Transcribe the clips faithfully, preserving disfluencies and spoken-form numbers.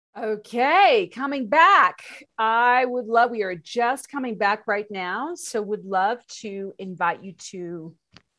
Okay, coming back. I would love, we are just coming back right now. So, would love to invite you to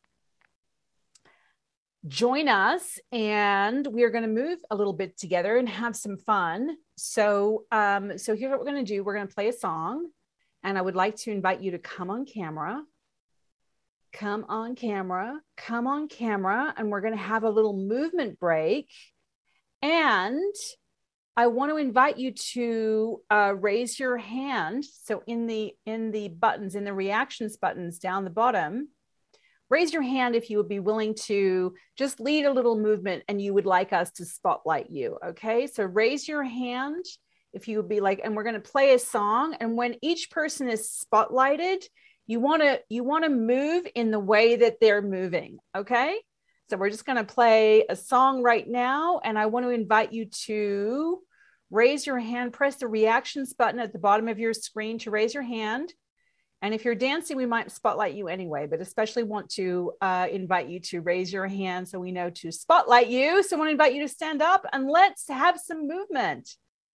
join us. And we are going to move a little bit together and have some fun. So, um, so here's what we're going to do we're going to play a song. And I would like to invite you to come on camera. Come on camera. Come on camera. And we're going to have a little movement break. And I want to invite you to uh, raise your hand. So in the in the buttons, in the reactions buttons down the bottom, raise your hand if you would be willing to just lead a little movement and you would like us to spotlight you. Okay, so raise your hand if you would be like, and we're going to play a song. And when each person is spotlighted, you want to you want to move in the way that they're moving. Okay. So we're just going to play a song right now. And I want to invite you to raise your hand, press the reactions button at the bottom of your screen to raise your hand. And if you're dancing, we might spotlight you anyway, but especially want to uh, invite you to raise your hand so we know to spotlight you. So I want to invite you to stand up and let's have some movement.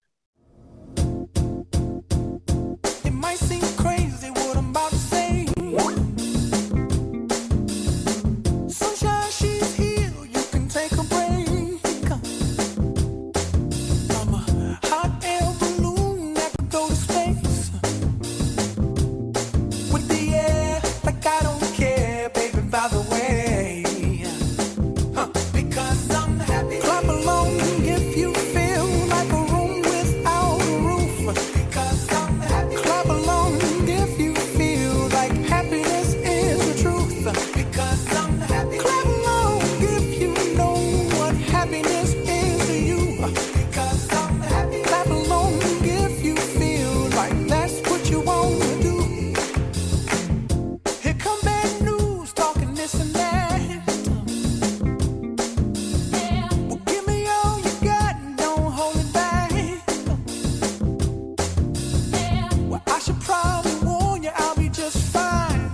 It might seem crazy what I'm about to say. Sunshine, she's here, you can take a break. I'm a hot air balloon that could go to space. With the air, like I don't care, baby, by the way. Huh. Because I'm happy. Clap along if you feel like a room without a roof. Because I'm happy. Clap along if you feel like happiness is the truth. Because I'm happy. Clap along if you know what happiness is to you. Because I'm happy. Clap along if you feel like that's what you want to do. Here come bad news, talking this and that. Well, give me all you got and don't hold it back. Well, I should probably warn you, I'll be just fine.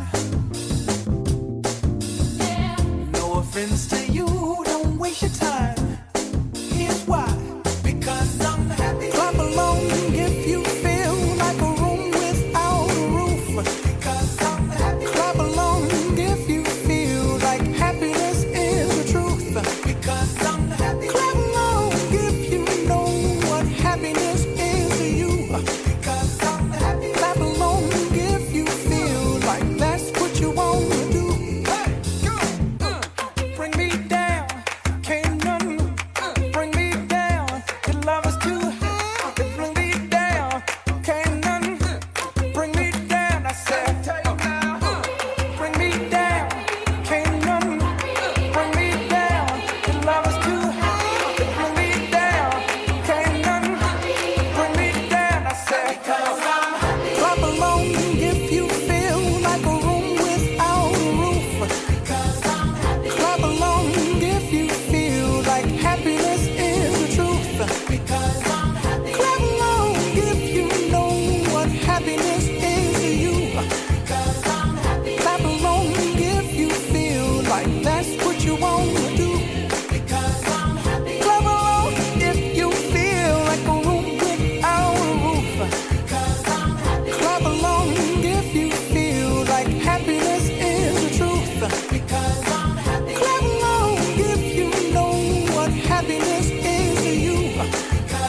No offense to you, don't waste your time. Here's why. Because I'm happy. Clap along if you feel like a room without a roof. Because I'm happy. Clap along if you feel like happiness is the truth. Because I'm happy. Clap along if you know what happiness is to you. Because I'm happy. Clap along if you feel like that's what you want to do. Hey, go, uh, bring me down, can't none bring me down. Your love is too high, it bring me down, can't none bring me down. I said, bring me down, can't none bring me down. Your love is too high, it bring me down, can't none bring me down. I said, clap along if you feel like a room without a roof. Clap along if you feel like happiness is the truth. Clap along if you know what happiness is to you. Clap along if you feel like that's what you want to do. Clap along if you feel like a room without a roof. Clap along if you feel like happiness is the truth. Clap along if you know what happiness is to you.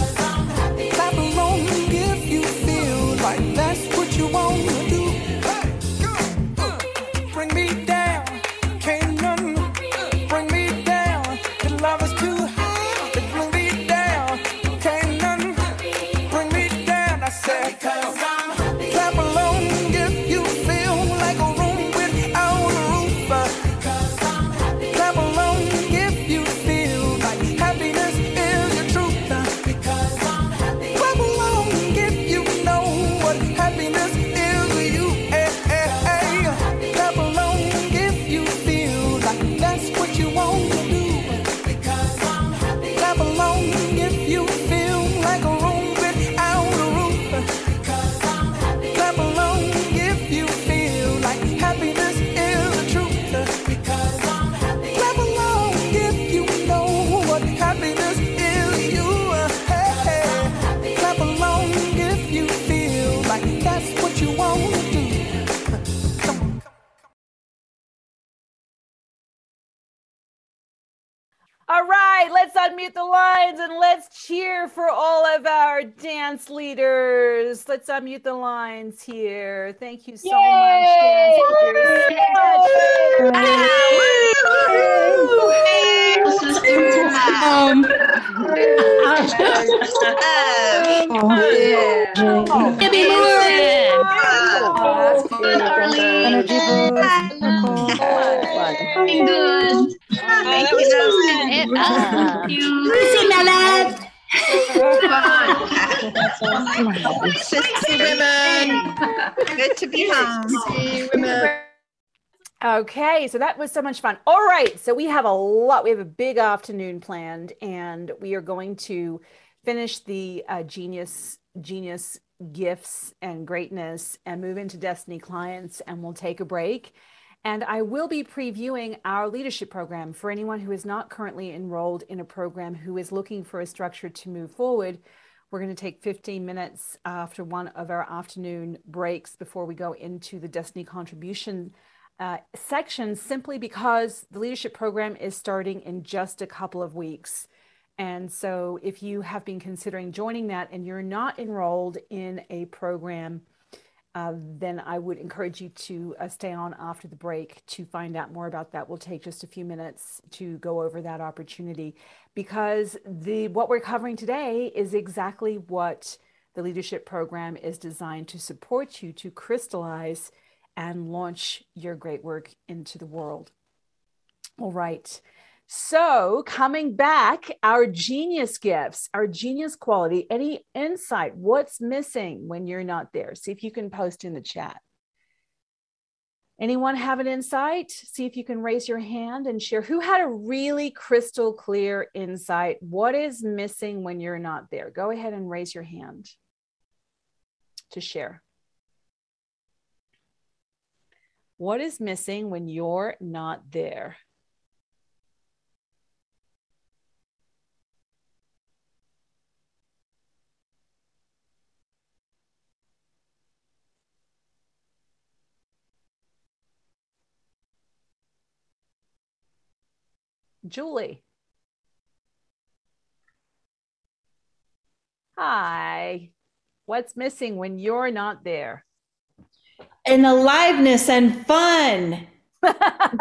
All right, let's unmute the lines and let's cheer for all of our dance leaders. Let's unmute the lines here. Thank you so much, dance leaders. Energy boost. Good. Thank you, Nelson. Thank you. Lucy Melon. Sexy women. Good to be home. Sexy women. Okay, so that was so much fun. All right, so we have a lot. We have a big afternoon planned, and we are going to finish the uh, genius genius gifts and greatness and move into Destiny clients, and we'll take a break. And I will be previewing our leadership program for anyone who is not currently enrolled in a program who is looking for a structure to move forward. We're going to take fifteen minutes after one of our afternoon breaks before we go into the Destiny contribution uh, section, simply because the leadership program is starting in just a couple of weeks. And so if you have been considering joining that and you're not enrolled in a program, Uh, then I would encourage you to uh, stay on after the break to find out more about that. We'll take just a few minutes to go over that opportunity, because the what we're covering today is exactly what the leadership program is designed to support you to crystallize and launch your great work into the world. All right. So coming back, our genius gifts, our genius quality, any insight, what's missing when you're not there? See if you can post in the chat. Anyone have an insight? See if you can raise your hand and share. Who had a really crystal clear insight? What is missing when you're not there? Go ahead and raise your hand to share. What is missing when you're not there? Julie. Hi. What's missing when you're not there? And aliveness and fun. I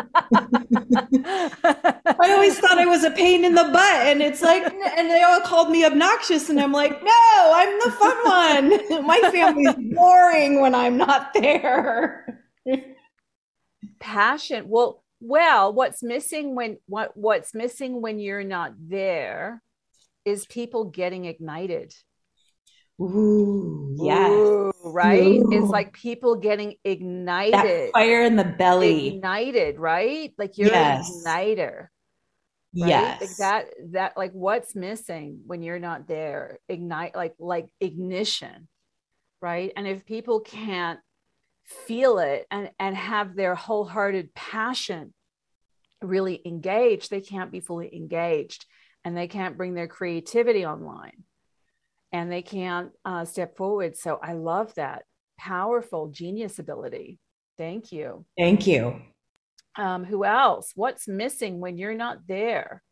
always thought I was a pain in the butt, and it's like, and they all called me obnoxious, and I'm like, no, I'm the fun one. My family's boring when I'm not there. Passion. Well, well, what's missing when what what's missing when you're not there is people getting ignited. Ooh, yes. Ooh, right? Ooh. It's like people getting ignited. That fire in the belly. Ignited, right? Like you're yes. an igniter. Right? Yes. Like that, that, like what's missing when you're not there? Ignite, like, like ignition, right? And if people can't feel it and, and have their wholehearted passion really engaged, they can't be fully engaged, and they can't bring their creativity online, and they can't uh, step forward. So I love that. Powerful genius ability. Thank you. Thank you. Um, who else? What's missing when you're not there?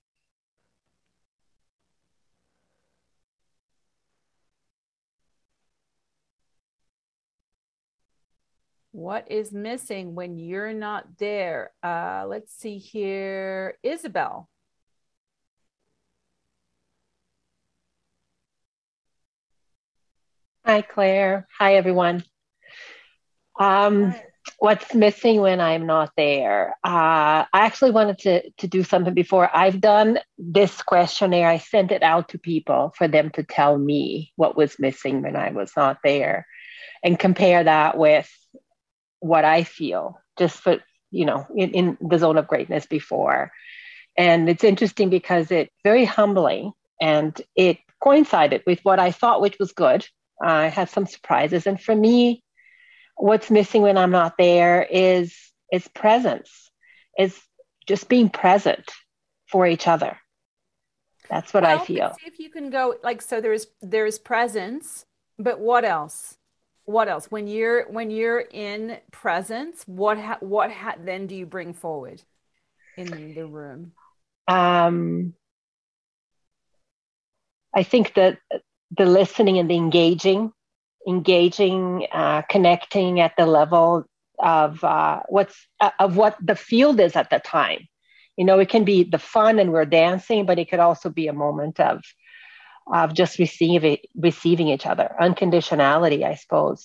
What is missing when you're not there? Uh, let's see here. Isabel. Hi, Claire. Hi, everyone. Um, Hi. What's missing when I'm not there? Uh, I actually wanted to, to do something before. I've done this questionnaire. I sent it out to people for them to tell me what was missing when I was not there, and compare that with what I feel just for, you know, in, in the zone of greatness before. And it's interesting because it's very humbling, and it coincided with what I thought, which was good. I had some surprises. And for me, what's missing when I'm not there is, is presence, is just being present for each other. That's what well, I feel. See if you can go like, so there's, there's presence, but what else? What else? When you're, when you're in presence, what, ha- what ha- then do you bring forward in the room? um, I think that the listening and the engaging, engaging, uh, connecting at the level of uh, what's uh, of what the field is at the time. You know, it can be the fun and we're dancing, but it could also be a moment of of just receiving receiving each other, unconditionality, I suppose.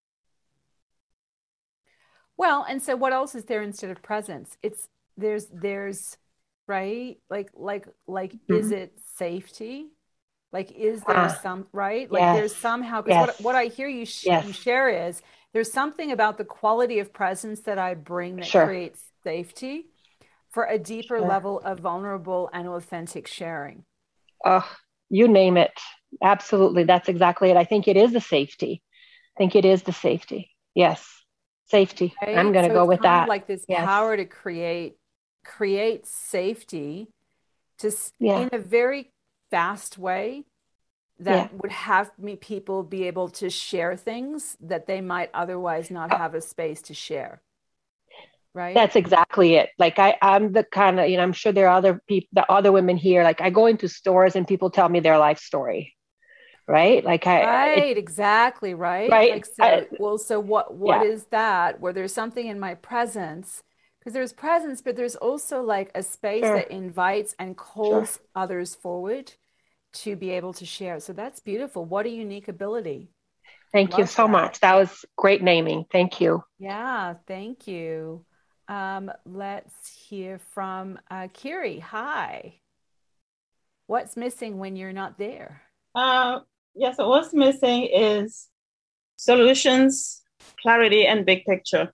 Well, and so what else is there instead of presence? It's there's there's right, like like like Mm-hmm. is it safety? Like, is there Ah, some, right? Like yes, there's somehow, because yes, what, what I hear you, sh yes, you share is there's something about the quality of presence that I bring that sure, creates safety for a deeper sure. level of vulnerable and authentic sharing. Oh, you name it. Absolutely. That's exactly it. I think it is the safety. I think it is the safety. Yes. Safety. I'm Right? going to So go it's with kind of that. like this Yes. power to create, create safety to, s- Yeah. in a very fast way Yeah. that would have me people be able to share things that they might otherwise not Uh, have a space to share. Right? That's exactly it. Like I, I'm the kind of, you know, I'm sure there are other people, the other women here. Like I go into stores and people tell me their life story, right? Like I, it, Right, exactly, right? right? Like I, so, well, so what what yeah, is that? Where there's something in my presence, because there's presence, but there's also like a space sure, that invites and sure. calls others forward to be able to share. So that's beautiful. What a unique ability. Thank you Love so that. much. That was great naming. Thank you. Yeah, thank you. Um, let's hear from uh, Kiri. Hi. What's missing when you're not there? Uh, yeah, so what's missing is solutions, clarity, and big picture.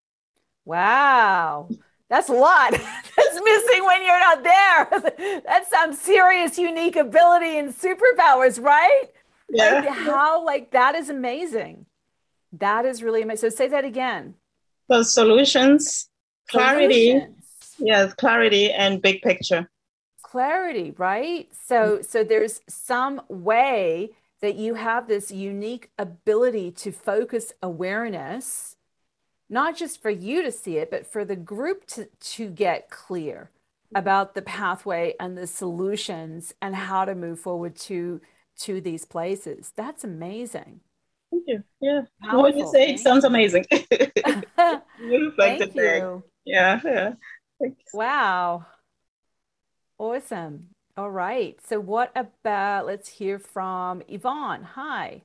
Wow. That's a lot. That's missing when you're not there. That's some serious unique ability and superpowers, right? Like Yeah. how, like that is amazing. That is really amazing. So say that again. So solutions, clarity, Solutions, yes, clarity, and big picture. clarity, right? So so there's some way that you have this unique ability to focus awareness, not just for you to see it, but for the group to, to get clear about the pathway and the solutions and how to move forward to to these places. That's amazing. Thank you. Yeah. What you Powerful. say, it Thank sounds you. amazing. You reflected Thank back. you. Yeah, yeah. Thanks. Wow. Awesome. All right. So what about, let's hear from Yvonne. Hi.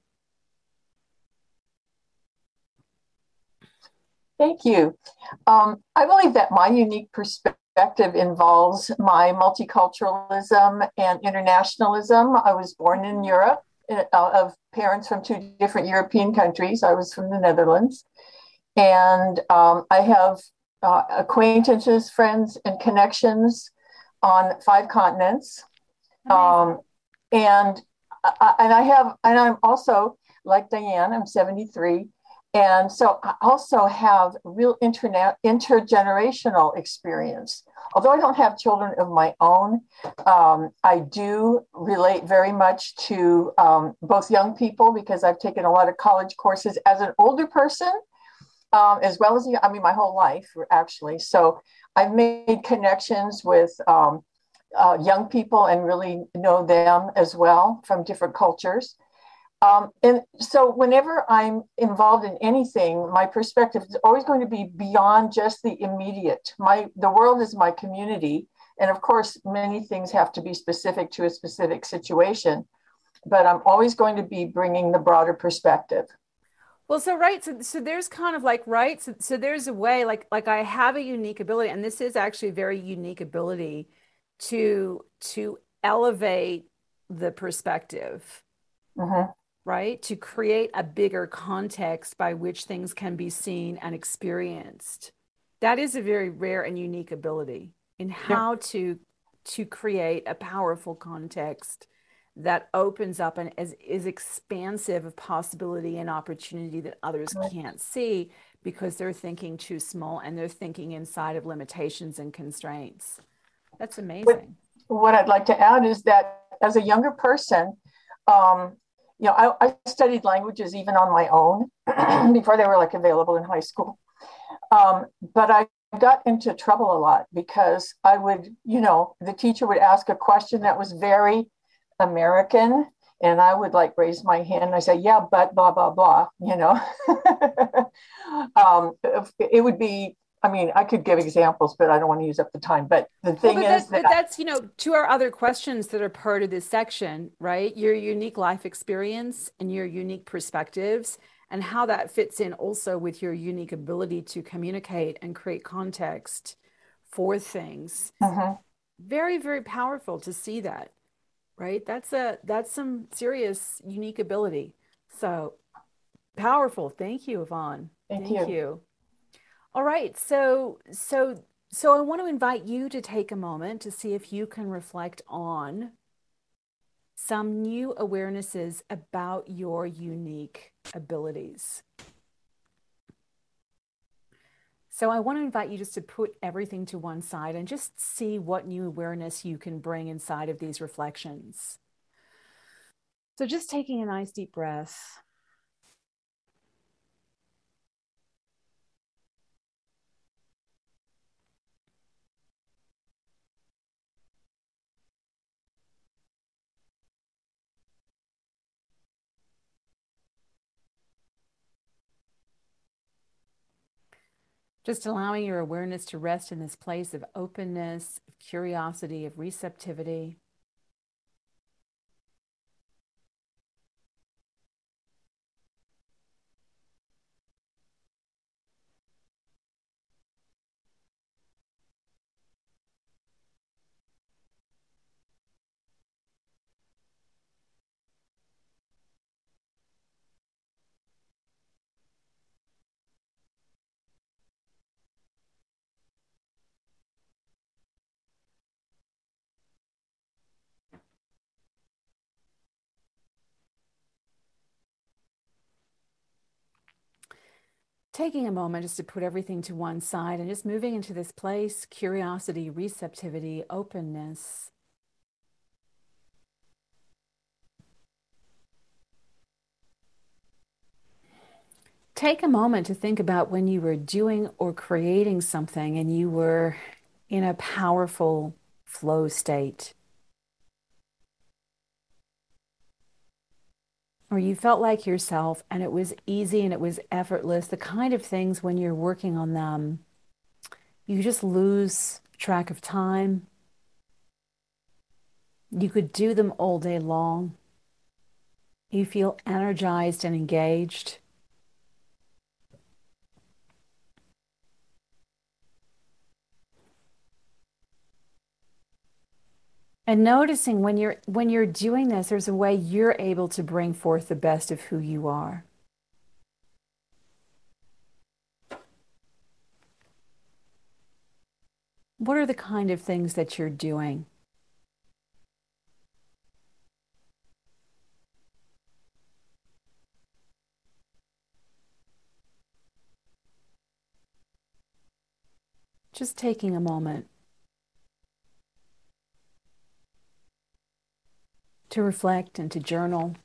Thank you. Um, I believe that my unique perspective involves my multiculturalism and internationalism. I was born in Europe uh, of parents from two different European countries. I was from the Netherlands. And um, I have uh, acquaintances, friends, and connections on five continents. Um, and, I, and I have, and I'm also, like Diane, I'm seventy-three. And so I also have real internet intergenerational experience. Although I don't have children of my own, um, I do relate very much to um, both young people because I've taken a lot of college courses as an older person, um, as well as, I mean, my whole life, actually. So I've made connections with um, uh, young people and really know them as well from different cultures. Um, and so whenever I'm involved in anything, my perspective is always going to be beyond just the immediate. My, the world is my community. And of course, many things have to be specific to a specific situation, but I'm always going to be bringing the broader perspective. Well, so right, so so there's kind of like right, so, so there's a way like like I have a unique ability, and this is actually a very unique ability to to elevate the perspective, Mm-hmm. right? To create a bigger context by which things can be seen and experienced. That is a very rare and unique ability in Yeah. how to to create a powerful context that opens up and is, is expansive of possibility and opportunity that others can't see because they're thinking too small and they're thinking inside of limitations and constraints. That's amazing. What, what I'd like to add is that as a younger person, um, you know, I, I studied languages even on my own before they were like available in high school. Um, but I got into trouble a lot because I would, you know, the teacher would ask a question that was very American, and I would like raise my hand and I say, yeah, but blah, blah, blah, you know. um, it would be, I mean, I could give examples, but I don't want to use up the time. But the thing well, but is that, that, but that's, you know, to our other questions that are part of this section, right? Your unique life experience and your unique perspectives, and how that fits in also with your unique ability to communicate and create context for things. Mhm. Very, very powerful to see that, right? That's a that's some serious unique ability. So powerful. Thank you, Yvonne. Thank Thank you. you. All right. So so so I want to invite you to take a moment to see if you can reflect on some new awarenesses about your unique abilities. So I want to invite you just to put everything to one side and just see what new awareness you can bring inside of these reflections. So just taking a nice deep breath. Just allowing your awareness to rest in this place of openness, of curiosity, of receptivity. Taking a moment just to put everything to one side and just moving into this place, curiosity, receptivity, openness. Take a moment to think about when you were doing or creating something and you were in a powerful flow state. Or you felt like yourself and it was easy and it was effortless, the kind of things when you're working on them, you just lose track of time. You could do them all day long. You feel energized and engaged. And noticing when you're when you're doing this, there's a way you're able to bring forth the best of who you are. What are the kind of things that you're doing? Just taking a moment to reflect and to journal.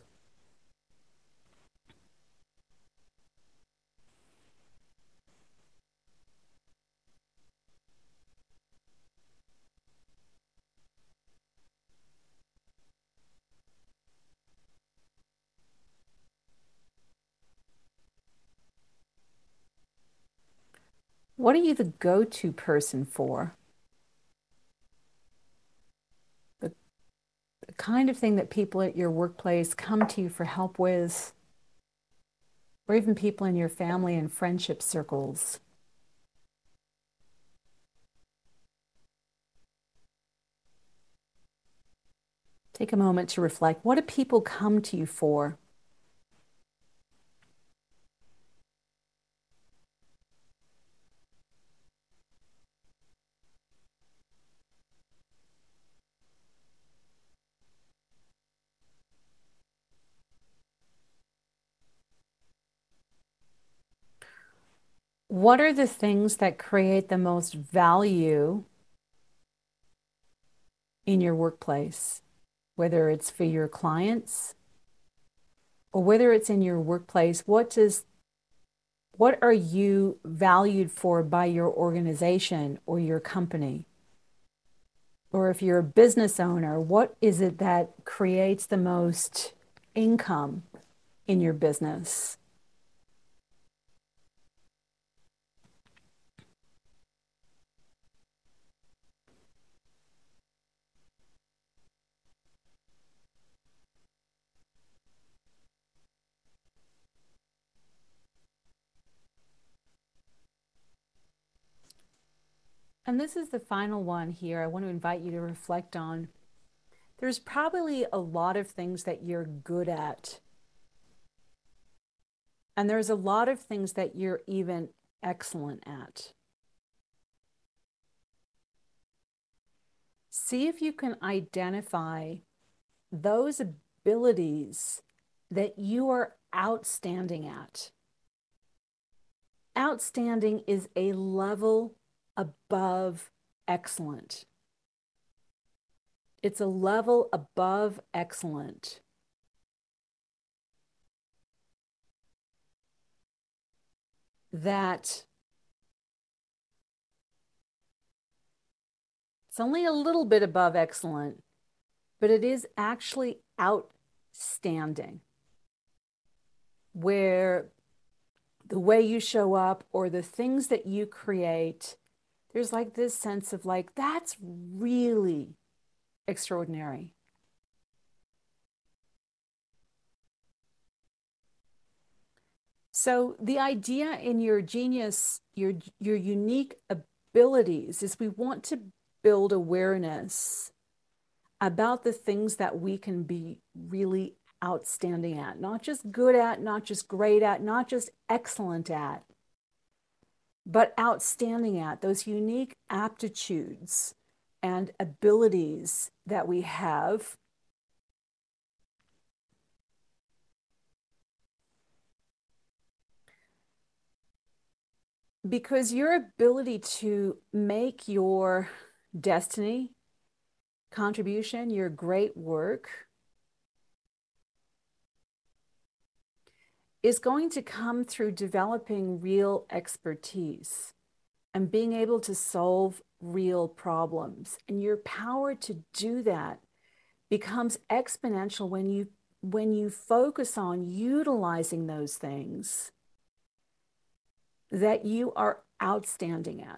What are you the go-to person for? The, the kind of thing that people at your workplace come to you for help with, or even people in your family and friendship circles. Take a moment to reflect. What do people come to you for? What are the things that create the most value in your workplace? Whether it's for your clients or whether it's in your workplace, what does What are you valued for by your organization or your company? Or if you're a business owner, what is it that creates the most income in your business? And this is the final one here. I want to invite you to reflect on. There's probably a lot of things that you're good at. And there's a lot of things that you're even excellent at. See if you can identify those abilities that you are outstanding at. Outstanding is a level above excellent. It's a level above excellent. That it's only a little bit above excellent, but it is actually outstanding. Where the way you show up or the things that you create, there's like this sense of like, that's really extraordinary. So the idea in your genius, your, your unique abilities is we want to build awareness about the things that we can be really outstanding at, not just good at, not just great at, not just excellent at, but outstanding at, those unique aptitudes and abilities that we have. Because your ability to make your destiny contribution, your great work, is going to come through developing real expertise and being able to solve real problems. And your power to do that becomes exponential when you when you focus on utilizing those things that you are outstanding at.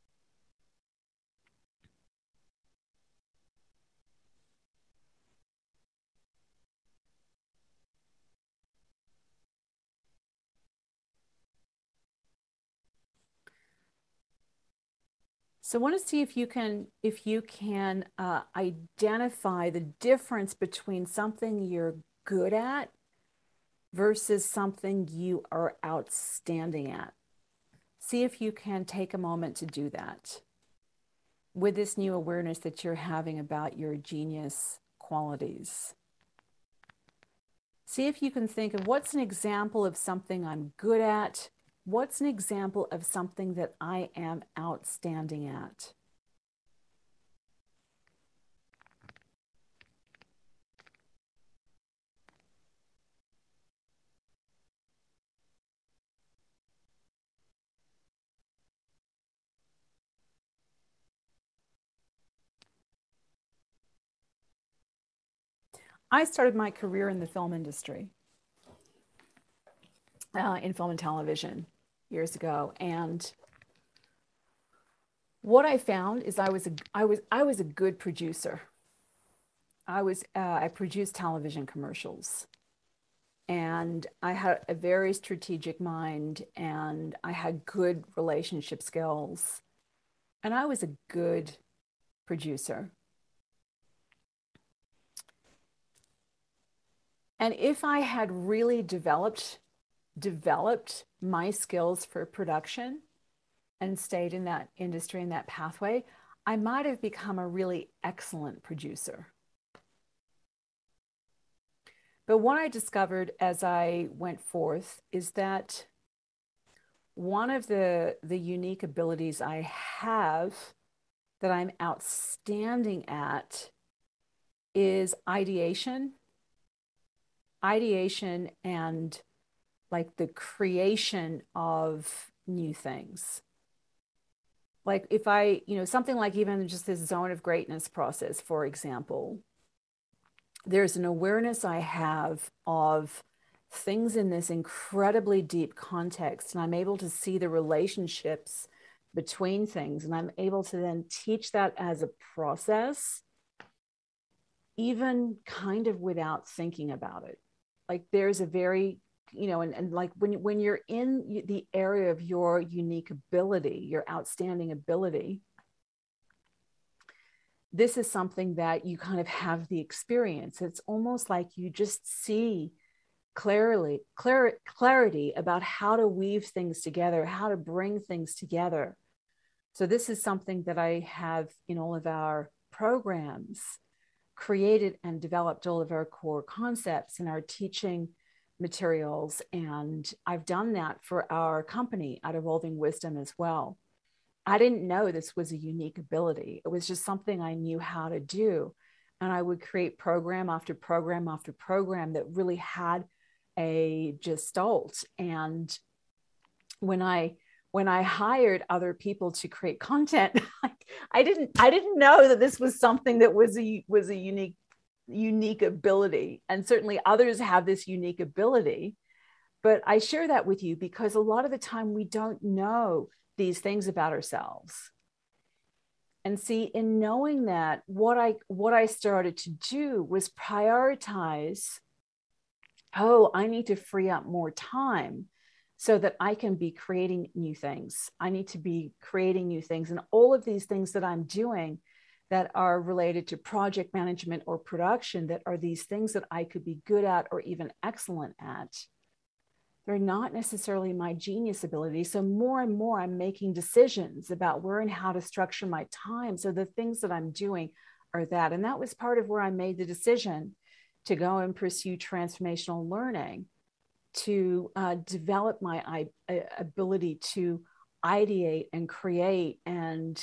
So I want to see if you can if you can uh, identify the difference between something you're good at versus something you are outstanding at. See if you can take a moment to do that with this new awareness that you're having about your genius qualities. See if you can think of what's an example of something I'm good at. What's an example of something that I am outstanding at? I started my career in the film industry, uh, in film and television years ago. And what I found is I was a, I was, I was a good producer. I was, uh, I produced television commercials. And I had a very strategic mind, and I had good relationship skills. And I was a good producer. And if I had really developed developed my skills for production and stayed in that industry, in that pathway, I might have become a really excellent producer. But what I discovered as I went forth is that one of the, the unique abilities I have that I'm outstanding at is ideation, ideation and like the creation of new things. Like if I, you know, something like even just this zone of greatness process, for example, there's an awareness I have of things in this incredibly deep context, and I'm able to see the relationships between things, and I'm able to then teach that as a process, even kind of without thinking about it. Like there's a very, you know, and, and like when, when you're in the area of your unique ability, your outstanding ability, this is something that you kind of have the experience. It's almost like you just see clearly, clar- clarity about how to weave things together, how to bring things together. So this is something that I have in all of our programs, created and developed all of our core concepts in our teaching materials. And I've done that for our company at Evolving Wisdom as well. I didn't know this was a unique ability. It was just something I knew how to do. And I would create program after program after program that really had a gestalt. And when I when I hired other people to create content, I didn't I didn't know that this was something that was a was a unique unique ability. And certainly others have this unique ability. But I share that with you because a lot of the time we don't know these things about ourselves. And see, in knowing that, what I what I started to do was prioritize, oh, I need to free up more time so that I can be creating new things. I need to be creating new things. And all of these things that I'm doing that are related to project management or production, that are these things that I could be good at or even excellent at, they're not necessarily my genius ability. So more and more, I'm making decisions about where and how to structure my time. So the things that I'm doing are that. And that was part of where I made the decision to go and pursue transformational learning, to uh, develop my I, ability to ideate and create and,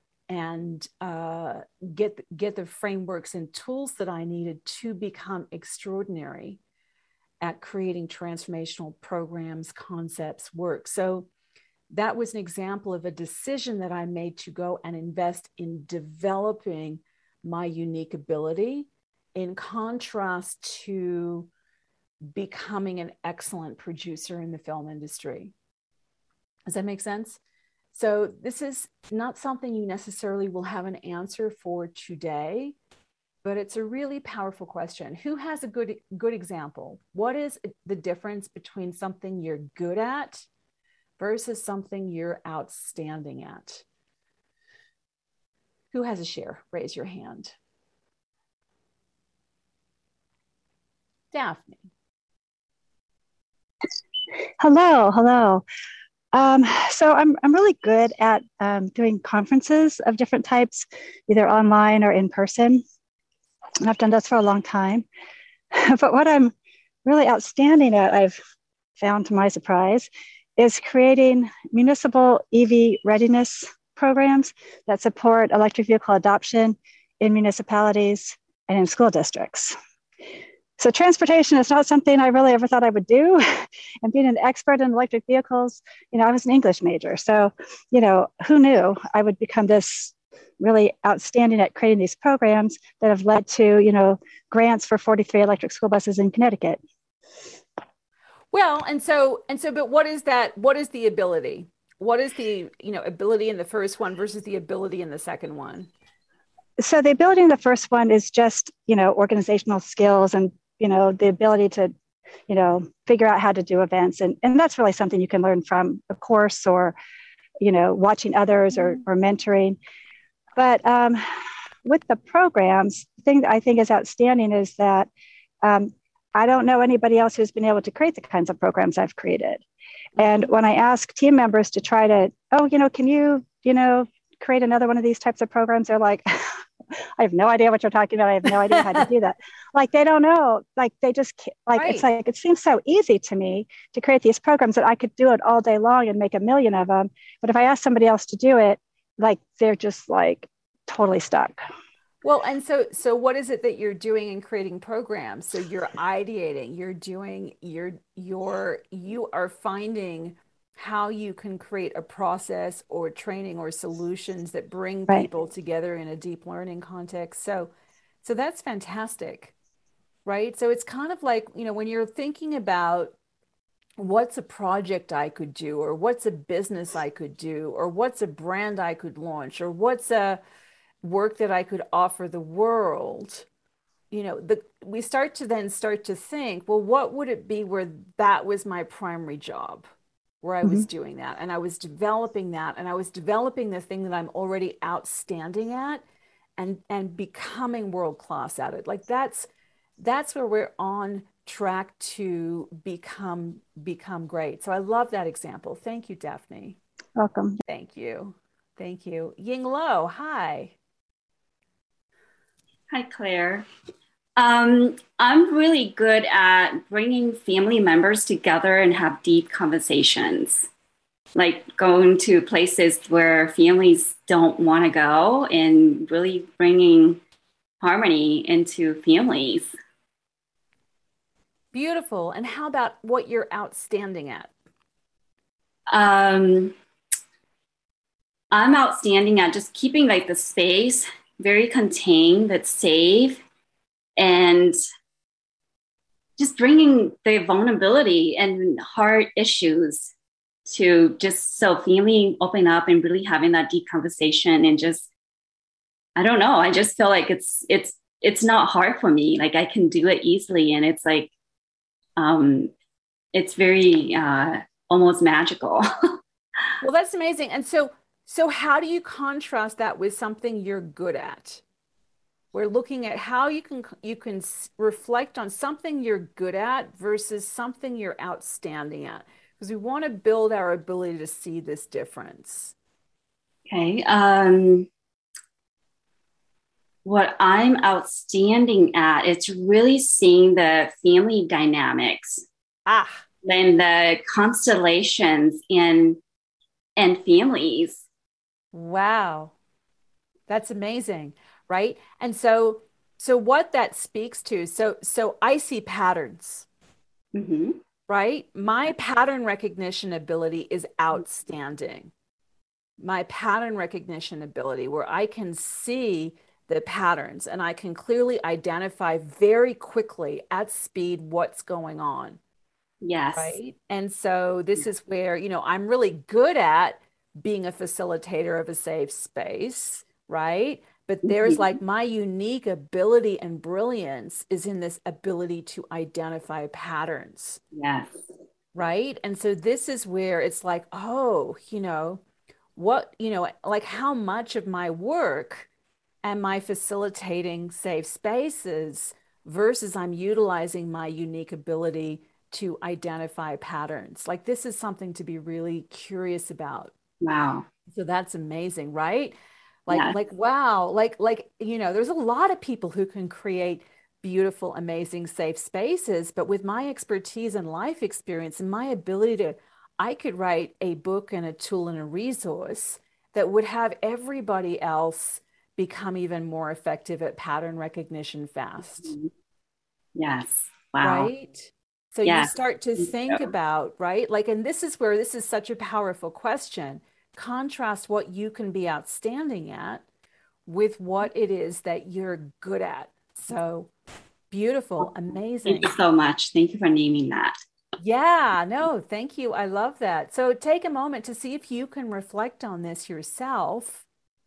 and uh, get, get the frameworks and tools that I needed to become extraordinary at creating transformational programs, concepts, work. So that was an example of a decision that I made to go and invest in developing my unique ability, in contrast to becoming an excellent producer in the film industry. Does that make sense? So this is not something you necessarily will have an answer for today, but it's a really powerful question. Who has a good, good example? What is the difference between something you're good at versus something you're outstanding at? Who has a share? Raise your hand. Daphne. Hello, hello. Um, so I'm I'm really good at um, doing conferences of different types, either online or in person. And I've done this for a long time. But what I'm really outstanding at, I've found to my surprise, is creating municipal E V readiness programs that support electric vehicle adoption in municipalities and in school districts. So transportation is not something I really ever thought I would do. And being an expert in electric vehicles, you know, I was an English major. So, you know, who knew I would become this really outstanding at creating these programs that have led to, you know, grants for forty-three electric school buses in Connecticut. Well, and so, and so, but what is that? What is the ability? What is the, you know, ability in the first one versus the ability in the second one? So the ability in the first one is just, you know, organizational skills and, you know, the ability to, you know, figure out how to do events. And, and that's really something you can learn from a course or, you know, watching others or, or mentoring. But um, with the programs, the thing that I think is outstanding is that um, I don't know anybody else who's been able to create the kinds of programs I've created. And when I ask team members to try to, oh, you know, can you, you know, create another one of these types of programs, they're like, I have no idea what you're talking about. I have no idea how to do that. Like, they don't know, like, they just can't, like, right. It's like, it seems so easy to me to create these programs that I could do it all day long and make a million of them. But if I ask somebody else to do it, like, they're just like totally stuck. Well, and so so what is it that you're doing in creating programs? So you're ideating, you're doing, you're you're you are finding how you can create a process or training or solutions that bring Right. people together in a deep learning context. So so that's fantastic, right? So it's kind of like, you know, when you're thinking about what's a project I could do, or what's a business I could do, or what's a brand I could launch, or what's a work that I could offer the world, you know, the we start to then start to think, well, what would it be where that was my primary job, where I Hmm. was doing that and I was developing that and I was developing the thing that I'm already outstanding at and and becoming world class at it. Like that's that's where we're on track to become become great. So I love that example. Thank you, Daphne. Welcome. Thank you. Thank you. Ying Lo, hi. Hi, Claire. Um, I'm really good at bringing family members together and have deep conversations, like going to places where families don't want to go and really bringing harmony into families. Beautiful. And how about what you're outstanding at? Um, I'm outstanding at just keeping like the space very contained, that's safe, and just bringing the vulnerability and hard issues to just so family open up and really having that deep conversation and just, I don't know, I just feel like it's it's it's not hard for me. Like I can do it easily, and it's like um it's very uh almost magical. Well, that's amazing. And so so how do you contrast that with something you're good at? We're looking at how you can you can s- reflect on something you're good at versus something you're outstanding at, because we want to build our ability to see this difference. Okay. Um what I'm outstanding at, it's really seeing the family dynamics Ah, and the constellations in and families. wow. That's amazing, right? And so so what that speaks to, so so I see patterns, Mm-hmm. right? My pattern recognition ability is outstanding. My pattern recognition ability, where I can see the patterns and I can clearly identify very quickly at speed what's going on, Yes. right? And so this is where, you know, I'm really good at being a facilitator of a safe space, right? But there's Mm-hmm. like my unique ability and brilliance is in this ability to identify patterns, Yes. right? And so this is where it's like, oh, you know, what, you know, like how much of my work am I facilitating safe spaces versus I'm utilizing my unique ability to identify patterns. Like this is something to be really curious about. Wow. So that's amazing, right? Like, Yes. like, wow, like, like, you know, there's a lot of people who can create beautiful, amazing, safe spaces, but with my expertise and life experience and my ability to, I could write a book and a tool and a resource that would have everybody else become even more effective at pattern recognition fast, Mhm. Yes. Wow. right? So you Yes. start to Think think so. about, right? Like, and this is where this is such a powerful question. Contrast what you can be outstanding at with what it is that you're good at. So beautiful, Thank you amazing. so much. Thank you for naming that. Yeah, no, thank you. I love that. So take a moment to see if you can reflect on this yourself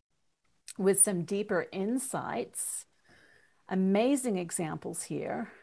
with some deeper insights. Amazing examples here.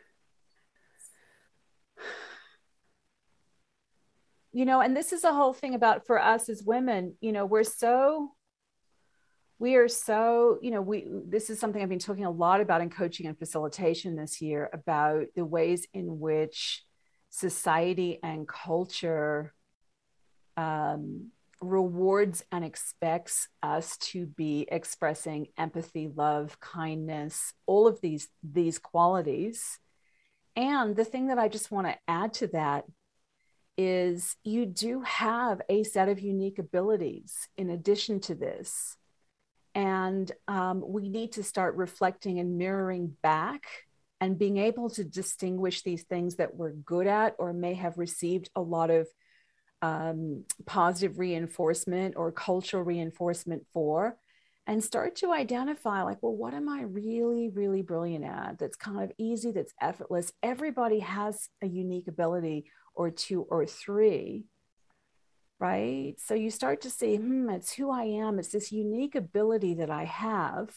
You know, and this is a whole thing about for us as women, you know, we're so we are so, you know, we this is something I've been talking a lot about in coaching and facilitation this year about the ways in which society and culture um, rewards and expects us to be expressing empathy, love, kindness, all of these these qualities. And the thing that I just want to add to that is you do have a set of unique abilities in addition to this. And um, we need to start reflecting and mirroring back and being able to distinguish these things that we're good at or may have received a lot of um, positive reinforcement or cultural reinforcement for, and start to identify like, well, what am I really, really brilliant at? That's kind of easy, that's effortless. Everybody has a unique ability or two or three, right? So you start to see, hmm, it's who I am. It's this unique ability that I have.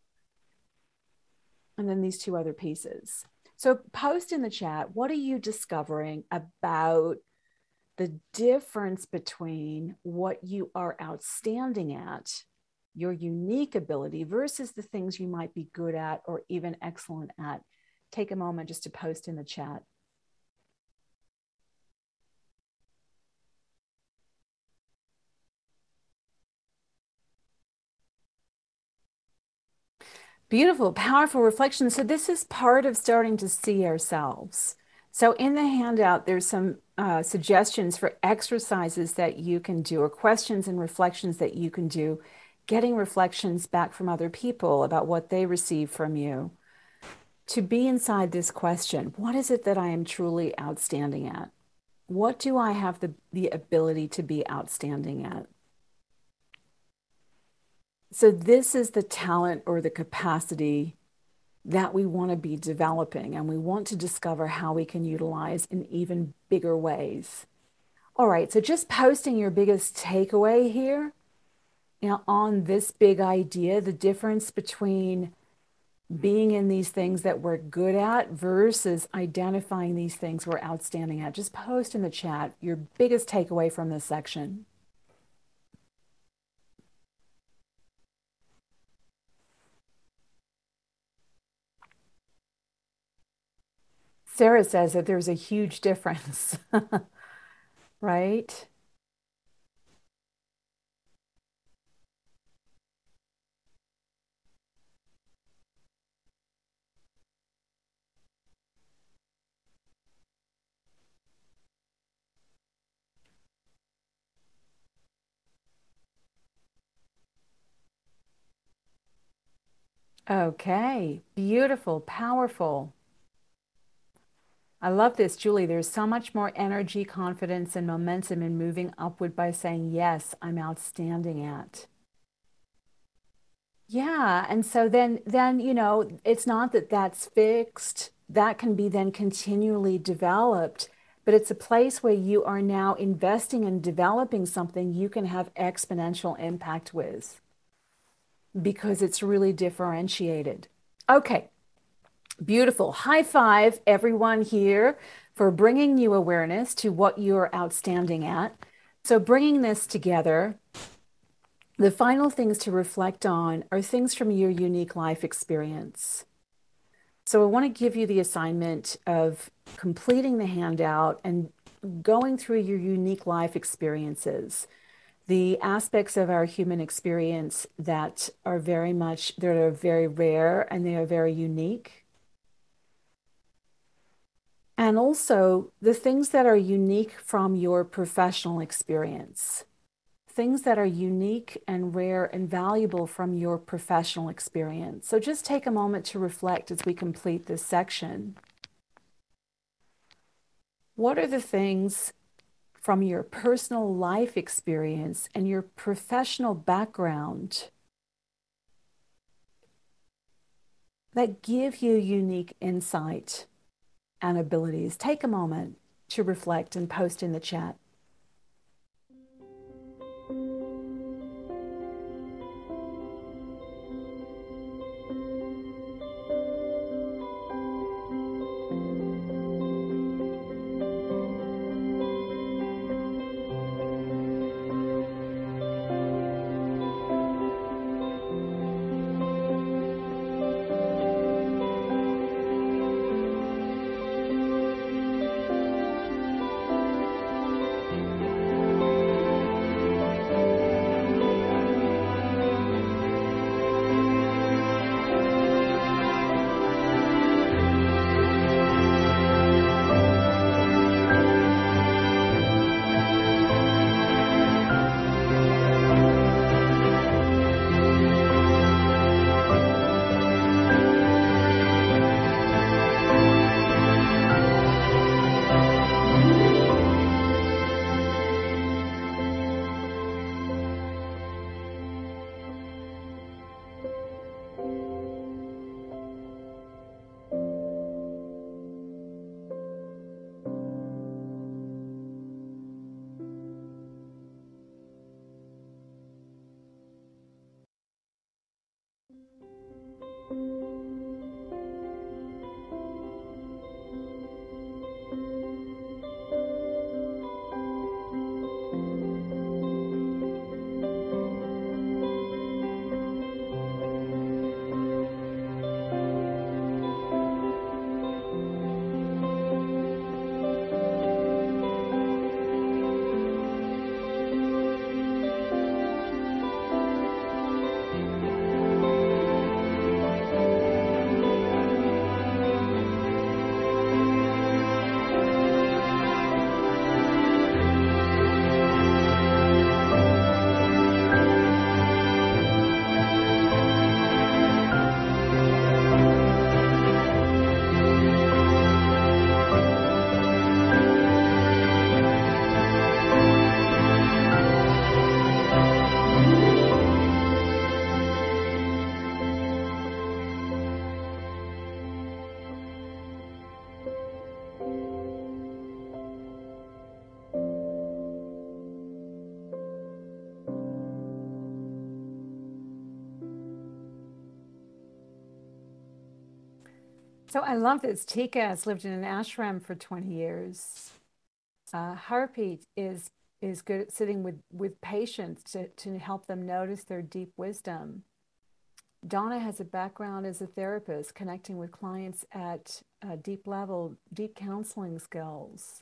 And then these two other pieces. So post in the chat, what are you discovering about the difference between what you are outstanding at, your unique ability, versus the things you might be good at or even excellent at? Take a moment just to post in the chat. Beautiful, powerful reflection. So this is part of starting to see ourselves. So in the handout, there's some uh, suggestions for exercises that you can do, or questions and reflections that you can do, getting reflections back from other people about what they receive from you. To be inside this question, what is it that I am truly outstanding at? What do I have the, the ability to be outstanding at? So this is the talent or the capacity that we want to be developing, and we want to discover how we can utilize in even bigger ways. All right, so just posting your biggest takeaway here, you know, on this big idea, the difference between being in these things that we're good at versus identifying these things we're outstanding at. Just post in the chat your biggest takeaway from this section. Sarah says that there's a huge difference, right? Okay, beautiful, powerful. I love this, Julie. There's so much more energy, confidence, and momentum in moving upward by saying, yes, I'm outstanding at. Yeah. And so then, then, you know, it's not that that's fixed. That can be then continually developed, but it's a place where you are now investing in developing something you can have exponential impact with because it's really differentiated. Okay. Beautiful. High five, everyone here, for bringing new awareness to what you're outstanding at. So bringing this together, the final things to reflect on are things from your unique life experience. So I want to give you the assignment of completing the handout and going through your unique life experiences, the aspects of our human experience that are very much, that are very rare and they are very unique. And also the things that are unique from your professional experience, things that are unique and rare and valuable from your professional experience. So just take a moment to reflect as we complete this section. What are the things from your personal life experience and your professional background that give you unique insight and abilities? Take a moment to reflect and post in the chat. So I love this. Tika has lived in an ashram for twenty years. Uh, Harpreet is is good at sitting with, with patients to, to help them notice their deep wisdom. Donna has a background as a therapist, connecting with clients at a deep level, deep counseling skills.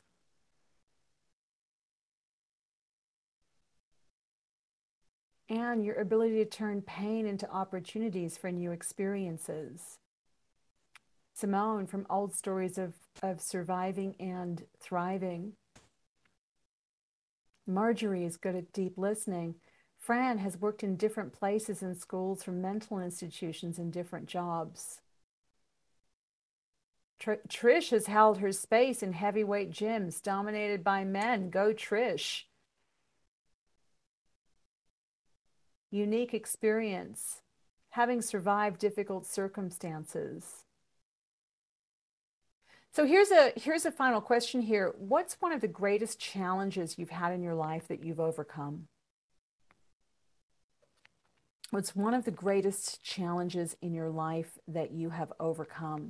And your ability to turn pain into opportunities for new experiences. Simone from Old Stories of, of Surviving and Thriving. Marjorie is good at deep listening. Fran has worked in different places and schools, from mental institutions and different jobs. Tr Trish has held her space in heavyweight gyms dominated by men. Go Trish. Unique experience, having survived difficult circumstances. So here's a, here's a final question here. What's one of the greatest challenges you've had in your life that you've overcome? What's one of the greatest challenges in your life that you have overcome?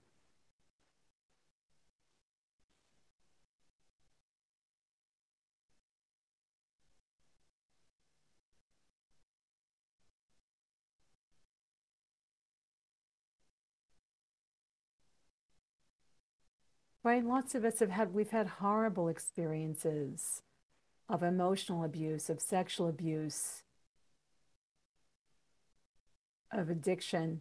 Right? Lots of us have had, we've had horrible experiences of emotional abuse, of sexual abuse, of addiction,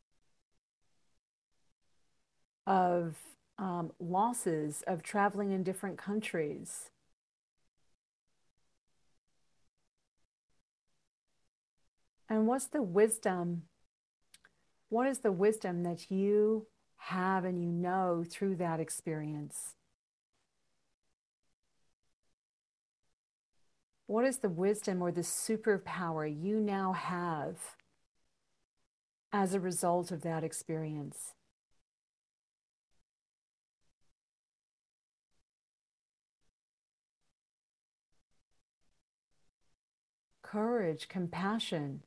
of um, losses, of traveling in different countries. And what's the wisdom? What is the wisdom that you have and you know through that experience? What is the wisdom or the superpower you now have as a result of that experience? Courage, compassion,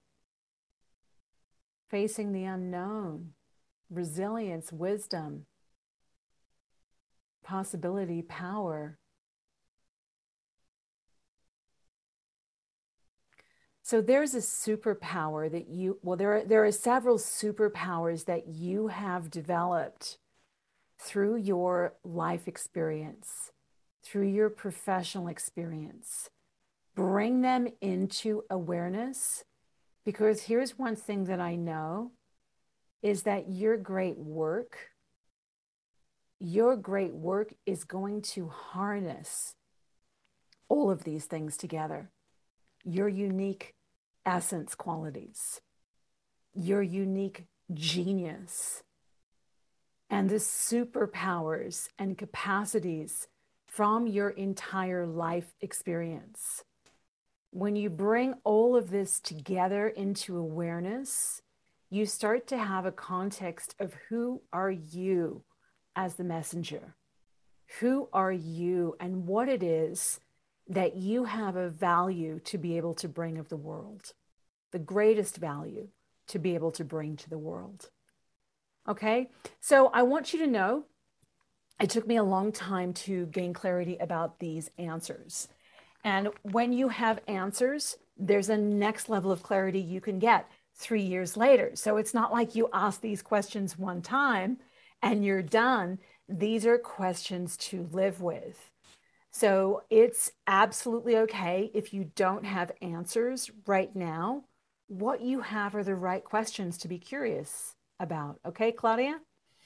facing the unknown, resilience, wisdom, possibility, power. So there's a superpower that you, well, there are, there are several superpowers that you have developed through your life experience, through your professional experience. Bring them into awareness, because here's one thing that I know is that your great work, your great work is going to harness all of these things together. Your unique essence qualities, your unique genius, and the superpowers and capacities from your entire life experience. When you bring all of this together into awareness, you start to have a context of who are you as the messenger? Who are you and what it is that you have a value to be able to bring of the world, the greatest value to be able to bring to the world. Okay, so I want you to know, it took me a long time to gain clarity about these answers. And when you have answers, there's a next level of clarity you can get three years later. So it's not like you ask these questions one time and you're done. These are questions to live with. So it's absolutely okay if you don't have answers right now. What you have are the right questions to be curious about. Okay, Claudia?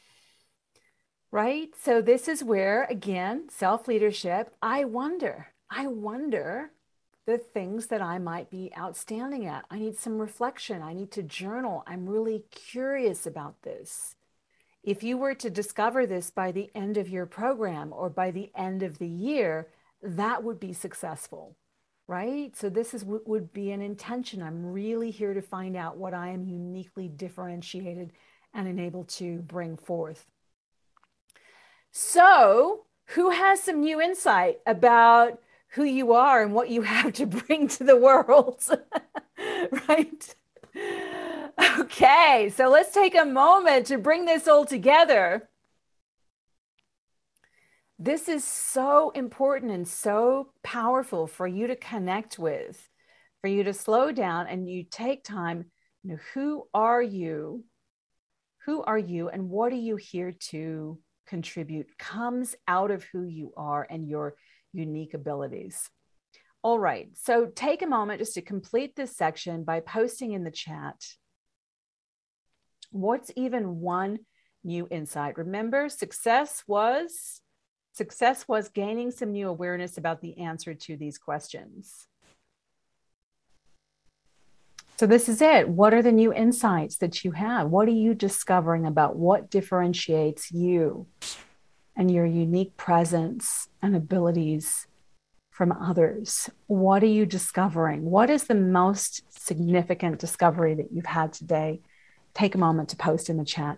Right? So this is where, again, self-leadership, I wonder, I wonder the things that I might be outstanding at. I need some reflection. I need to journal. I'm really curious about this. If you were to discover this by the end of your program or by the end of the year, that would be successful, right? So this is what would be an intention. I'm really here to find out what I am uniquely differentiated and enabled to bring forth. So who has some new insight about who you are and what you have to bring to the world, right? Okay, so let's take a moment to bring this all together. This is so important and so powerful for you to connect with, for you to slow down and you take time. You know, who are you? Who are you and what are you here to contribute comes out of who you are and your unique abilities. All right, so take a moment just to complete this section by posting in the chat. What's even one new insight? Remember, success was success was gaining some new awareness about the answer to these questions. So this is it. What are the new insights that you have? What are you discovering about what differentiates you and your unique presence and abilities from others? What are you discovering? What is the most significant discovery that you've had today? Take a moment to post in the chat.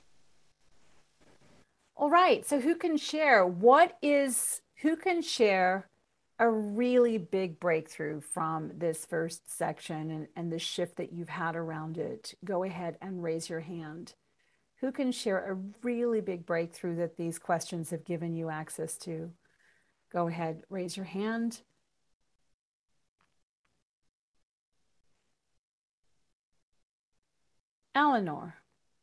All right, so who can share? What is, who can share a really big breakthrough from this first section and, and the shift that you've had around it? Go ahead and raise your hand. Who can share a really big breakthrough that these questions have given you access to? Go ahead, raise your hand. Eleanor.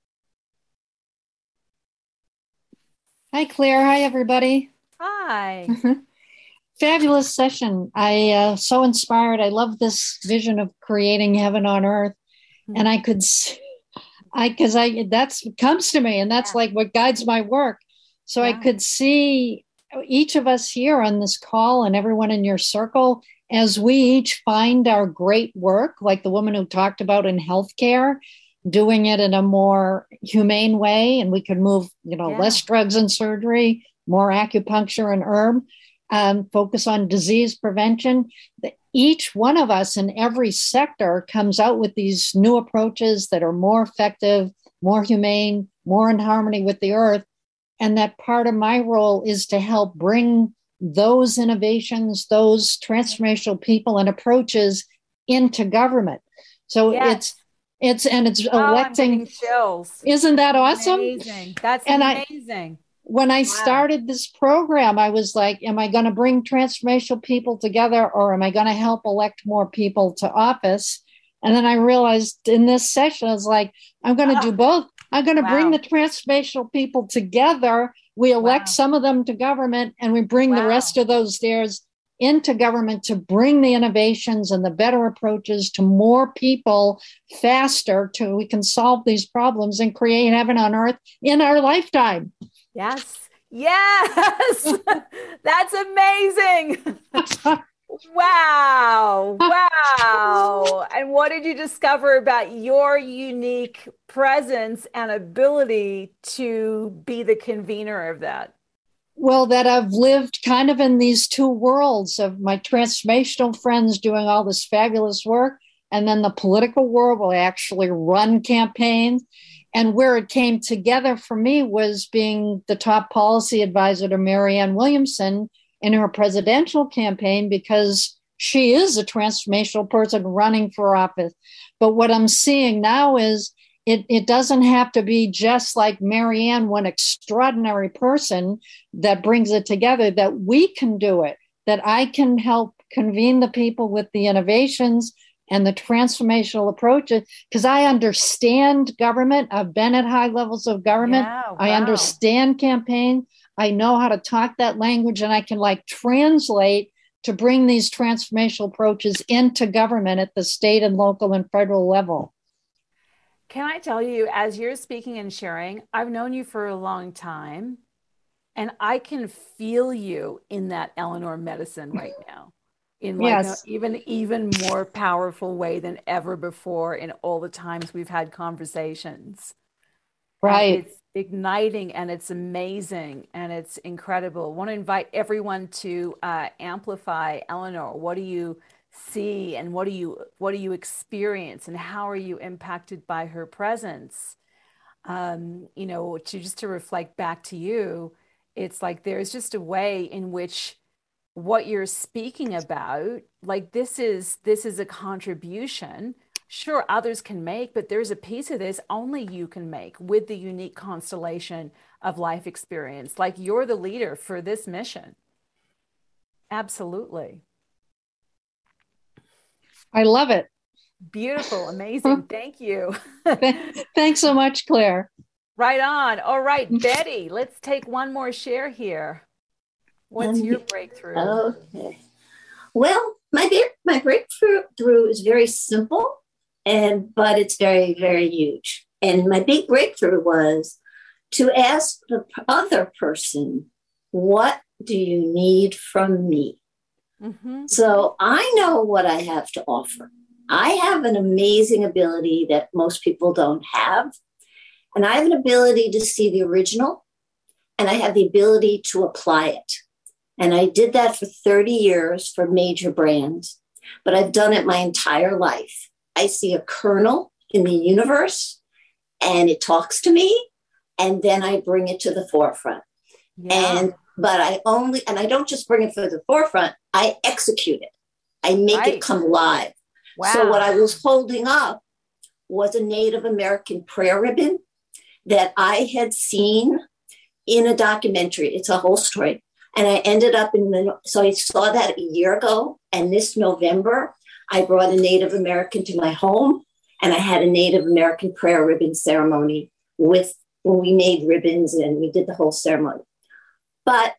Hi, Claire. Hi, everybody. Hi. Fabulous session. I uh, so inspired. I love this vision of creating heaven on earth, mm-hmm. and I could, I because I that's what comes to me, and that's yeah. like what guides my work. So yeah. I could see each of us here on this call and everyone in your circle as we each find our great work, like the woman who talked about in healthcare, doing it in a more humane way, and we could move, you know, yeah. less drugs and surgery, more acupuncture and herb, um, focus on disease prevention. Each one of us in every sector comes out with these new approaches that are more effective, more humane, more in harmony with the earth. And that part of my role is to help bring those innovations, those transformational people and approaches into government. So yes. it's It's and it's oh, electing. I'm getting chills. Isn't that awesome? Amazing. That's and amazing. I, when I wow. started this program, I was like, am I going to bring transformational people together or am I going to help elect more people to office? And then I realized in this session, I was like, I'm going to oh. do both. I'm going to wow. bring the transformational people together. We elect wow. some of them to government and we bring wow. the rest of those theirs into government to bring the innovations and the better approaches to more people faster till we can solve these problems and create heaven on earth in our lifetime. Yes. Yes. That's amazing. Wow. Wow. And what did you discover about your unique presence and ability to be the convener of that? Well, that I've lived kind of in these two worlds of my transformational friends doing all this fabulous work, and then the political world will actually run campaigns. And where it came together for me was being the top policy advisor to Marianne Williamson in her presidential campaign, because she is a transformational person running for office. But what I'm seeing now is It, it doesn't have to be just like Marianne, one extraordinary person that brings it together, that we can do it, that I can help convene the people with the innovations and the transformational approaches, because I understand government. I've been at high levels of government. Yeah, wow. I understand campaign. I know how to talk that language, and I can like translate to bring these transformational approaches into government at the state and local and federal level. Can I tell you, as you're speaking and sharing, I've known you for a long time, and I can feel you in that Eleanor medicine right now, in like yes. an even, even more powerful way than ever before in all the times we've had conversations. Right. And it's igniting and it's amazing and it's incredible. I want to invite everyone to uh, amplify Eleanor. What do you see and what do you what do you experience and how are you impacted by her presence? Um, you know, to just to reflect back to you, it's like there's just a way in which what you're speaking about, like this is this is a contribution sure, others can make, but there's a piece of this only you can make with the unique constellation of life experience. Like you're the leader for this mission. Absolutely. I love it. Beautiful. Amazing. Thank you. Thanks so much, Claire. Right on. All right, Betty, let's take one more share here. What's your breakthrough? Okay. Well, my my breakthrough is very simple, and but it's very, very huge. And my big breakthrough was to ask the other person, what do you need from me? Mm-hmm. So I know what I have to offer. I have an amazing ability that most people don't have. And I have an ability to see the original, and I have the ability to apply it. And I did that for thirty years for major brands, but I've done it my entire life. I see a kernel in the universe, and it talks to me, and then I bring it to the forefront. Yeah. And but I only, and I don't just bring it to the forefront, I execute it. I make right. it come alive. Wow. So what I was holding up was a Native American prayer ribbon that I had seen in a documentary. It's a whole story. And I ended up in the, so I saw that a year ago. And this November, I brought a Native American to my home, and I had a Native American prayer ribbon ceremony with, when we made ribbons and we did the whole ceremony. But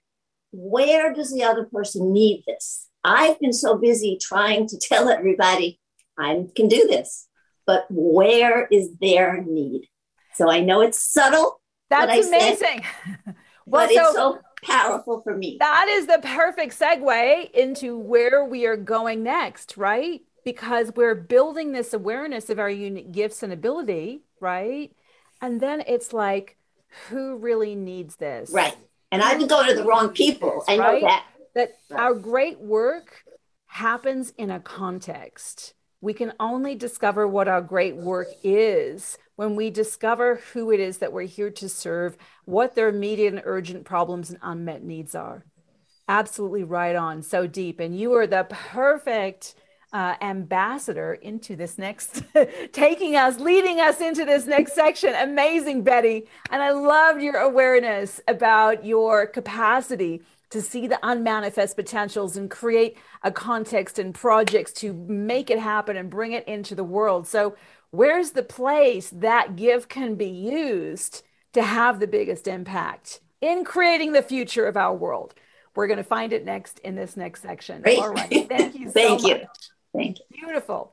where does the other person need this? I've been so busy trying to tell everybody I can do this, but where is their need? So I know it's subtle. That's amazing. Said, well, but so it's so powerful for me. That is the perfect segue into where we are going next, right? Because we're building this awareness of our unique gifts and ability, right? And then it's like, who really needs this? Right. And I've been going to the wrong people. I know right? that. That right. Our great work happens in a context. We can only discover what our great work is when we discover who it is that we're here to serve, what their immediate and urgent problems and unmet needs are. Absolutely right on. So deep. And you are the perfect uh, ambassador into this next, taking us, leading us into this next section. Amazing, Betty. And I loved your awareness about your capacity to see the unmanifest potentials and create a context and projects to make it happen and bring it into the world. So where's the place that gift can be used to have the biggest impact in creating the future of our world? We're going to find it next in this next section. Great. All right. Thank you so Thank much. you. Thank you. Beautiful.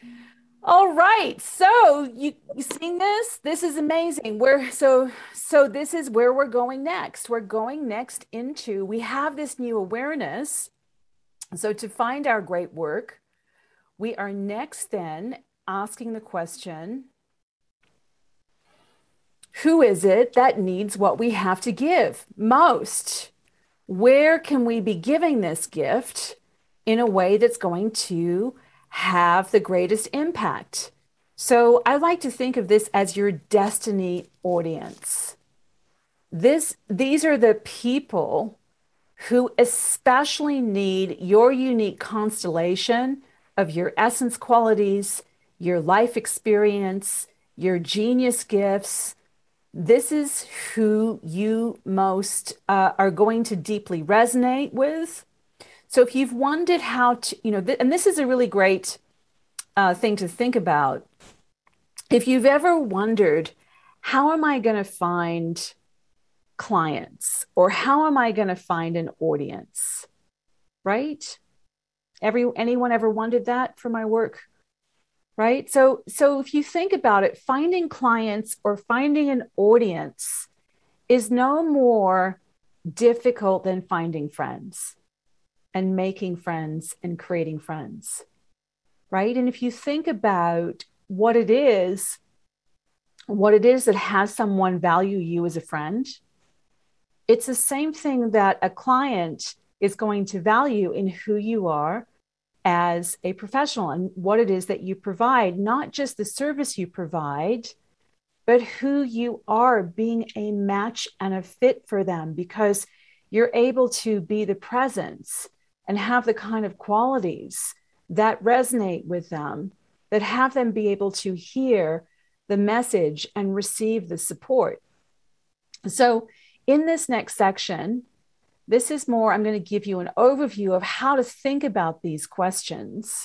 All right. So you you seen this? This is amazing. We're so so this is where we're going next. We're going next into, we have this new awareness. So to find our great work, we are next then asking the question, who is it that needs what we have to give most? Where can we be giving this gift in a way that's going to have the greatest impact? So I like to think of this as your destiny audience. This, these are the people who especially need your unique constellation of your essence qualities, your life experience, your genius gifts. This is who you most uh, are going to deeply resonate with. So if you've wondered how to, you know, th- and this is a really great uh, thing to think about. If you've ever wondered, how am I going to find clients, or how am I going to find an audience, right? Every, anyone ever wondered that for my work, right? So, so if you think about it, finding clients or finding an audience is no more difficult than finding friends and making friends and creating friends, right? And if you think about what it is, what it is that has someone value you as a friend, it's the same thing that a client is going to value in who you are as a professional and what it is that you provide, not just the service you provide, but who you are, being a match and a fit for them, because you're able to be the presence and have the kind of qualities that resonate with them that have them be able to hear the message and receive the support. So in this next section, this is more, I'm going to give you an overview of how to think about these questions.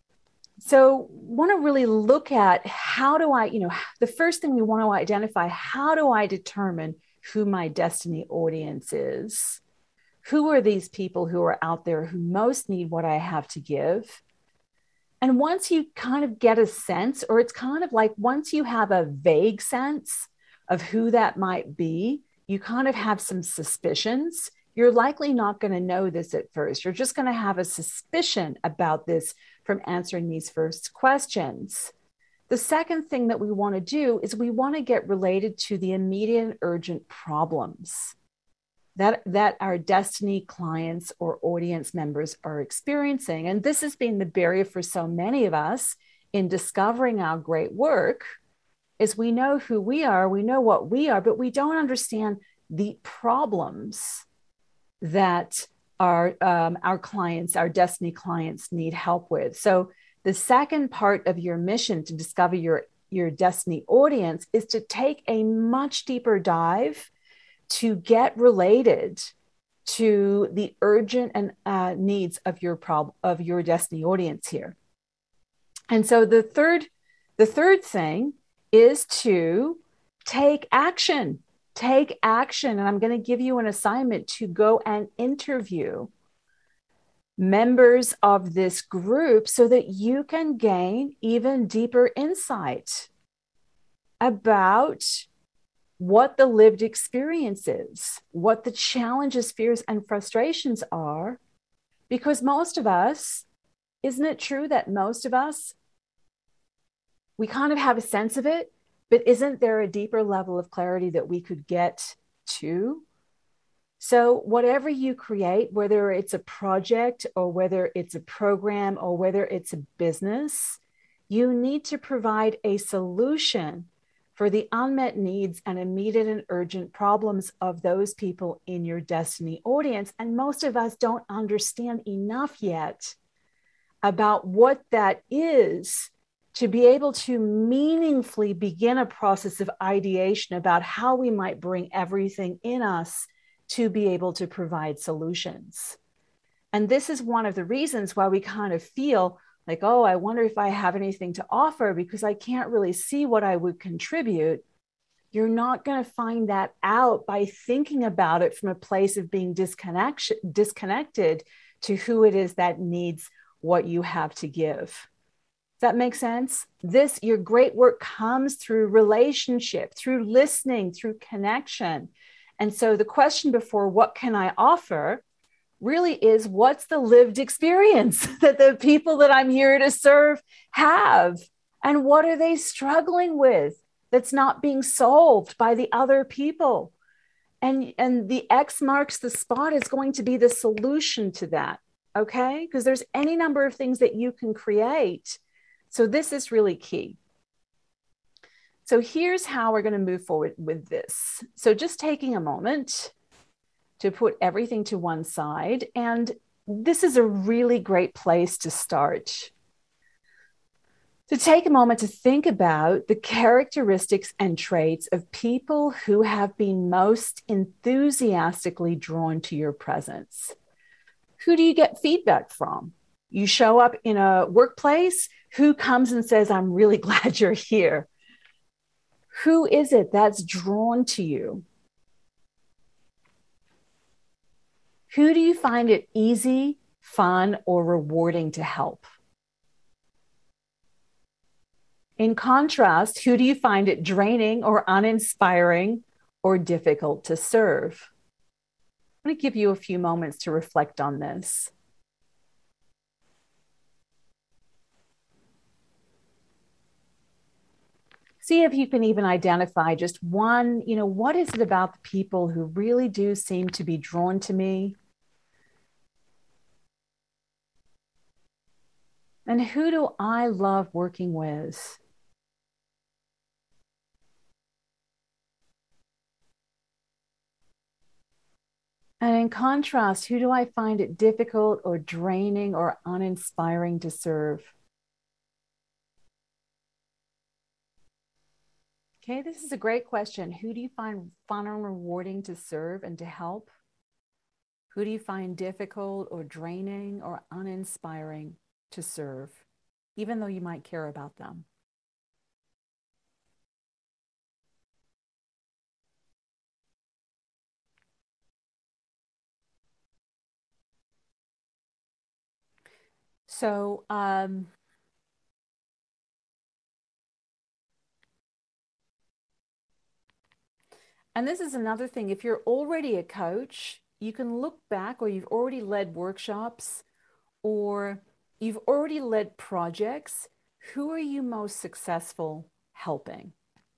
So want to really look at how do I, you know, the first thing we want to identify, how do I determine who my destiny audience is? Who are these people who are out there who most need what I have to give? And once you kind of get a sense, or it's kind of like once you have a vague sense of who that might be, you kind of have some suspicions. You're likely not going to know this at first. You're just going to have a suspicion about this from answering these first questions. The second thing that we want to do is we want to get related to the immediate and urgent problems that, that our destiny clients or audience members are experiencing. And this has been the barrier for so many of us in discovering our great work, is we know who we are, we know what we are, but we don't understand the problems that our, um, our clients, our destiny clients need help with. So the second part of your mission to discover your, your destiny audience is to take a much deeper dive to get related to the urgent and uh, needs of your prob- of your destiny audience here. And so the third, the third thing is to take action. Take action. And I'm going to give you an assignment to go and interview members of this group so that you can gain even deeper insight about what the lived experience is, what the challenges, fears, and frustrations are. Because most of us, isn't it true that most of us, we kind of have a sense of it, but isn't there a deeper level of clarity that we could get to? So whatever you create, whether it's a project or whether it's a program or whether it's a business, you need to provide a solution for the unmet needs and immediate and urgent problems of those people in your destiny audience. And most of us don't understand enough yet about what that is to be able to meaningfully begin a process of ideation about how we might bring everything in us to be able to provide solutions. And this is one of the reasons why we kind of feel like, oh, I wonder if I have anything to offer because I can't really see what I would contribute. You're not going to find that out by thinking about it from a place of being disconnection, disconnected to who it is that needs what you have to give. Does that make sense? This, your great work comes through relationship, through listening, through connection. And so the question before what can I offer really is what's the lived experience that the people that I'm here to serve have? And what are they struggling with that's not being solved by the other people? And, and the X marks the spot is going to be the solution to that, okay? Because there's any number of things that you can create. So this is really key. So here's how we're going to move forward with this. So just taking a moment to put everything to one side. And this is a really great place to start. To take a moment to think about the characteristics and traits of people who have been most enthusiastically drawn to your presence. Who do you get feedback from? You show up in a workplace, who comes and says, I'm really glad you're here? Who is it that's drawn to you? Who do you find it easy, fun, or rewarding to help? In contrast, who do you find it draining or uninspiring or difficult to serve? I'm going to give you a few moments to reflect on this. See if you can even identify just one, you know, what is it about the people who really do seem to be drawn to me? And who do I love working with? And in contrast, who do I find it difficult or draining or uninspiring to serve? Okay, this is a great question. Who do you find fun and rewarding to serve and to help? Who do you find difficult or draining or uninspiring to serve, even though you might care about them? So, um, and this is another thing. If you're already a coach, you can look back, or you've already led workshops, or you've already led projects. Who are you most successful helping?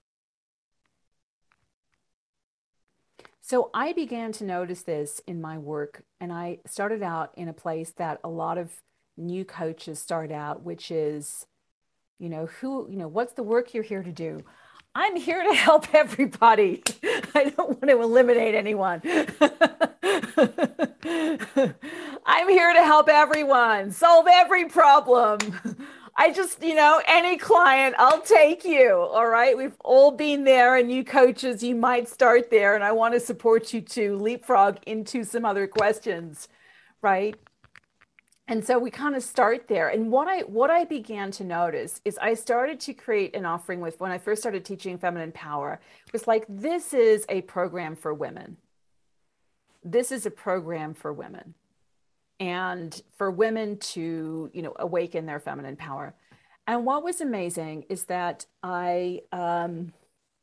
So I began to notice this in my work, and I started out in a place that a lot of new coaches start out, which is, you know, who, you know, what's the work you're here to do? I'm here to help everybody. I don't want to eliminate anyone. I'm here to help everyone, solve every problem. I just, you know, any client, I'll take you. All right. We've all been there, and you coaches, you might start there. And I want to support you to leapfrog into some other questions. Right. And so we kind of start there. And what I what I began to notice is I started to create an offering with, when I first started teaching Feminine Power, it was like, this is a program for women. This is a program for women. And for women to, you know, awaken their feminine power. And what was amazing is that I um,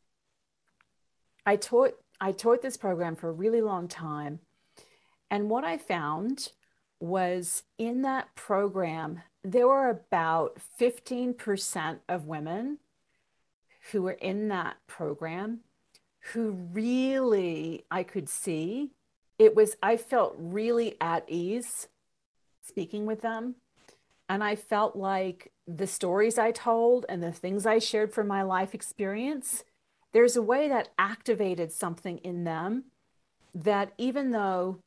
I taught I taught this program for a really long time. And what I found was, in that program, there were about fifteen percent of women who were in that program who really, I could see, it was, I felt really at ease speaking with them. And I felt like the stories I told and the things I shared from my life experience, there's a way that activated something in them that even though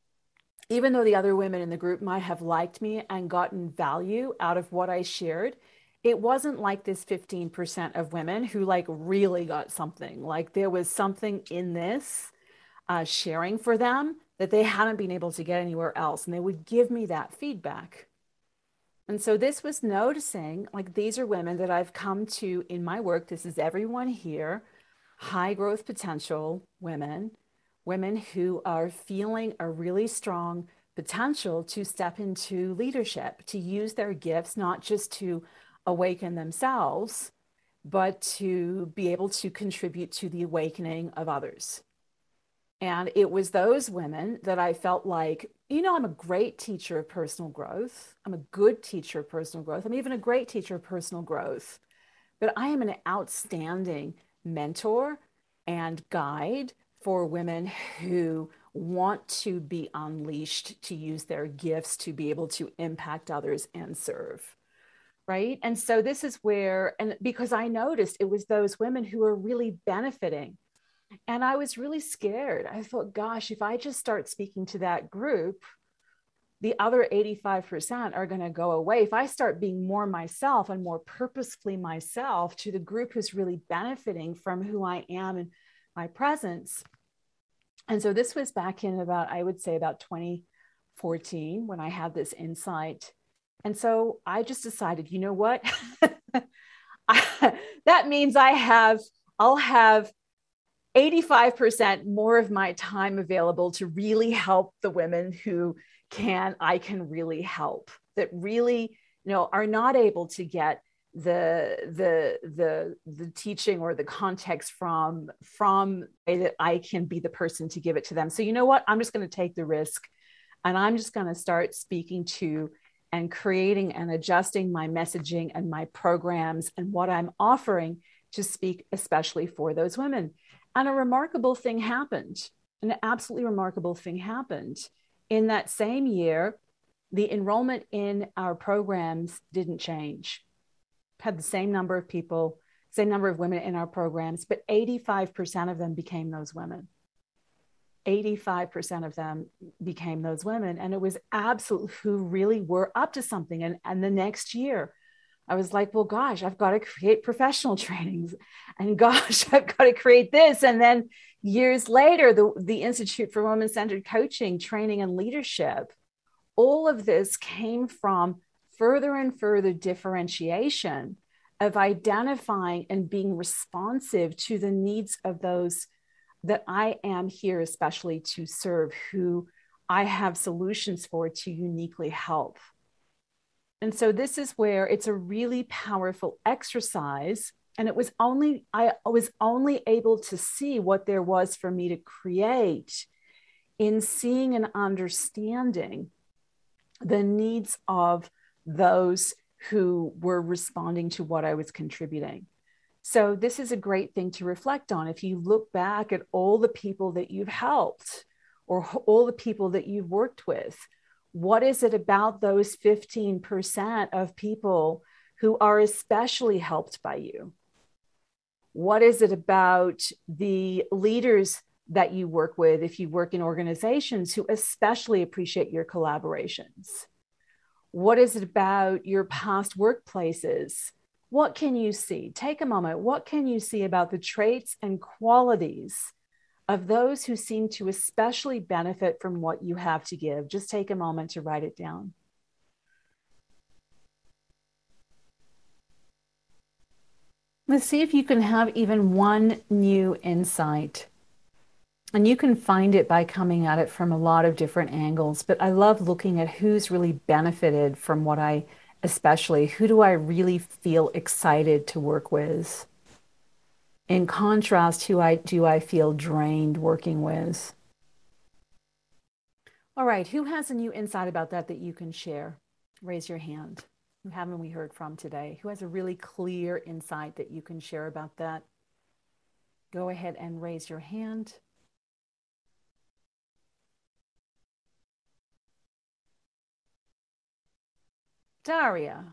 even though the other women in the group might have liked me and gotten value out of what I shared, it wasn't like this fifteen percent of women who like really got something. Like there was something in this uh, sharing for them that they hadn't been able to get anywhere else. And they would give me that feedback. And so this was noticing, like, these are women that I've come to in my work. This is everyone here, high growth potential women, women who are feeling a really strong potential to step into leadership, to use their gifts, not just to awaken themselves, but to be able to contribute to the awakening of others. And it was those women that I felt like, you know, I'm a great teacher of personal growth. I'm a good teacher of personal growth. I'm even a great teacher of personal growth. But I am an outstanding mentor and guide for women who want to be unleashed, to use their gifts to be able to impact others and serve. Right. And so this is where, and because I noticed it was those women who were really benefiting. And I was really scared. I thought, gosh, if I just start speaking to that group, the other eighty-five percent are going to go away. If I start being more myself and more purposefully myself to the group who's really benefiting from who I am and my presence. And so this was back in about, I would say about twenty fourteen when I had this insight. And so I just decided, you know what? I, that means I have, I'll have eighty-five percent more of my time available to really help the women who can, I can really help, that really, you know, are not able to get the, the, the, the teaching or the context from, from that I can be the person to give it to them. So you know what, I'm just going to take the risk and I'm just going to start speaking to and creating and adjusting my messaging and my programs and what I'm offering to speak especially for those women. And a remarkable thing happened, an absolutely remarkable thing happened. In that same year, the enrollment in our programs didn't change. Had the same number of people, same number of women in our programs, but eighty-five percent of them became those women. eighty-five percent of them became those women. And it was absolutely who really were up to something. And, and the next year, I was like, well, gosh, I've got to create professional trainings, and gosh, I've got to create this. And then years later, the, the Institute for Women-Centered Coaching, Training, and Leadership, all of this came from further and further differentiation of identifying and being responsive to the needs of those that I am here, especially to serve, who I have solutions for to uniquely help. And so this is where it's a really powerful exercise. And it was only, I was only able to see what there was for me to create in seeing and understanding the needs of those who were responding to what I was contributing. So this is a great thing to reflect on. If you look back at all the people that you've helped or all the people that you've worked with, what is it about those fifteen percent of people who are especially helped by you? What is it about the leaders that you work with, if you work in organizations, who especially appreciate your collaborations? What is it about your past workplaces? What can you see? Take a moment. What can you see about the traits and qualities of those who seem to especially benefit from what you have to give? Just take a moment to write it down. Let's see if you can have even one new insight. And you can find it by coming at it from a lot of different angles. But I love looking at who's really benefited from what I, especially, who do I really feel excited to work with? In contrast, who I, do I feel drained working with? All right, who has a new insight about that that you can share? Raise your hand. Who haven't we heard from today? Who has a really clear insight that you can share about that? Go ahead and raise your hand. Daria.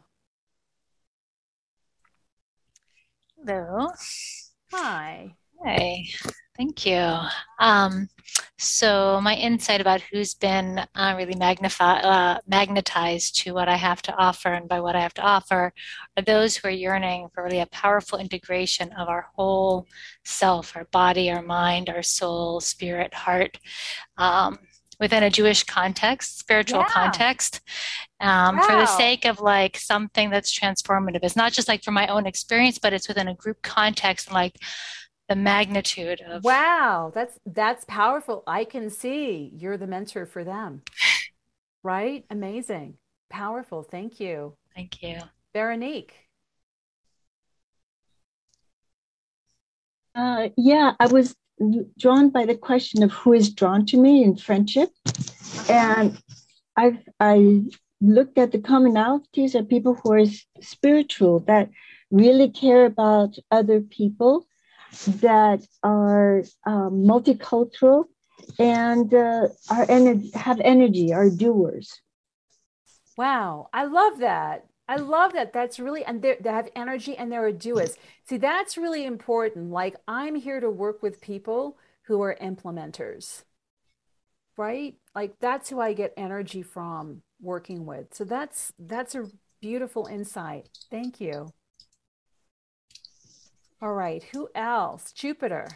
Hello. Hi. Hey, thank you. Um, so my insight about who's been uh, really magnify, uh, magnetized to what I have to offer, and by what I have to offer, are those who are yearning for really a powerful integration of our whole self, our body, our mind, our soul, spirit, heart, um, within a Jewish context, spiritual Yeah. context, um, for the Wow. sake of like something that's transformative. It's not just like for my own experience, but it's within a group context, and like the magnitude of. Wow, that's that's powerful. I can see you're the mentor for them. Right? Amazing. Powerful. Thank you. Thank you. Veronique. Uh, yeah, I was drawn by the question of who is drawn to me in friendship. And I've I looked at the commonalities of people who are spiritual, that really care about other people, that are um, multicultural, and uh, are ener- have energy, are doers. Wow, I love that. I love that. That's really, and they they have energy and they're a doers. See, that's really important. Like, I'm here to work with people who are implementers, right? Like, that's who I get energy from working with. So that's that's a beautiful insight. Thank you. All right, who else? Jupiter.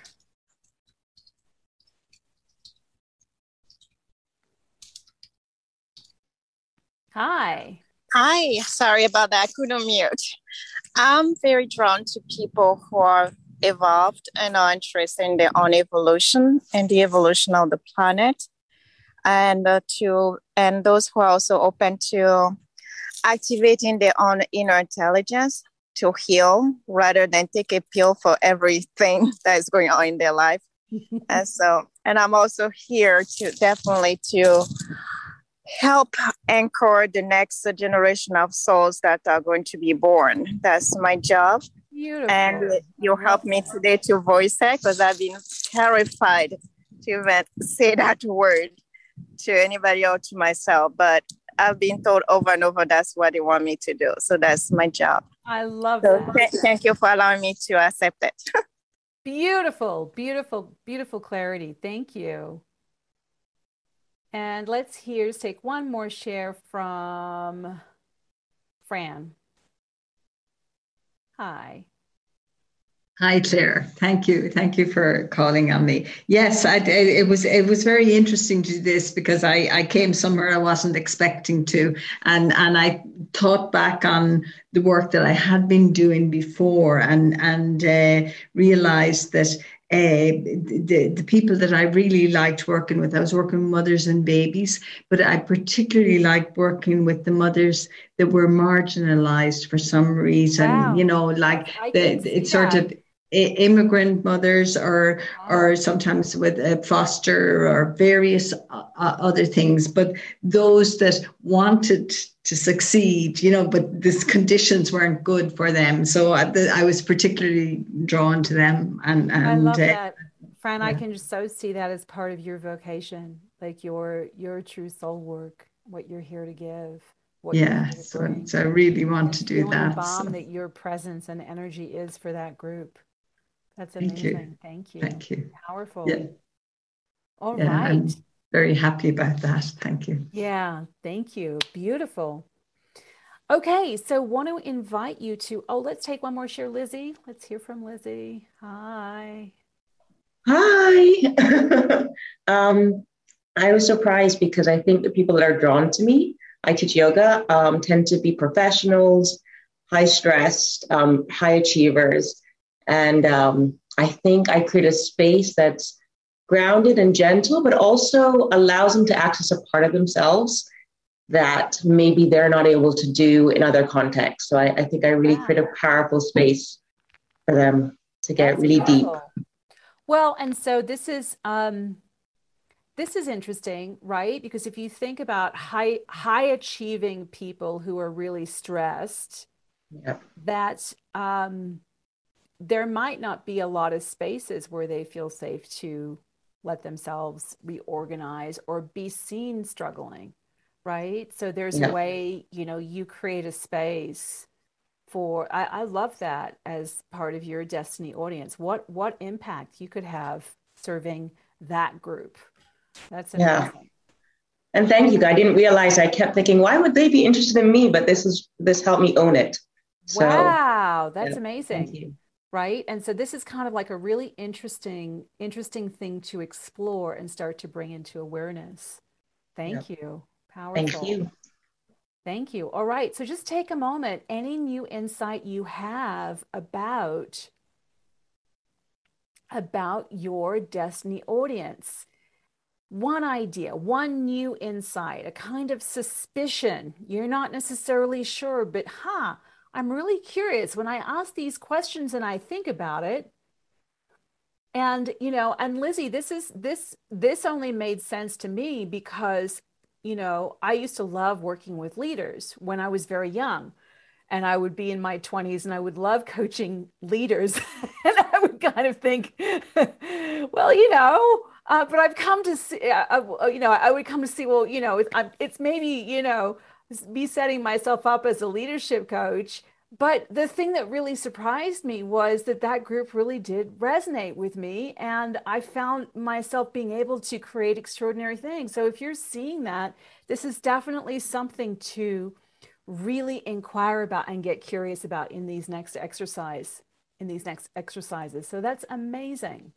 Hi. Hi, sorry about that. I couldn't mute. I'm very drawn to people who are evolved and are interested in their own evolution and the evolution of the planet, and uh, to and those who are also open to activating their own inner intelligence to heal rather than take a pill for everything that is going on in their life. And so, and I'm also here to definitely to help anchor the next generation of souls that are going to be born. That's my job. Beautiful. And you helped me today to voice that, because I've been terrified to even say that word to anybody or to myself. But I've been told over and over that's what they want me to do. So that's my job. I love So that. th- thank you for allowing me to accept it. Beautiful, beautiful, beautiful clarity. Thank you. And let's here's take one more share from Fran. Hi. Hi, Claire. Thank you. Thank you for calling on me. Yes, I, it was it was very interesting to do this because I, I came somewhere I wasn't expecting to, and and I thought back on the work that I had been doing before, and and uh, realized that uh, the the people that I really liked working with, I was working with mothers and babies, but I particularly liked working with the mothers that were marginalized for some reason. Wow. You know, like the, the it's sort of immigrant mothers, or or sometimes with a foster or various uh, other things, but those that wanted to succeed, you know, but these conditions weren't good for them. So I, I was particularly drawn to them. And, and I love uh, that, Fran. yeah. I can just so see that as part of your vocation, like your your true soul work, what you're here to give. What yeah, so, so I really want to do that. The bomb so. that your presence and energy is for that group. That's Thank amazing. you. Thank you. Thank you. Powerful. Yeah. All yeah, right. I'm very happy about that. Thank you. Yeah. Thank you. Beautiful. Okay. So want to invite you to, oh, let's take one more share, Lizzie. Let's hear from Lizzie. Hi. Hi. um, I was surprised because I think the people that are drawn to me, I teach yoga, um, tend to be professionals, high stressed, um, high achievers. And um, I think I create a space that's grounded and gentle, but also allows them to access a part of themselves that maybe they're not able to do in other contexts. So I, I think I really create a powerful space for them to get That's really beautiful. deep. Well, and so this is um, this is interesting, right? Because if you think about high high achieving people who are really stressed, yeah. that um, there might not be a lot of spaces where they feel safe to let themselves reorganize or be seen struggling, right? So there's Yeah. a way, you know, you create a space for, I, I love that as part of your destiny audience. What, what impact you could have serving that group. That's amazing. Yeah. And thank you. I didn't realize, I kept thinking, why would they be interested in me? But this is, this helped me own it. So, wow. That's yeah, amazing. Thank you. Right. And so this is kind of like a really interesting, interesting thing to explore and start to bring into awareness. Thank Yep. you. Powerful. Thank you. Thank you. All right. So just take a moment. Any new insight you have about, about your destiny audience? One idea, one new insight, a kind of suspicion. You're not necessarily sure, but huh, I'm really curious when I ask these questions and I think about it. And, you know, and Lizzie, this is, this, this only made sense to me because, you know, I used to love working with leaders when I was very young, and I would be in my twenties and I would love coaching leaders. And I would kind of think, well, you know, uh, but I've come to see, uh, uh, you know, I would come to see, well, you know, it's, I'm, it's maybe, you know, me setting myself up as a leadership coach. But the thing that really surprised me was that that group really did resonate with me. And I found myself being able to create extraordinary things. So if you're seeing that, this is definitely something to really inquire about and get curious about in these next exercise, in these next exercises. So that's amazing.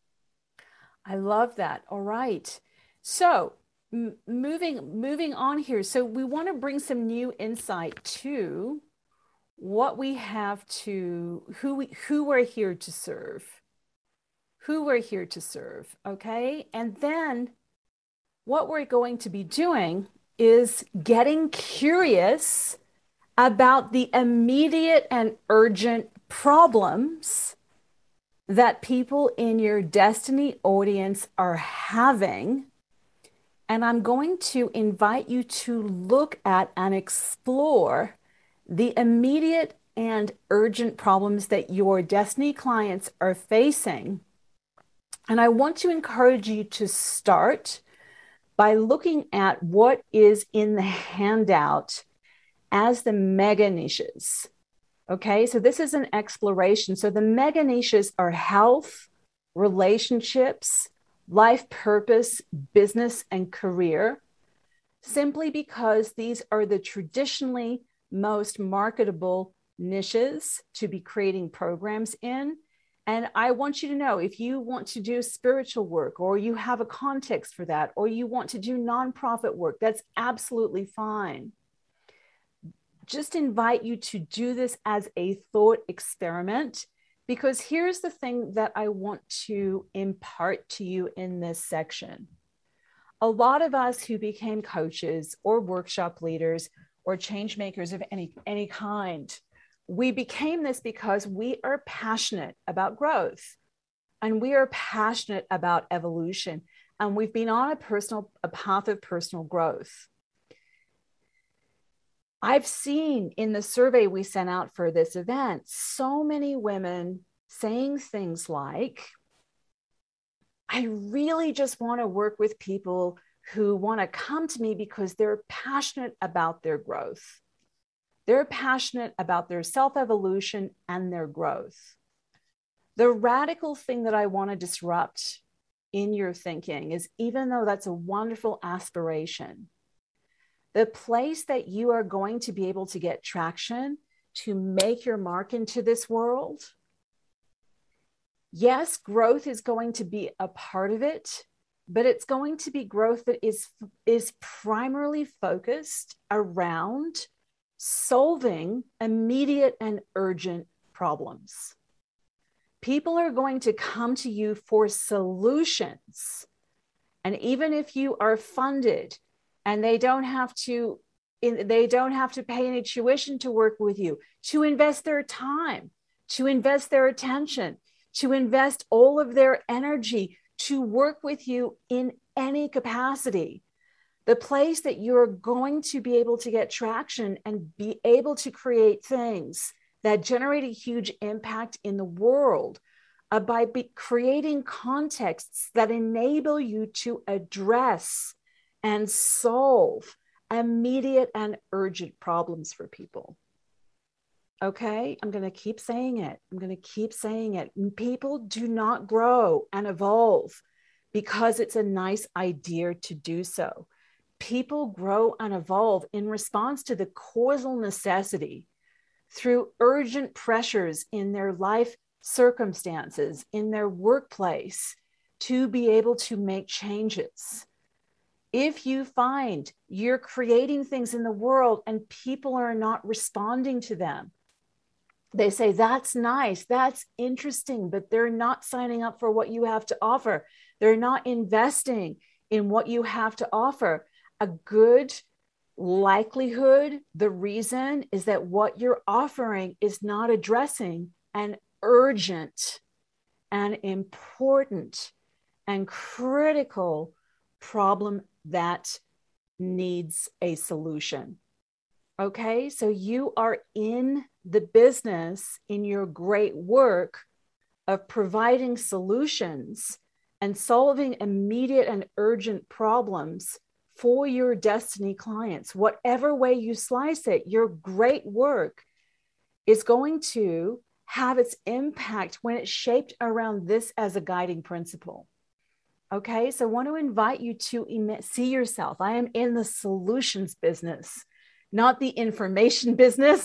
I love that. All right. So m- moving, moving on here. So we want to bring some new insight to what we have to, who we, who we're here to serve, who we're here to serve. Okay. And then what we're going to be doing is getting curious about the immediate and urgent problems that people in your destiny audience are having. And I'm going to invite you to look at and explore the immediate and urgent problems that your destiny clients are facing. And I want to encourage you to start by looking at what is in the handout as the mega niches. Okay, so this is an exploration. So the mega niches are health, relationships, life purpose, business, and career, simply because these are the traditionally most marketable niches to be creating programs in. And I want you to know, if you want to do spiritual work, or you have a context for that, or you want to do nonprofit work, that's absolutely fine. Just invite you to do this as a thought experiment, because here's the thing that I want to impart to you in this section. A lot of us who became coaches or workshop leaders or change makers of any, any kind, we became this because we are passionate about growth, and we are passionate about evolution, and we've been on a personal, a path of personal growth. I've seen in the survey we sent out for this event, so many women saying things like, I really just want to work with people who want to come to me because they're passionate about their growth. They're passionate about their self-evolution and their growth. The radical thing that I want to disrupt in your thinking is, even though that's a wonderful aspiration, the place that you are going to be able to get traction to make your mark into this world, yes, growth is going to be a part of it, but it's going to be growth that is, is primarily focused around solving immediate and urgent problems. People are going to come to you for solutions. And even if you are funded and they don't have to, they don't have to pay any tuition to work with you, to invest their time, to invest their attention, to invest all of their energy to work with you in any capacity, the place that you're going to be able to get traction and be able to create things that generate a huge impact in the world uh, by be creating contexts that enable you to address and solve immediate and urgent problems for people. Okay, I'm going to keep saying it. I'm going to keep saying it. People do not grow and evolve because it's a nice idea to do so. People grow and evolve in response to the causal necessity through urgent pressures in their life circumstances, in their workplace, to be able to make changes. If you find you're creating things in the world and people are not responding to them, they say, that's nice, that's interesting, but they're not signing up for what you have to offer. They're not investing in what you have to offer. A good likelihood, the reason is that what you're offering is not addressing an urgent and important and critical problem that needs a solution. Okay, so you are in the business, in your great work of providing solutions and solving immediate and urgent problems for your destiny clients. Whatever way you slice it, your great work is going to have its impact when it's shaped around this as a guiding principle. Okay, so I want to invite you to see yourself. I am in the solutions business, not the information business,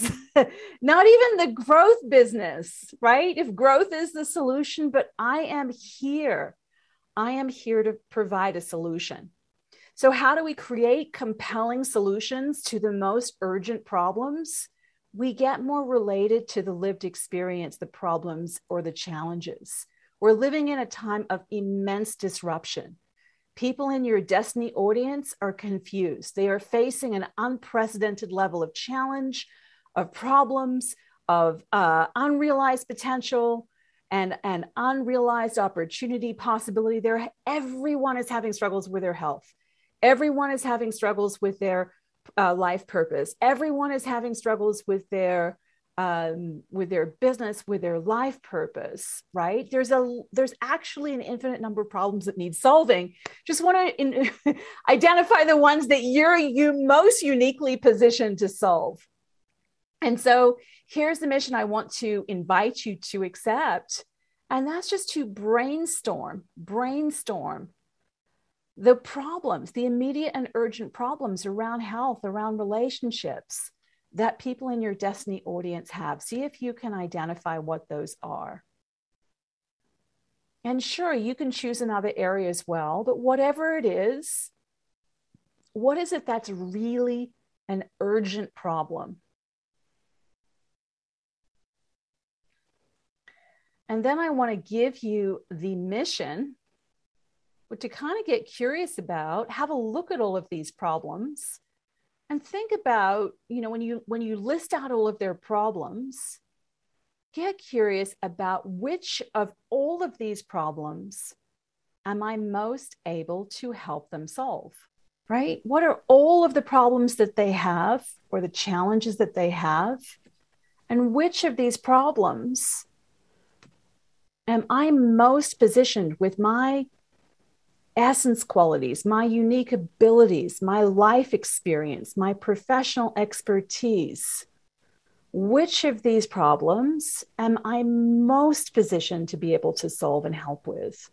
not even the growth business, right? If growth is the solution, but I am here. I am here to provide a solution. So how do we create compelling solutions to the most urgent problems? We get more related to the lived experience, the problems or the challenges. We're living in a time of immense disruption. People in your destiny audience are confused. They are facing an unprecedented level of challenge, of problems, of uh, unrealized potential, and an unrealized opportunity possibility. There, everyone is having struggles with their health. Everyone is having struggles with their uh, life purpose. Everyone is having struggles with their um, with their business, with their life purpose. Right? There's a there's actually an infinite number of problems that need solving. Just want to in, identify the ones that you're you most uniquely positioned to solve. And so here's the mission I want to invite you to accept, and that's just to brainstorm, brainstorm. The problems, the immediate and urgent problems around health, around relationships, that people in your destiny audience have. See if you can identify what those are. And sure, you can choose another area as well, but whatever it is, what is it that's really an urgent problem? And then I want to give you the mission, but to kind of get curious about, have a look at all of these problems and think about, you know, when you when you list out all of their problems, get curious about which of all of these problems am I most able to help them solve, right? What are all of the problems that they have or the challenges that they have? And which of these problems am I most positioned with my essence qualities, my unique abilities, my life experience, my professional expertise? Which of these problems am I most positioned to be able to solve and help with?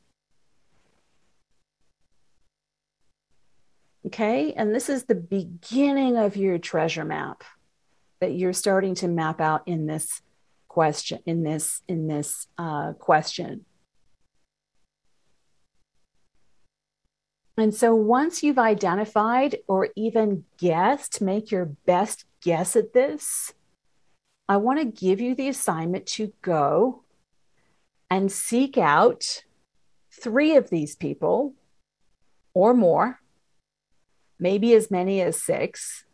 Okay, and this is the beginning of your treasure map that you're starting to map out in this question, in this, in this uh, question. And so once you've identified or even guessed, make your best guess at this, I want to give you the assignment to go and seek out three of these people or more, maybe as many as six,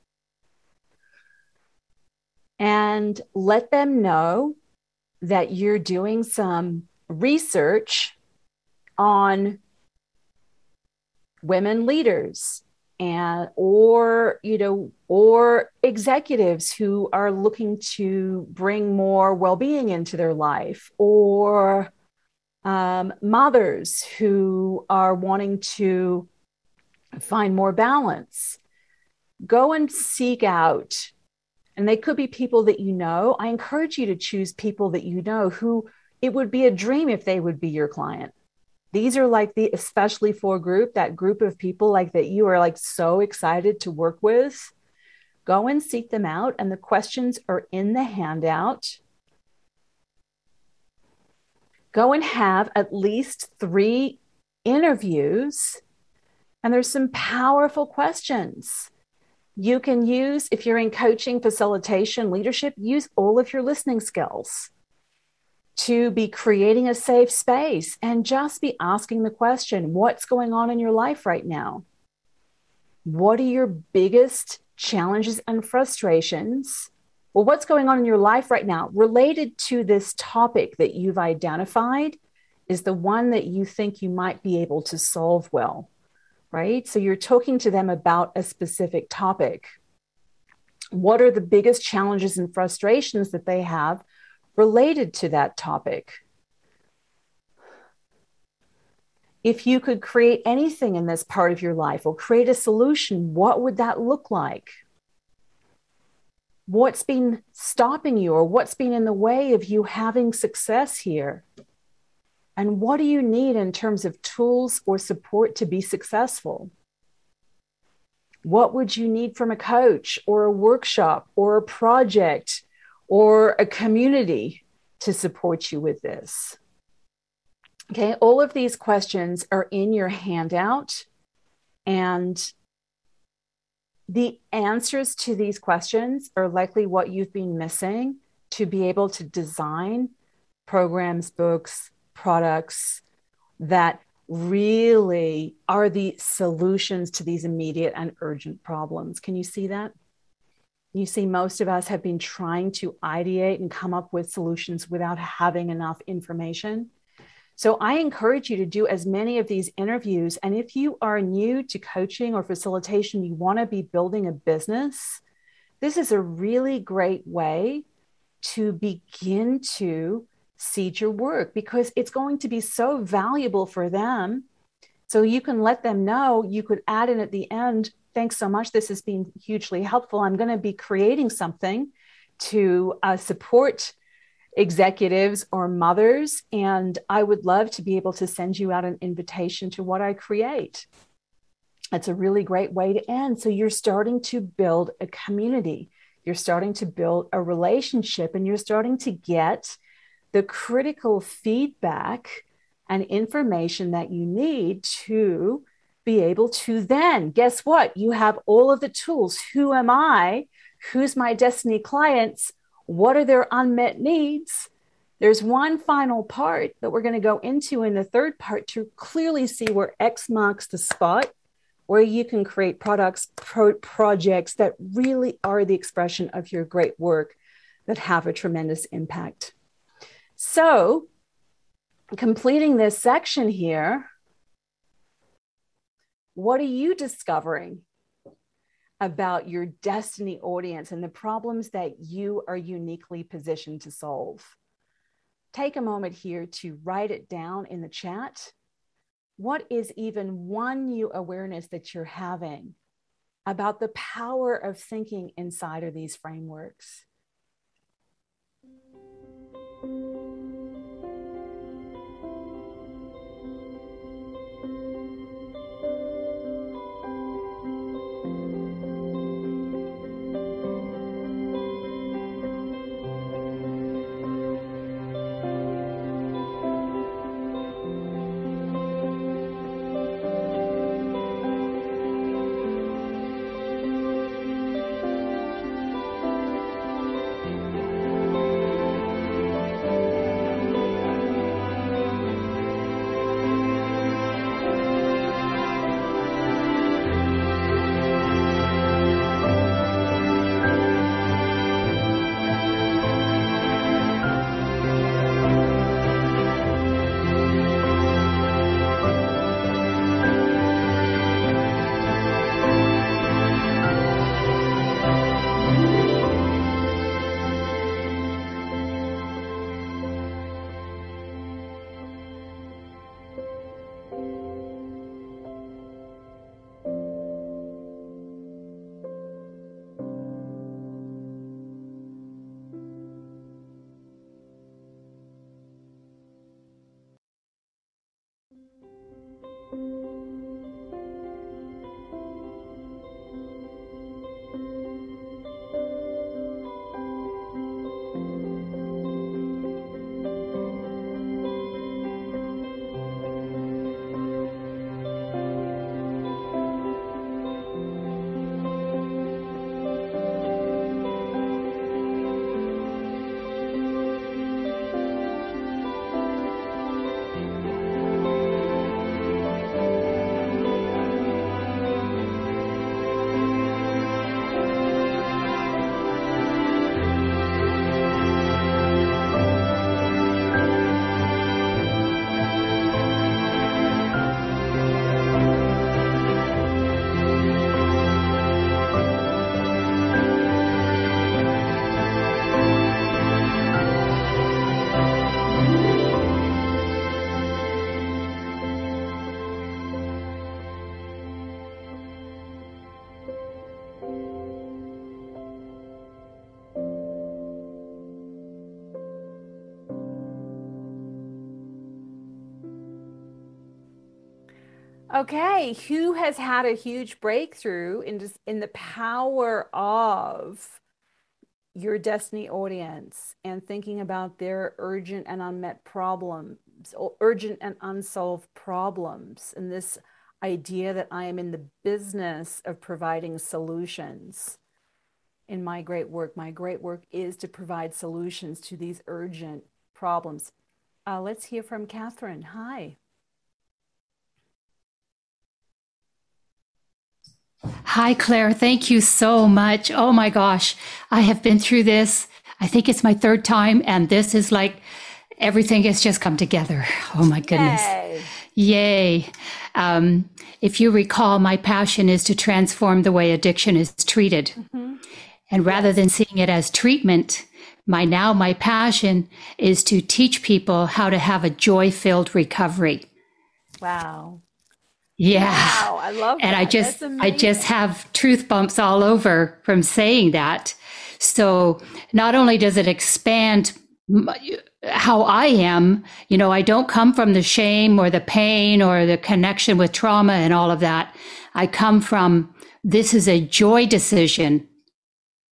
and let them know that you're doing some research on women leaders and or you know or executives who are looking to bring more well-being into their life, or um, mothers who are wanting to find more balance. Go and seek out, and they could be people that you know. I encourage you to choose people that you know who it would be a dream if they would be your client. These are like the, especially for group, that group of people like that you are like so excited to work with. Go and seek them out. And the questions are in the handout. Go and have at least three interviews. And there's some powerful questions. You can use, if you're in coaching, facilitation, leadership, use all of your listening skills to be creating a safe space and just be asking the question, what's going on in your life right now? What are your biggest challenges and frustrations? Well, what's going on in your life right now related to this topic that you've identified is the one that you think you might be able to solve well, right? So you're talking to them about a specific topic. What are the biggest challenges and frustrations that they have related to that topic? If you could create anything in this part of your life or create a solution, what would that look like? What's been stopping you, or what's been in the way of you having success here? And what do you need in terms of tools or support to be successful? What would you need from a coach or a workshop or a project or a community to support you with this? Okay, all of these questions are in your handout, and the answers to these questions are likely what you've been missing to be able to design programs, books, products that really are the solutions to these immediate and urgent problems. Can you see that? You see, most of us have been trying to ideate and come up with solutions without having enough information. So I encourage you to do as many of these interviews. And if you are new to coaching or facilitation, you want to be building a business, this is a really great way to begin to seed your work, because it's going to be so valuable for them. So you can let them know, you could add in at the end, thanks so much, this has been hugely helpful. I'm going to be creating something to uh, support executives or mothers, and I would love to be able to send you out an invitation to what I create. It's a really great way to end. So you're starting to build a community. You're starting to build a relationship, and you're starting to get the critical feedback and information that you need to be able to then, guess what? You have all of the tools. Who am I? Who's my destiny clients? What are their unmet needs? There's one final part that we're going to go into in the third part to clearly see where X marks the spot, where you can create products, pro- projects that really are the expression of your great work that have a tremendous impact. So, completing this section here, what are you discovering about your destiny audience and the problems that you are uniquely positioned to solve? Take a moment here to write it down in the chat. What is even one new awareness that you're having about the power of thinking inside of these frameworks? Okay, who has had a huge breakthrough in just in the power of your destiny audience and thinking about their urgent and unmet problems, or urgent and unsolved problems, and this idea that I am in the business of providing solutions in my great work. My great work is to provide solutions to these urgent problems. Uh, let's hear from Catherine. Hi. Hi, Claire. Thank you so much. Oh my gosh. I have been through this. I think it's my third time, and this is like everything has just come together. Oh my goodness. Yay. Yay. Um, if you recall, my passion is to transform the way addiction is treated. Mm-hmm. And rather yes. than seeing it as treatment, my now my passion is to teach people how to have a joy-filled recovery. Wow. Yeah. Wow, I love that. And I just I just have truth bumps all over from saying that. So not only does it expand how I am, you know, I don't come from the shame or the pain or the connection with trauma and all of that. I come from, this is a joy decision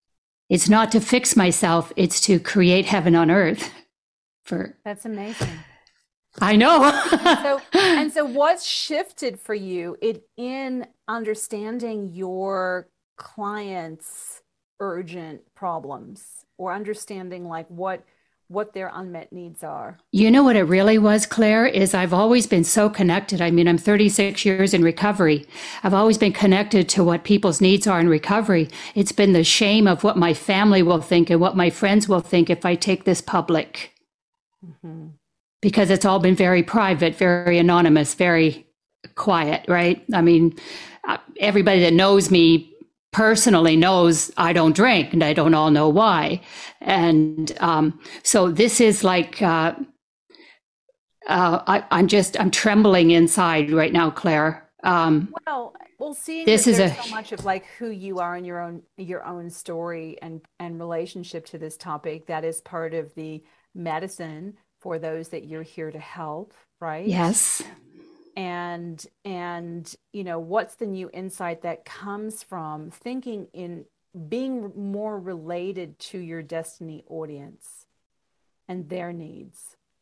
It's not to fix myself, it's to create heaven on earth. For That's amazing. I know. and, so, and so what's shifted for you it, in understanding your clients' urgent problems, or understanding like what what their unmet needs are? You know what it really was, Claire, is I've always been so connected. I mean, I'm thirty-six years in recovery. I've always been connected to what people's needs are in recovery. It's been the shame of what my family will think and what my friends will think if I take this public. Mm-hmm. Because it's all been very private, very anonymous, very quiet, right? I mean, everybody that knows me personally knows I don't drink, and I don't all know why. And um, so this is like, uh, uh, I, I'm just, I'm trembling inside right now, Claire. Um, well, well, seeing this that is there's a, so much of like who you are in your own, your own story and, and relationship to this topic, that is part of the medicine for those that you're here to help, right? Yes. And, and, you know, what's the new insight that comes from thinking in being more related to your destiny audience and their needs?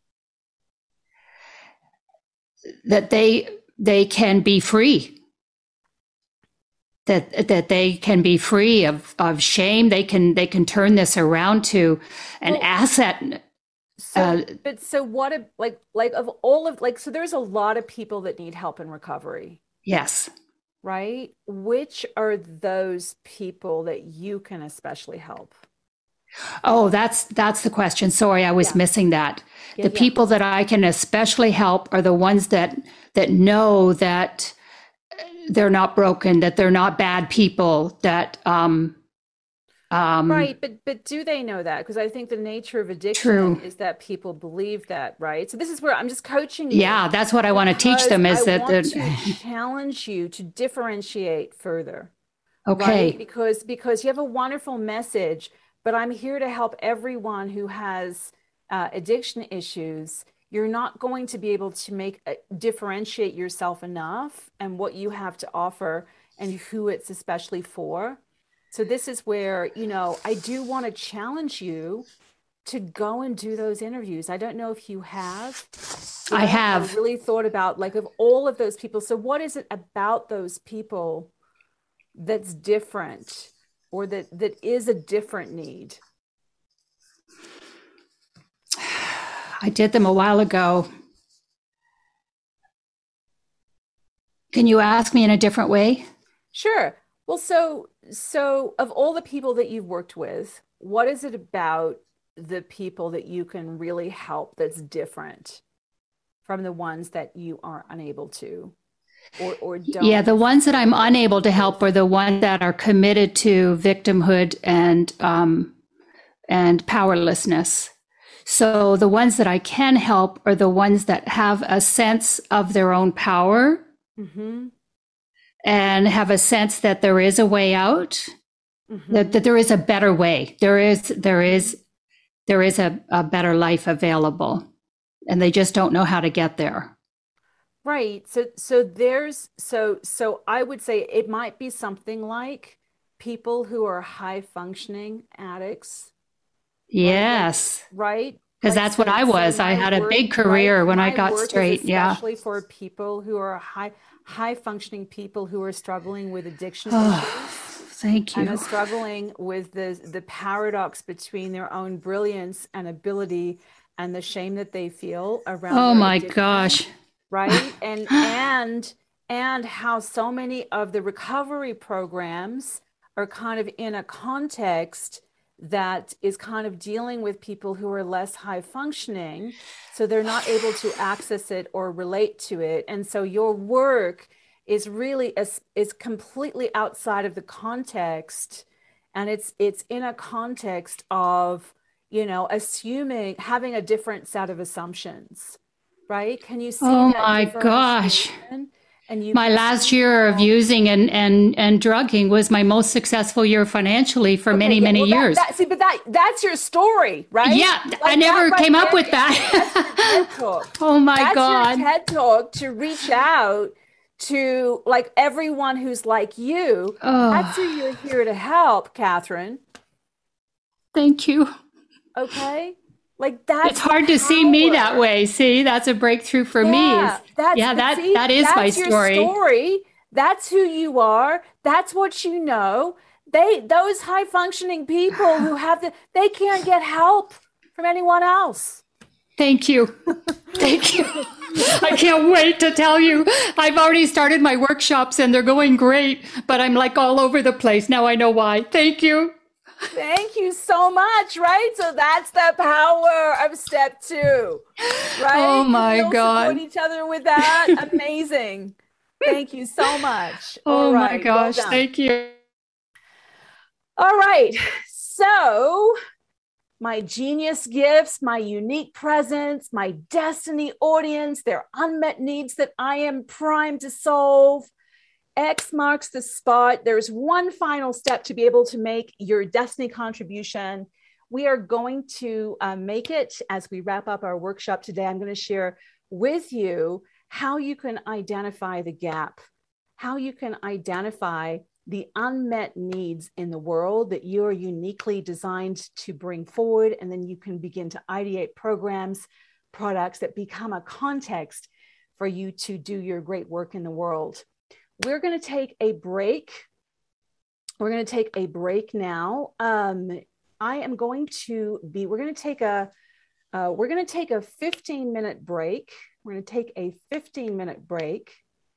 That they, they can be free. That, that they can be free of, of shame. They can, they can turn this around to an well, asset. So, uh, but so what, a, like, like of all of like, so there's a lot of people that need help in recovery. Yes. Right. Which are those people that you can especially help? Oh, that's, that's the question. Sorry, I was yeah. missing that. Yeah, the yeah. people that I can especially help are the ones that, that know that they're not broken, that they're not bad people, that, um, Um, right. But, but do they know that? Because I think the nature of addiction true. is that people believe that, right? So this is where I'm just coaching you. Yeah, that's what I want to teach them is I that. I want to challenge you to differentiate further. Okay. Right? Because, because you have a wonderful message, but I'm here to help everyone who has uh, addiction issues. You're not going to be able to make uh, differentiate yourself enough and what you have to offer and who it's especially for. So this is where, you know, I do want to challenge you to go and do those interviews. I don't know if you have. I know, have. I really thought about like of all of those people. So what is it about those people that's different or that, that is a different need? I did them a while ago. Can you ask me in a different way? Sure. Well, so so of all the people that you've worked with, what is it about the people that you can really help that's different from the ones that you are unable to or, or don't? Yeah, the ones that I'm unable to help are the ones that are committed to victimhood and um, and powerlessness. So the ones that I can help are the ones that have a sense of their own power. Mm-hmm. And have a sense that there is a way out, mm-hmm. that, that there is a better way. There is, there is, there is a, a better life available, and they just don't know how to get there. Right. So, so there's, so, so I would say it might be something like people who are high functioning addicts. Yes. Right. Because like, that's so, what I was. So I had a big career right, when I got straight. Yeah. Especially for people who are high, high functioning people who are struggling with addiction oh, issues. Thank you. And are struggling with the, the paradox between their own brilliance and ability and the shame that they feel around. Oh my gosh. Right. And, and, and how so many of the recovery programs are kind of in a context that is kind of dealing with people who are less high functioning. So they're not able to access it or relate to it. And so your work is really, a, is completely outside of the context. And it's, it's in a context of, you know, assuming, having a different set of assumptions, right? Can you see oh that my gosh. And you my last year of using and, and, and drugging was my most successful year financially for okay, many, yeah, many well, that, years. That, see, but that that's your story, right? Yeah, like I never that, came right up there, with that. That's your TED Talk. Oh my that's God. Your TED Talk to reach out to like everyone who's like you. Oh. That's who you're here to help, Catherine. Thank you. Okay. Like that's it's hard to see me that way. See, that's a breakthrough for yeah, me. Is, that's, yeah, that, see, that is that's my your story. story. That's who you are. That's what you know. They, those high functioning people who have the, they can't get help from anyone else. Thank you. Thank you. I can't wait to tell you. I've already started my workshops and they're going great, but I'm like all over the place. Now I know why. Thank you. Thank you so much, right? So that's the power of step two, right? Oh my we'll God. Support each other with that. Amazing. Thank you so much. Oh All right. my gosh. Well Thank you. All right. So my genius gifts, my unique presence, my destiny audience, their unmet needs that I am primed to solve. X marks the spot. There's one final step to be able to make your destiny contribution. We are going to uh, make it as we wrap up our workshop today. I'm going to share with you how you can identify the gap, how you can identify the unmet needs in the world that you are uniquely designed to bring forward. And then you can begin to ideate programs, products that become a context for you to do your great work in the world. We're going to take a break. We're going to take a break now. Um, I am going to be, we're going to take a, uh, we're going to take a fifteen minute break. We're going to take a fifteen minute break.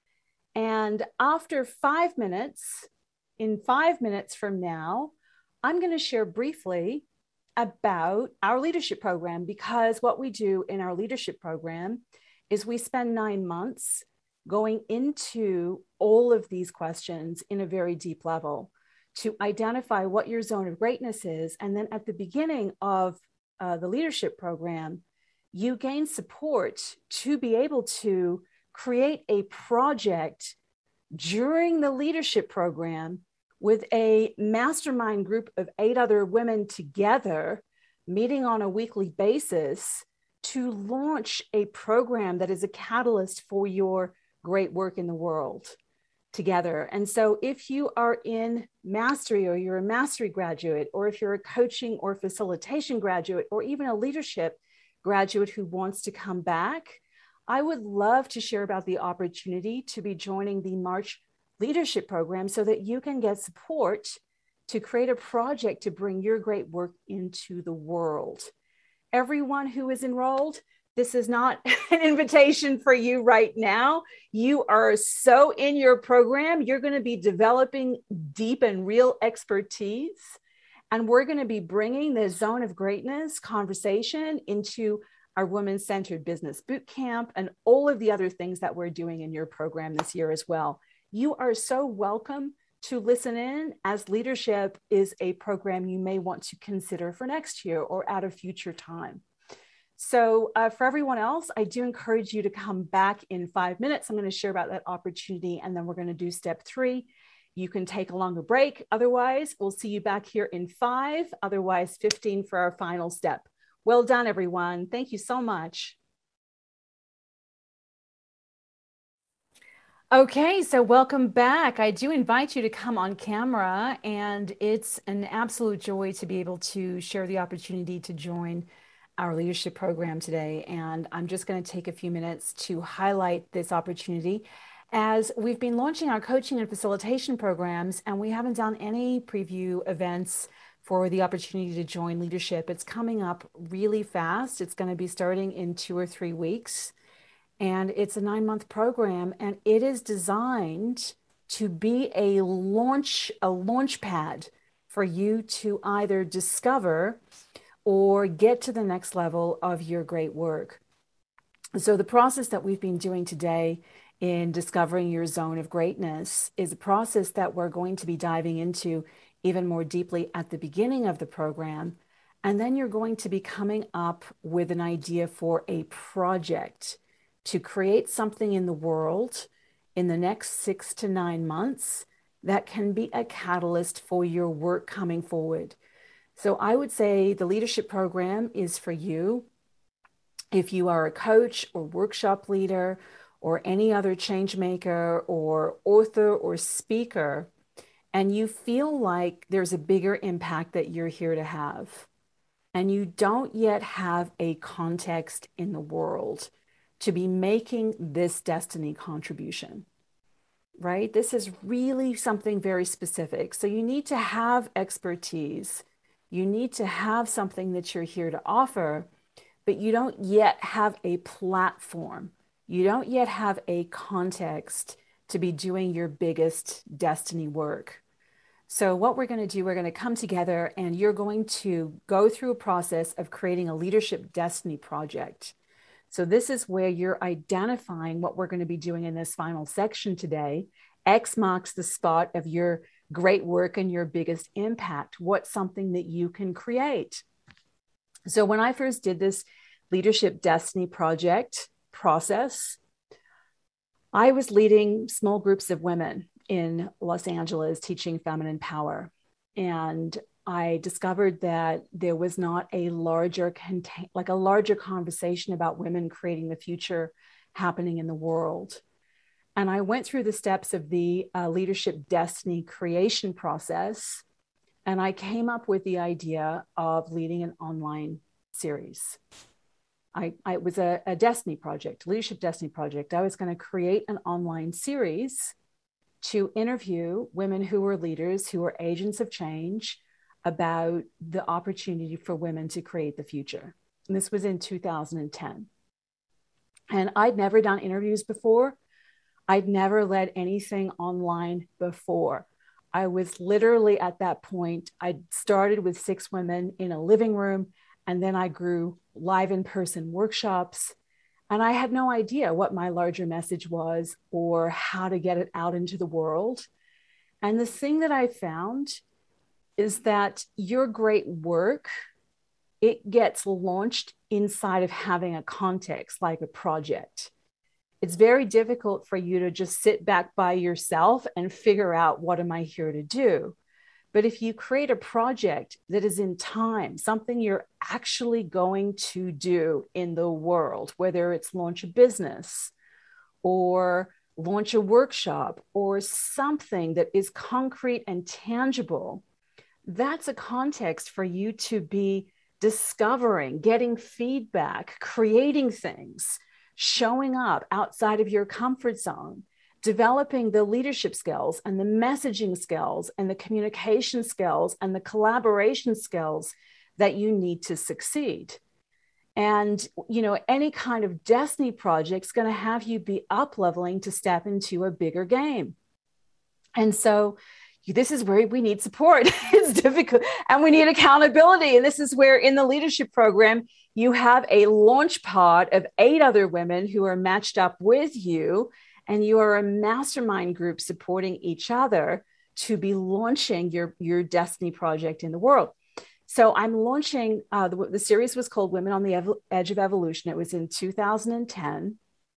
And after five minutes, in five minutes from now, I'm going to share briefly about our leadership program, because what we do in our leadership program is we spend nine months going into all of these questions in a very deep level to identify what your zone of greatness is. And then at the beginning of uh, the leadership program, you gain support to be able to create a project during the leadership program with a mastermind group of eight other women together, meeting on a weekly basis to launch a program that is a catalyst for your great work in the world together. And so if you are in mastery, or you're a mastery graduate, or if you're a coaching or facilitation graduate, or even a leadership graduate who wants to come back, I would love to share about the opportunity to be joining the March leadership program so that you can get support to create a project to bring your great work into the world. Everyone who is enrolled, this is not an invitation for you right now. You are so in your program. You're going to be developing deep and real expertise. And we're going to be bringing the zone of greatness conversation into our women-centered business boot camp and all of the other things that we're doing in your program this year as well. You are so welcome to listen in, as leadership is a program you may want to consider for next year or at a future time. So uh, for everyone else, I do encourage you to come back in five minutes. I'm going to share about that opportunity, and then we're going to do step three. You can take a longer break. Otherwise, we'll see you back here in five, otherwise fifteen for our final step. Well done, everyone. Thank you so much. Okay, so welcome back. I do invite you to come on camera, and it's an absolute joy to be able to share the opportunity to join our leadership program today. And I'm just going to take a few minutes to highlight this opportunity, as we've been launching our coaching and facilitation programs, and we haven't done any preview events for the opportunity to join leadership. It's coming up really fast. It's going to be starting in two or three weeks. And it's a nine month program, and it is designed to be a launch, a launch pad for you to either discover or get to the next level of your great work. So the process that we've been doing today in discovering your zone of greatness is a process that we're going to be diving into even more deeply at the beginning of the program. And then you're going to be coming up with an idea for a project to create something in the world in the next six to nine months that can be a catalyst for your work coming forward. So I would say the leadership program is for you if you are a coach or workshop leader or any other change maker or author or speaker, and you feel like there's a bigger impact that you're here to have, and you don't yet have a context in the world to be making this destiny contribution, right? This is really something very specific. So you need to have expertise. You need to have something that you're here to offer, but you don't yet have a platform. You don't yet have a context to be doing your biggest destiny work. So what we're going to do, we're going to come together and you're going to go through a process of creating a leadership destiny project. So this is where you're identifying what we're going to be doing in this final section today. X marks the spot of your great work and your biggest impact. What's something that you can create? So when I first did this leadership destiny project process, I was leading small groups of women in Los Angeles teaching feminine power. And I discovered that there was not a larger, contain, like a larger conversation about women creating the future happening in the world. And I went through the steps of the uh, leadership destiny creation process. And I came up with the idea of leading an online series. I, I it was a, a destiny project, leadership destiny project. I was going to create an online series to interview women who were leaders, who were agents of change, about the opportunity for women to create the future. And this was in two thousand ten. And I'd never done interviews before. I'd never led anything online before. I was literally at that point, I started with six women in a living room, and then I grew live in-person workshops. And I had no idea what my larger message was or how to get it out into the world. And the thing that I found is that your great work, it gets launched inside of having a context, like a project. It's very difficult for you to just sit back by yourself and figure out, what am I here to do? But if you create a project that is in time, something you're actually going to do in the world, whether it's launch a business or launch a workshop or something that is concrete and tangible, that's a context for you to be discovering, getting feedback, creating things, showing up outside of your comfort zone, developing the leadership skills and the messaging skills and the communication skills and the collaboration skills that you need to succeed. And, you know, any kind of destiny project is going to have you be up leveling to step into a bigger game. And so this is where we need support. It's difficult. And we need accountability. And this is where in the leadership program, you have a launch pod of eight other women who are matched up with you. And you are a mastermind group supporting each other to be launching your, your destiny project in the world. So I'm launching, uh, the, the series was called Women on the Ev- Edge of Evolution. It was in two thousand ten.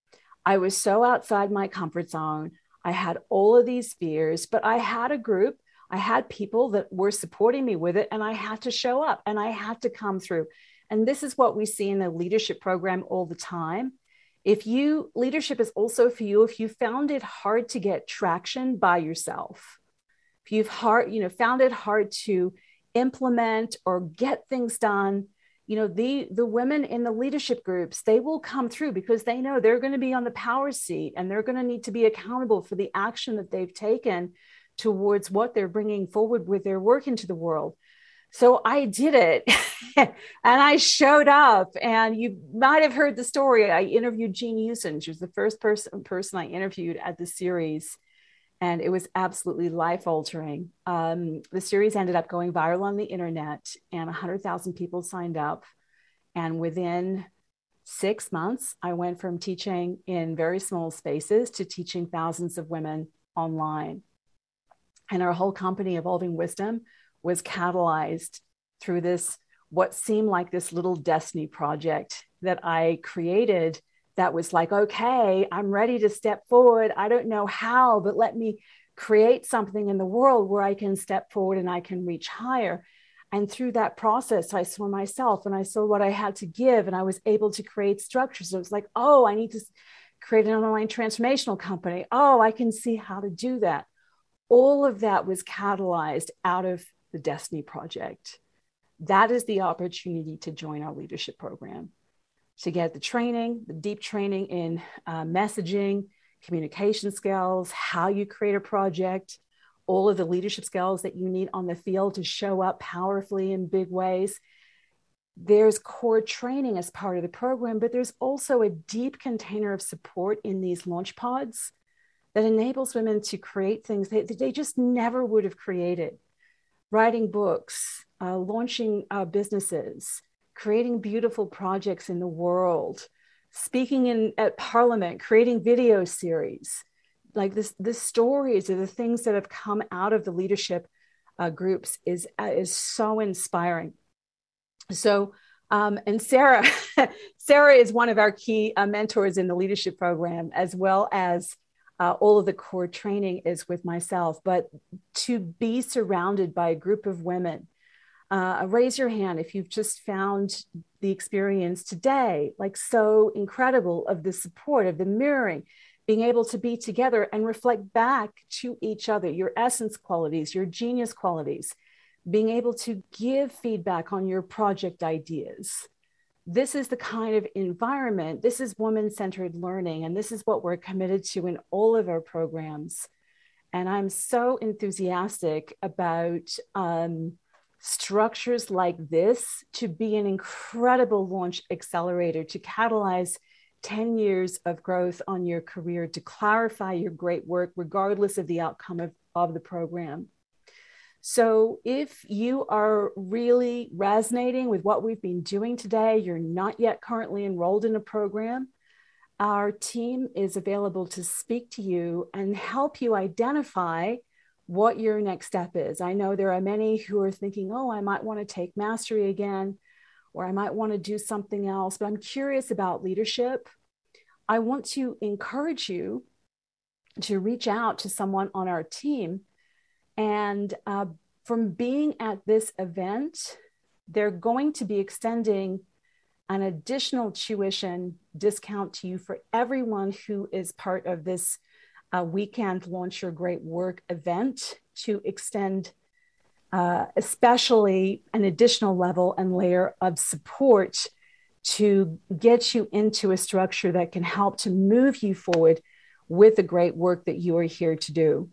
I was so outside my comfort zone. I had all of these fears, but I had a group. I had people that were supporting me with it, and I had to show up and I had to come through. And this is what we see in the leadership program all the time. If you, leadership is also for you, if you found it hard to get traction by yourself, if you've hard, you know, found it hard to implement or get things done, you know, the, the women in the leadership groups, they will come through because they know they're going to be on the power seat and they're going to need to be accountable for the action that they've taken towards what they're bringing forward with their work into the world. So I did it and I showed up, and you might have heard the story. I interviewed Jean Houston. She was the first person, person I interviewed at the series, and it was absolutely life altering. Um, the series ended up going viral on the internet, and one hundred thousand people signed up. And within six months, I went from teaching in very small spaces to teaching thousands of women online. And our whole company, Evolving Wisdom, was catalyzed through this, what seemed like this little destiny project that I created that was like, okay, I'm ready to step forward. I don't know how, but let me create something in the world where I can step forward and I can reach higher. And through that process, I saw myself and I saw what I had to give, and I was able to create structures. So it was like, oh, I need to create an online transformational company. Oh, I can see how to do that. all of that was catalyzed out of the Destiny Project. That is the opportunity to join our leadership program, to get the training, the deep training in uh, messaging, communication skills, how you create a project, all of the leadership skills that you need on the field to show up powerfully in big ways. There's core training as part of the program, but there's also a deep container of support in these launch pods that enables women to create things that they just never would have created. Writing books, uh, launching uh, businesses, creating beautiful projects in the world, speaking in at Parliament, creating video series. Like this, the stories or the things that have come out of the leadership uh, groups is, uh, is so inspiring. So, um, and Sarah, Sarah is one of our key uh, mentors in the leadership program, as well as uh, all of the core training is with myself. But to be surrounded by a group of women, uh, raise your hand if you've just found the experience today, like so incredible, of the support, of the mirroring, being able to be together and reflect back to each other, your essence qualities, your genius qualities, being able to give feedback on your project ideas. This is the kind of environment, this is woman-centered learning, and this is what we're committed to in all of our programs. And I'm so enthusiastic about um, structures like this to be an incredible launch accelerator, to catalyze ten years of growth on your career, to clarify your great work, regardless of the outcome of, of the program. So if you are really resonating with what we've been doing today, you're not yet currently enrolled in a program, our team is available to speak to you and help you identify what your next step is. I know there are many who are thinking, oh, I might want to take mastery again, or I might want to do something else, but I'm curious about leadership. I want to encourage you to reach out to someone on our team. And uh, from being at this event, they're going to be extending an additional tuition discount to you for everyone who is part of this uh, weekend Launch Your Great Work event, to extend uh, especially an additional level and layer of support to get you into a structure that can help to move you forward with the great work that you are here to do.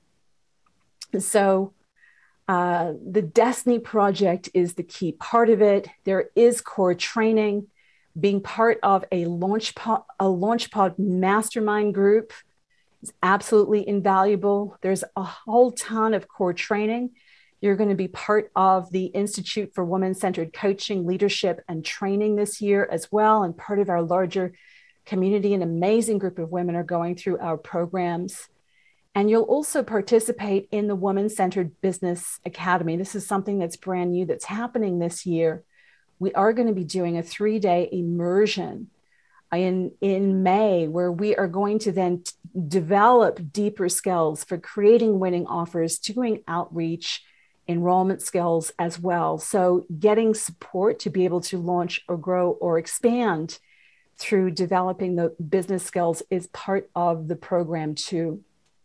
So uh, the Destiny Project is the key part of it. There is core training. Being part of a Launchpod, a Launchpod mastermind group is absolutely invaluable. There's a whole ton of core training. You're going to be part of the Institute for Women-Centered Coaching, Leadership, and Training this year as well, and part of our larger community. An amazing group of women are going through our programs. And you'll also participate in the Woman-Centered Business Academy. This is something that's brand new that's happening this year. We are going to be doing a three-day immersion in, in May, where we are going to then t- develop deeper skills for creating winning offers, doing outreach, enrollment skills as well. So getting support to be able to launch or grow or expand through developing the business skills is part of the program too.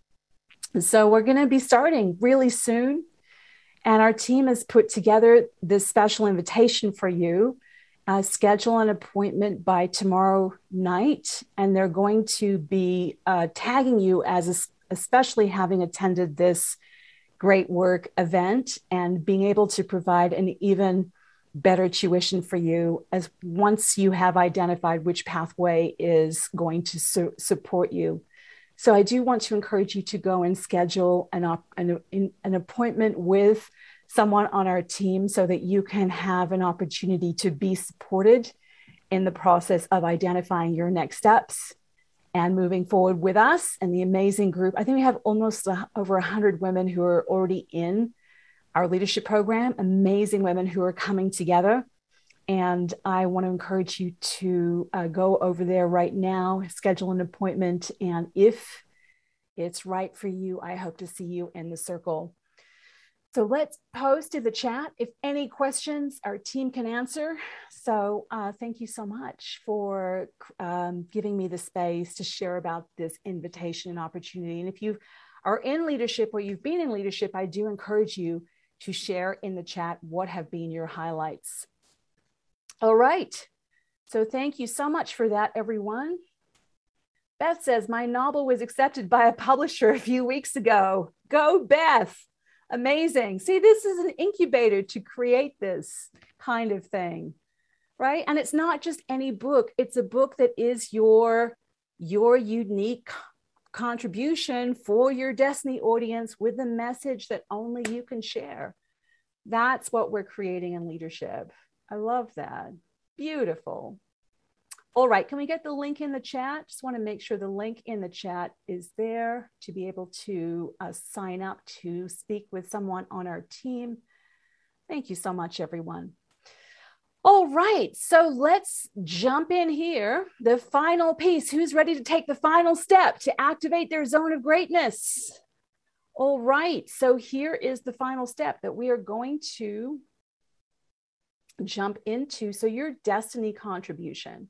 So we're going to be starting really soon. And our team has put together this special invitation for you. Uh, schedule an appointment by tomorrow night, and they're going to be uh, tagging you as a, especially having attended this great work event and being able to provide an even better tuition for you as once you have identified which pathway is going to su- support you. So I do want to encourage you to go and schedule an, op- an, an appointment with someone on our team so that you can have an opportunity to be supported in the process of identifying your next steps and moving forward with us and the amazing group. I think we have almost uh, over one hundred women who are already in our leadership program, amazing women who are coming together. And I want to encourage you to uh, go over there right now, schedule an appointment. And if it's right for you, I hope to see you in the circle. So let's post to the chat if any questions our team can answer. So uh, thank you so much for um, giving me the space to share about this invitation and opportunity. And if you are in leadership or you've been in leadership, I do encourage you to share in the chat what have been your highlights. All right. So thank you so much for that, everyone. Beth says, my novel was accepted by a publisher a few weeks ago. Go, Beth. Amazing. See, this is an incubator to create this kind of thing, right? And it's not just any book. It's a book that is your, your unique contribution for your Destiny audience with a message that only you can share. That's what we're creating in leadership. I love that. Beautiful. All right, can we get the link in the chat? Just want to make sure the link in the chat is there to be able to uh, sign up to speak with someone on our team. Thank you so much, everyone. All right, so let's jump in here. The final piece. Who's ready to take the final step to activate their zone of greatness? All right, so here is the final step that we are going to jump into. So your Destiny contribution.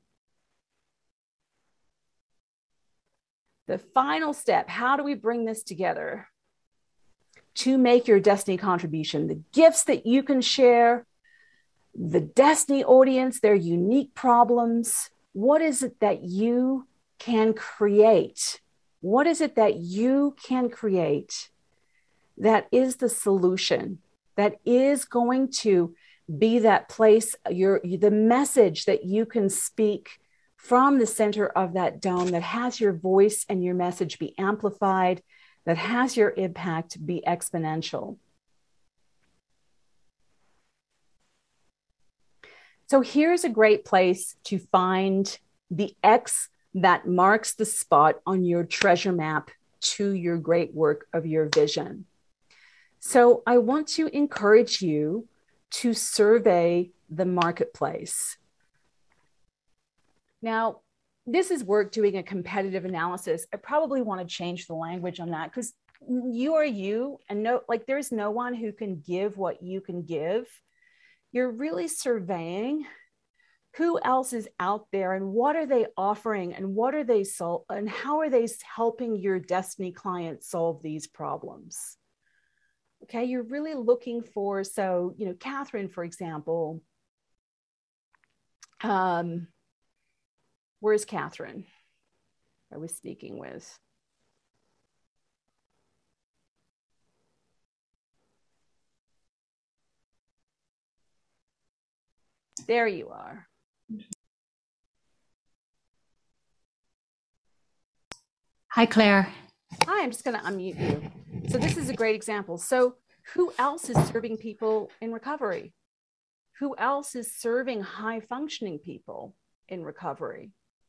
The final step, how do we bring this together to make your Destiny contribution? The gifts that you can share, the Destiny audience, their unique problems. What is it that you can create? What is it that you can create that is the solution, that is going to be that place, your, the message that you can speak from the center of that dome, that has your voice and your message be amplified, that has your impact be exponential. So here's a great place to find the X that marks the spot on your treasure map to your great work of your vision. So I want to encourage you to survey the marketplace. Now, this is work doing a competitive analysis. I probably want to change the language on that because you are you, and no, like there's no one who can give what you can give. You're really surveying who else is out there and what are they offering and what are they sol- and how are they helping your Destiny clients solve these problems. Okay, you're really looking for, so, you know, Catherine, for example, um, where's Catherine I was speaking with? There you are. Hi, Claire. Hi, I'm just going to unmute you. So this is a great example. So who else is serving people in recovery? Who else is serving high functioning people in recovery?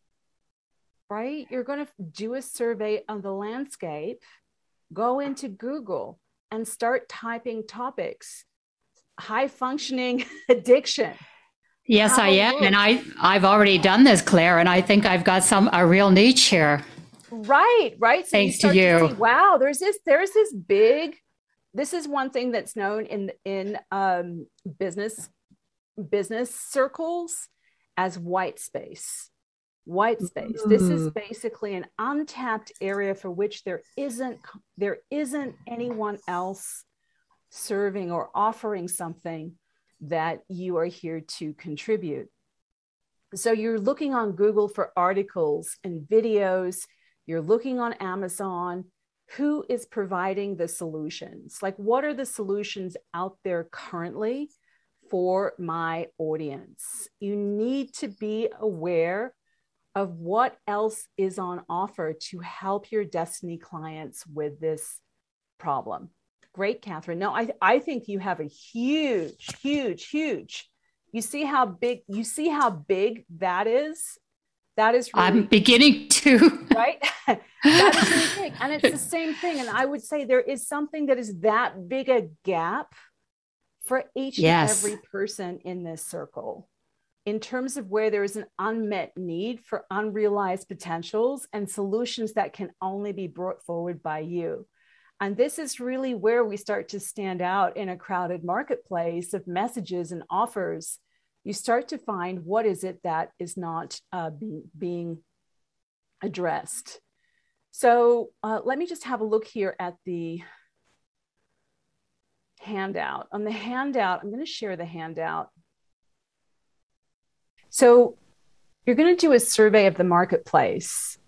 Right? You're going to do a survey of the landscape, go into Google and start typing topics, high functioning addiction. Yes, I am. And I, I've already done this, Claire, and I think I've got some a real niche here. Right, right. So Thanks you start to you. To see, wow, there's this, there's this big, this is one thing that's known in, in um, business, business circles as white space. White space. This is basically an untapped area for which there isn't, there isn't anyone else serving or offering something that you are here to contribute. So you're looking on Google for articles and videos. You're looking on Amazon. Who is providing the solutions? Like, what are the solutions out there currently for my audience? You need to be aware of what else is on offer to help your Destiny clients with this problem. Great, Catherine. No, I, I think you have a huge, huge, huge. You see how big, you see how big that is? That is really I'm beginning to. Right? That is really big. And it's the same thing. And I would say there is something that is that big a gap for each Yes. and every person in this circle, in terms of where there is an unmet need for unrealized potentials and solutions that can only be brought forward by you. And this is really where we start to stand out in a crowded marketplace of messages and offers. You start to find what is it that is not uh, be, being addressed. So uh, let me just have a look here at the handout. On the handout, I'm going to share the handout. So you're going to do a survey of the marketplace.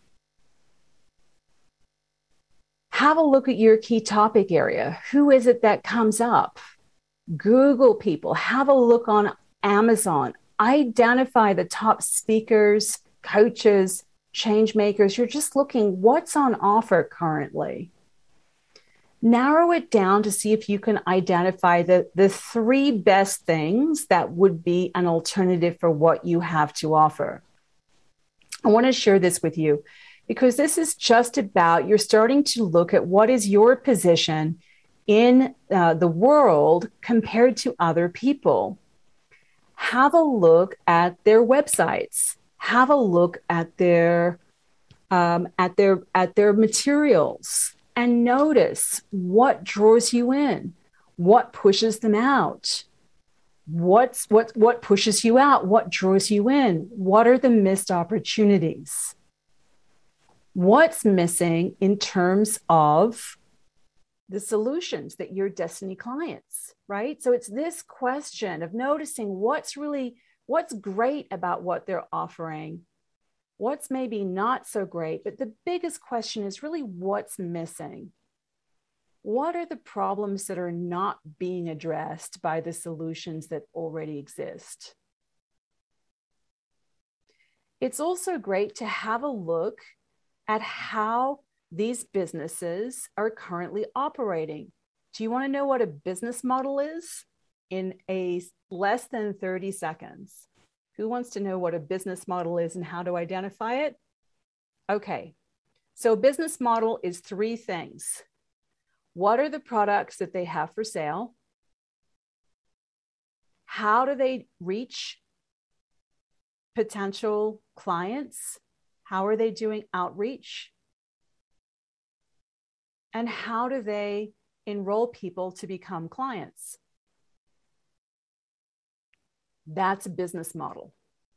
Have a look at your key topic area. Who is it that comes up? Google people. Have a look on Amazon. Identify the top speakers, coaches, change makers. You're just looking what's on offer currently. Narrow it down to see if you can identify the, the three best things that would be an alternative for what you have to offer. I want to share this with you because this is just about you're starting to look at what is your position in uh, the world compared to other people. Have a look at their websites. Have a look at their um, at their at their materials and notice what draws you in, what pushes them out, what's what what pushes you out, what draws you in, what are the missed opportunities, what's missing in terms of the solutions that your destiny clients, right? So it's this question of noticing what's really, what's great about what they're offering, what's maybe not so great, but the biggest question is really what's missing. What are the problems that are not being addressed by the solutions that already exist? It's also great to have a look at how these businesses are currently operating. Do you want to know what a business model is? In a less than thirty seconds. Who wants to know what a business model is and how to identify it? Okay, so a business model is three things. What are the products that they have for sale? How do they reach potential clients? How are they doing outreach? And how do they enroll people to become clients? That's a business model,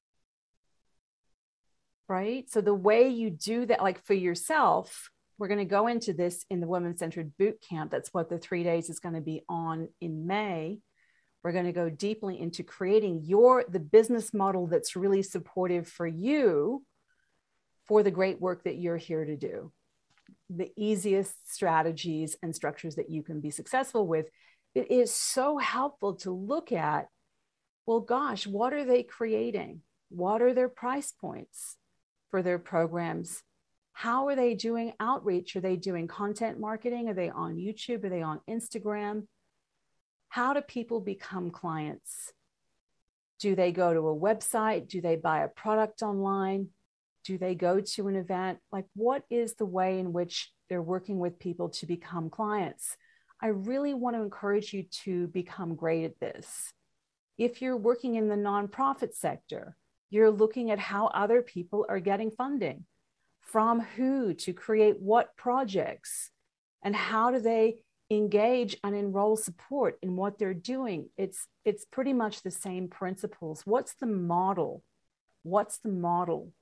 right? So the way you do that, like for yourself, we're going to go into this in the Women-Centered Boot Camp. That's what the three days is going to be on in May. We're going to go deeply into creating your the business model that's really supportive for you for the great work that you're here to do. The easiest strategies and structures that you can be successful with. It is so helpful to look at, well, gosh, what are they creating? What are their price points for their programs? How are they doing outreach? Are they doing content marketing? Are they on YouTube? Are they on Instagram? How do people become clients? Do they go to a website? Do they buy a product online? Do they go to an event? Like, what is the way in which they're working with people to become clients? I really want to encourage you to become great at this. If you're working in the nonprofit sector, you're looking at how other people are getting funding, from who to create what projects, and how do they engage and enroll support in what they're doing. It's, it's pretty much the same principles. What's the model? What's the model?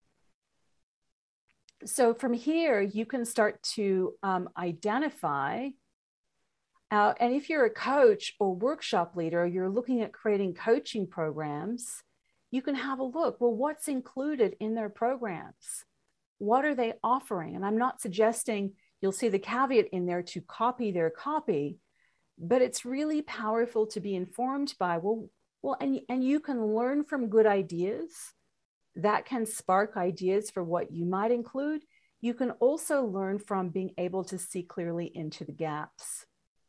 So from here, you can start to um, identify, uh, and if you're a coach or workshop leader, you're looking at creating coaching programs, you can have a look, well, what's included in their programs? What are they offering? And I'm not suggesting, you'll see the caveat in there, to copy their copy, but it's really powerful to be informed by, well, well, and, and you can learn from good ideas. That can spark ideas for what you might include. You can also learn from being able to see clearly into the gaps.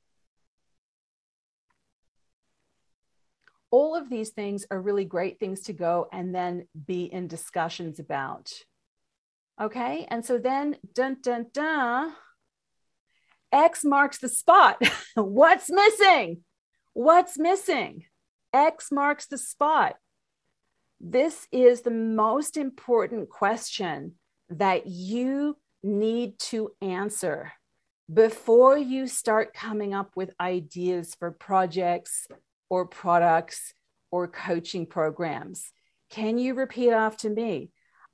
All of these things are really great things to go and then be in discussions about. Okay, and so then, dun, dun, dun, X marks the spot. What's missing? What's missing? X marks the spot. This is the most important question that you need to answer before you start coming up with ideas for projects or products or coaching programs. Can you repeat after me?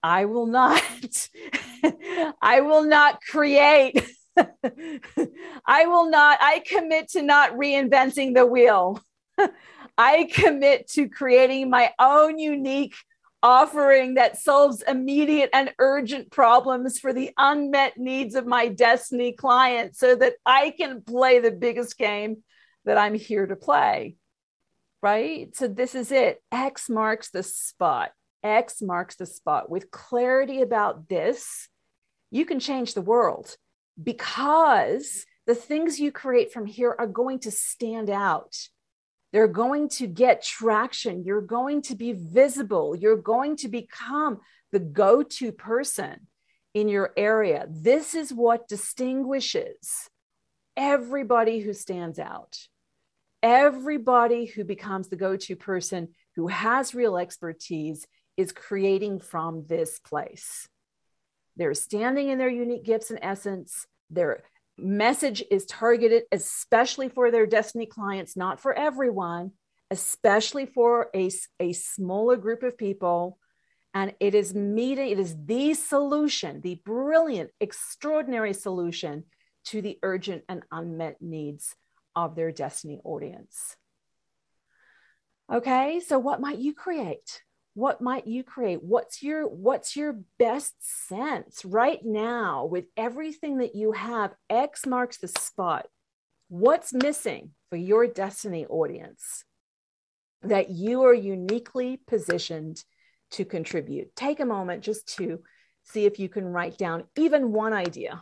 I will not, I will not create, I will not, I commit to not reinventing the wheel. I commit to creating my own unique offering that solves immediate and urgent problems for the unmet needs of my destiny clients so that I can play the biggest game that I'm here to play. Right? So this is it. X marks the spot. X marks the spot. With clarity about this, you can change the world because the things you create from here are going to stand out. They're going to get traction. You're going to be visible. You're going to become the go-to person in your area. This is what distinguishes everybody who stands out. Everybody who becomes the go-to person who has real expertise is creating from this place. They're standing in their unique gifts and essence. Their message is targeted especially for their destiny clients, not for everyone, especially for a, a smaller group of people. And it is meeting, it is the solution, the brilliant, extraordinary solution to the urgent and unmet needs of their destiny audience. Okay, so what might you create? What might you create? What's your, what's your best sense right now with everything that you have? X marks the spot. What's missing for your destiny audience that you are uniquely positioned to contribute? Take a moment just to see if you can write down even one idea.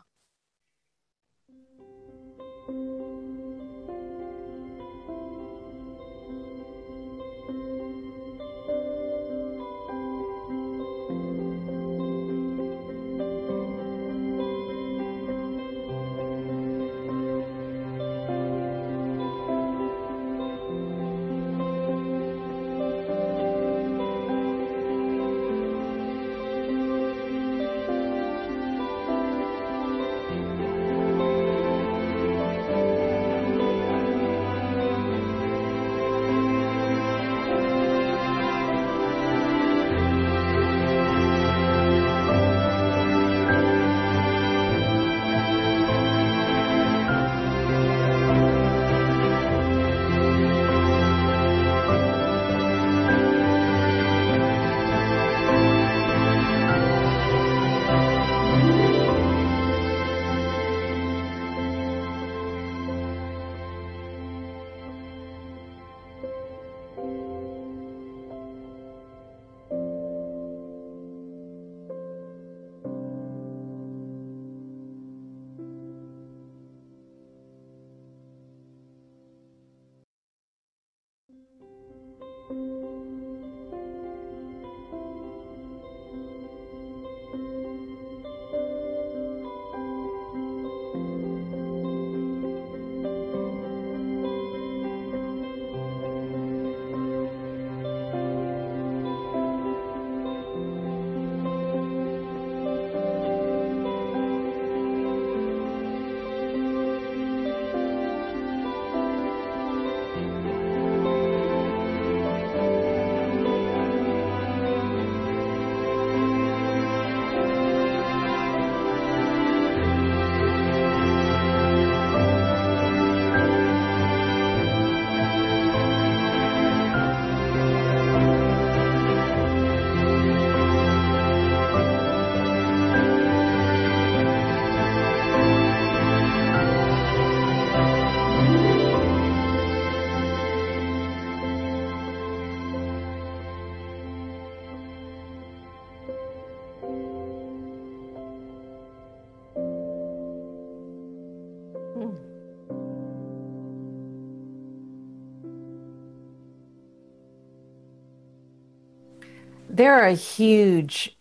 There are huge,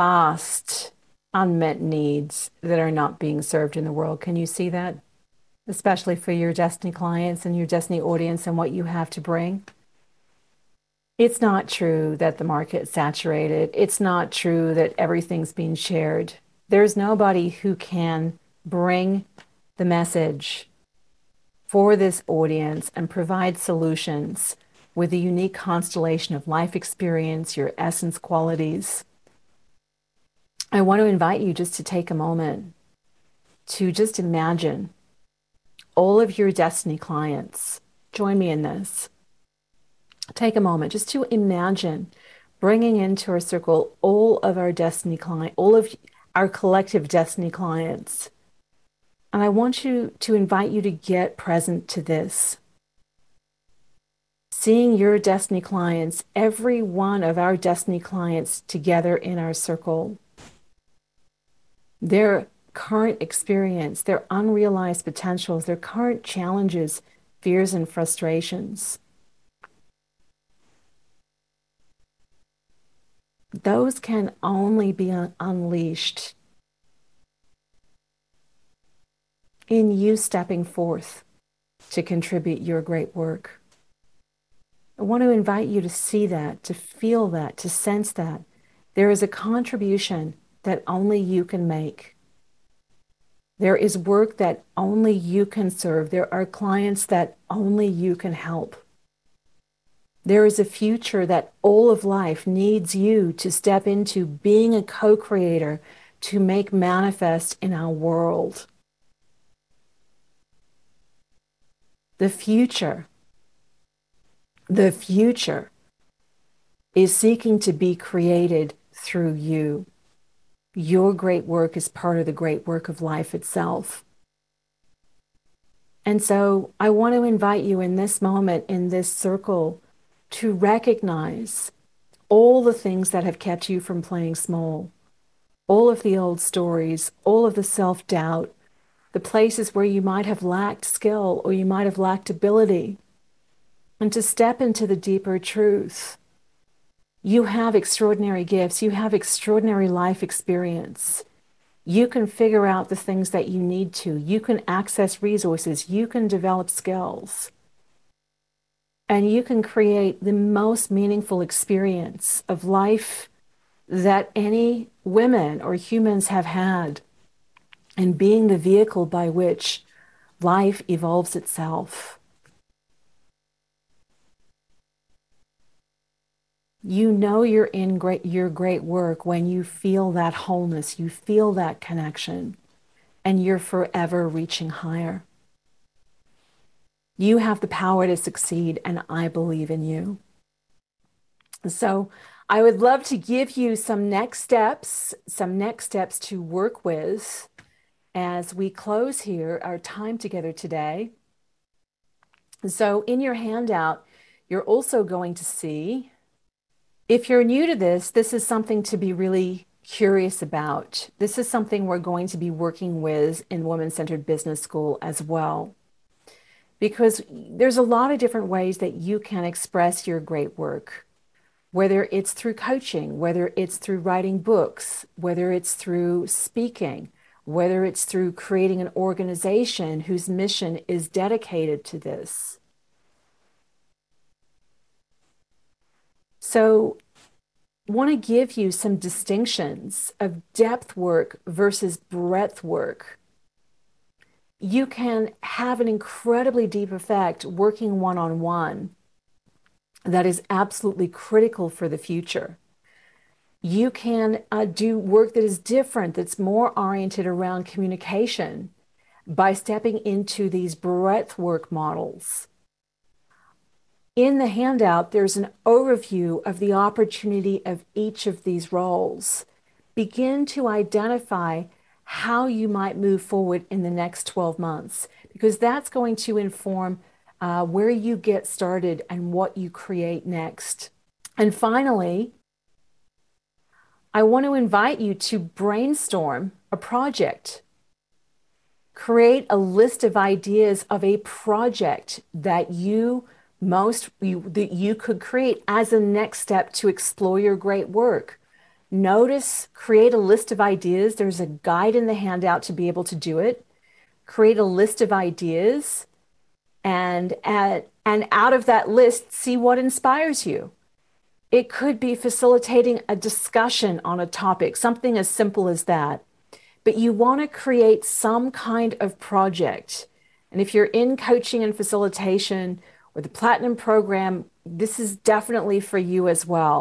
vast, unmet needs that are not being served in the world. Can you see that? Especially for your destiny clients and your destiny audience and what you have to bring. It's not true that the market's saturated. It's not true that everything's being shared. There's nobody who can bring the message for this audience and provide solutions with a unique constellation of life experience, your essence qualities, I want to invite you just to take a moment to just imagine all of your destiny clients. Join me in this. Take a moment just to imagine bringing into our circle all of our destiny client, all of our collective destiny clients. And I want you to invite you to get present to this. Seeing your destiny clients, every one of our destiny clients together in our circle. Their current experience, their unrealized potentials, their current challenges, fears, and frustrations. Those can only be un- unleashed in you stepping forth to contribute your great work. I want to invite you to see that, to feel that, to sense that. There is a contribution that only you can make. There is work that only you can serve. There are clients that only you can help. There is a future that all of life needs you to step into, being a co-creator to make manifest in our world. The future, the future is seeking to be created through you. Your great work is part of the great work of life itself. And so I want to invite you in this moment, in this circle, to recognize all the things that have kept you from playing small, all of the old stories, all of the self-doubt, the places where you might have lacked skill or you might have lacked ability, and to step into the deeper truth. You have extraordinary gifts. You have extraordinary life experience. You can figure out the things that you need to. You can access resources. You can develop skills. And you can create the most meaningful experience of life that any women or humans have had, and being the vehicle by which life evolves itself. You know you're in great, your great work when you feel that wholeness, you feel that connection, and you're forever reaching higher. You have the power to succeed, and I believe in you. So I would love to give you some next steps, some next steps to work with as we close here our time together today. So in your handout, you're also going to see, if you're new to this, this is something to be really curious about. This is something we're going to be working with in Women-Centered Business School as well. Because there's a lot of different ways that you can express your great work, whether it's through coaching, whether it's through writing books, whether it's through speaking, whether it's through creating an organization whose mission is dedicated to this. So I want to give you some distinctions of depth work versus breadth work. You can have an incredibly deep effect working one-on-one that is absolutely critical for the future. You can uh, do work that is different, that's more oriented around communication by stepping into these breadth work models. In the handout, there's an overview of the opportunity of each of these roles. Begin to identify how you might move forward in the next twelve months, because that's going to inform uh, where you get started and what you create next. And finally, I want to invite you to brainstorm a project. Create a list of ideas of a project that you most you, that you could create as a next step to explore your great work. Notice, create a list of ideas. There's a guide in the handout to be able to do it. Create a list of ideas, and at, and out of that list, see what inspires you. It could be facilitating a discussion on a topic, something as simple as that. But you want to create some kind of project. And if you're in coaching and facilitation or the Platinum program, this is definitely for you as well.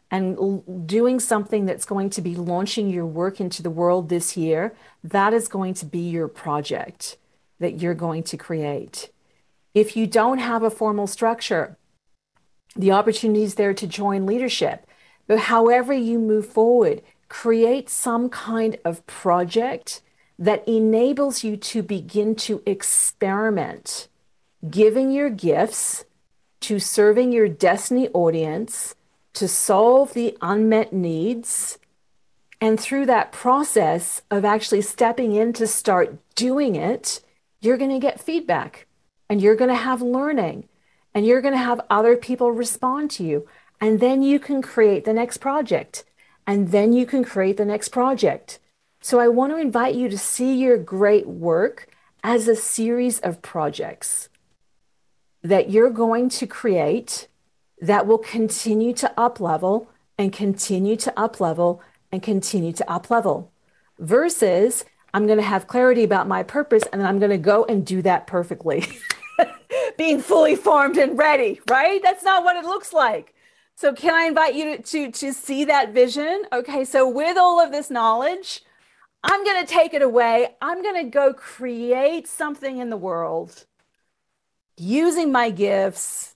and l- doing something that's going to be launching your work into the world this year, that is going to be your project that you're going to create. If you don't have a formal structure, the opportunity is there to join leadership. But however you move forward, create some kind of project that enables you to begin to experiment, giving your gifts to serving your destiny audience, to solve the unmet needs. And through that process of actually stepping in to start doing it, you're going to get feedback, and you're going to have learning, and you're going to have other people respond to you. And then you can create the next project, and then you can create the next project. So I want to invite you to see your great work as a series of projects that you're going to create that will continue to up level and continue to up level and continue to up level, versus I'm going to have clarity about my purpose and then I'm going to go and do that perfectly, being fully formed and ready, right? That's not what it looks like. So can I invite you to, to, to see that vision? Okay, so with all of this knowledge, I'm going to take it away. I'm going to go create something in the world using my gifts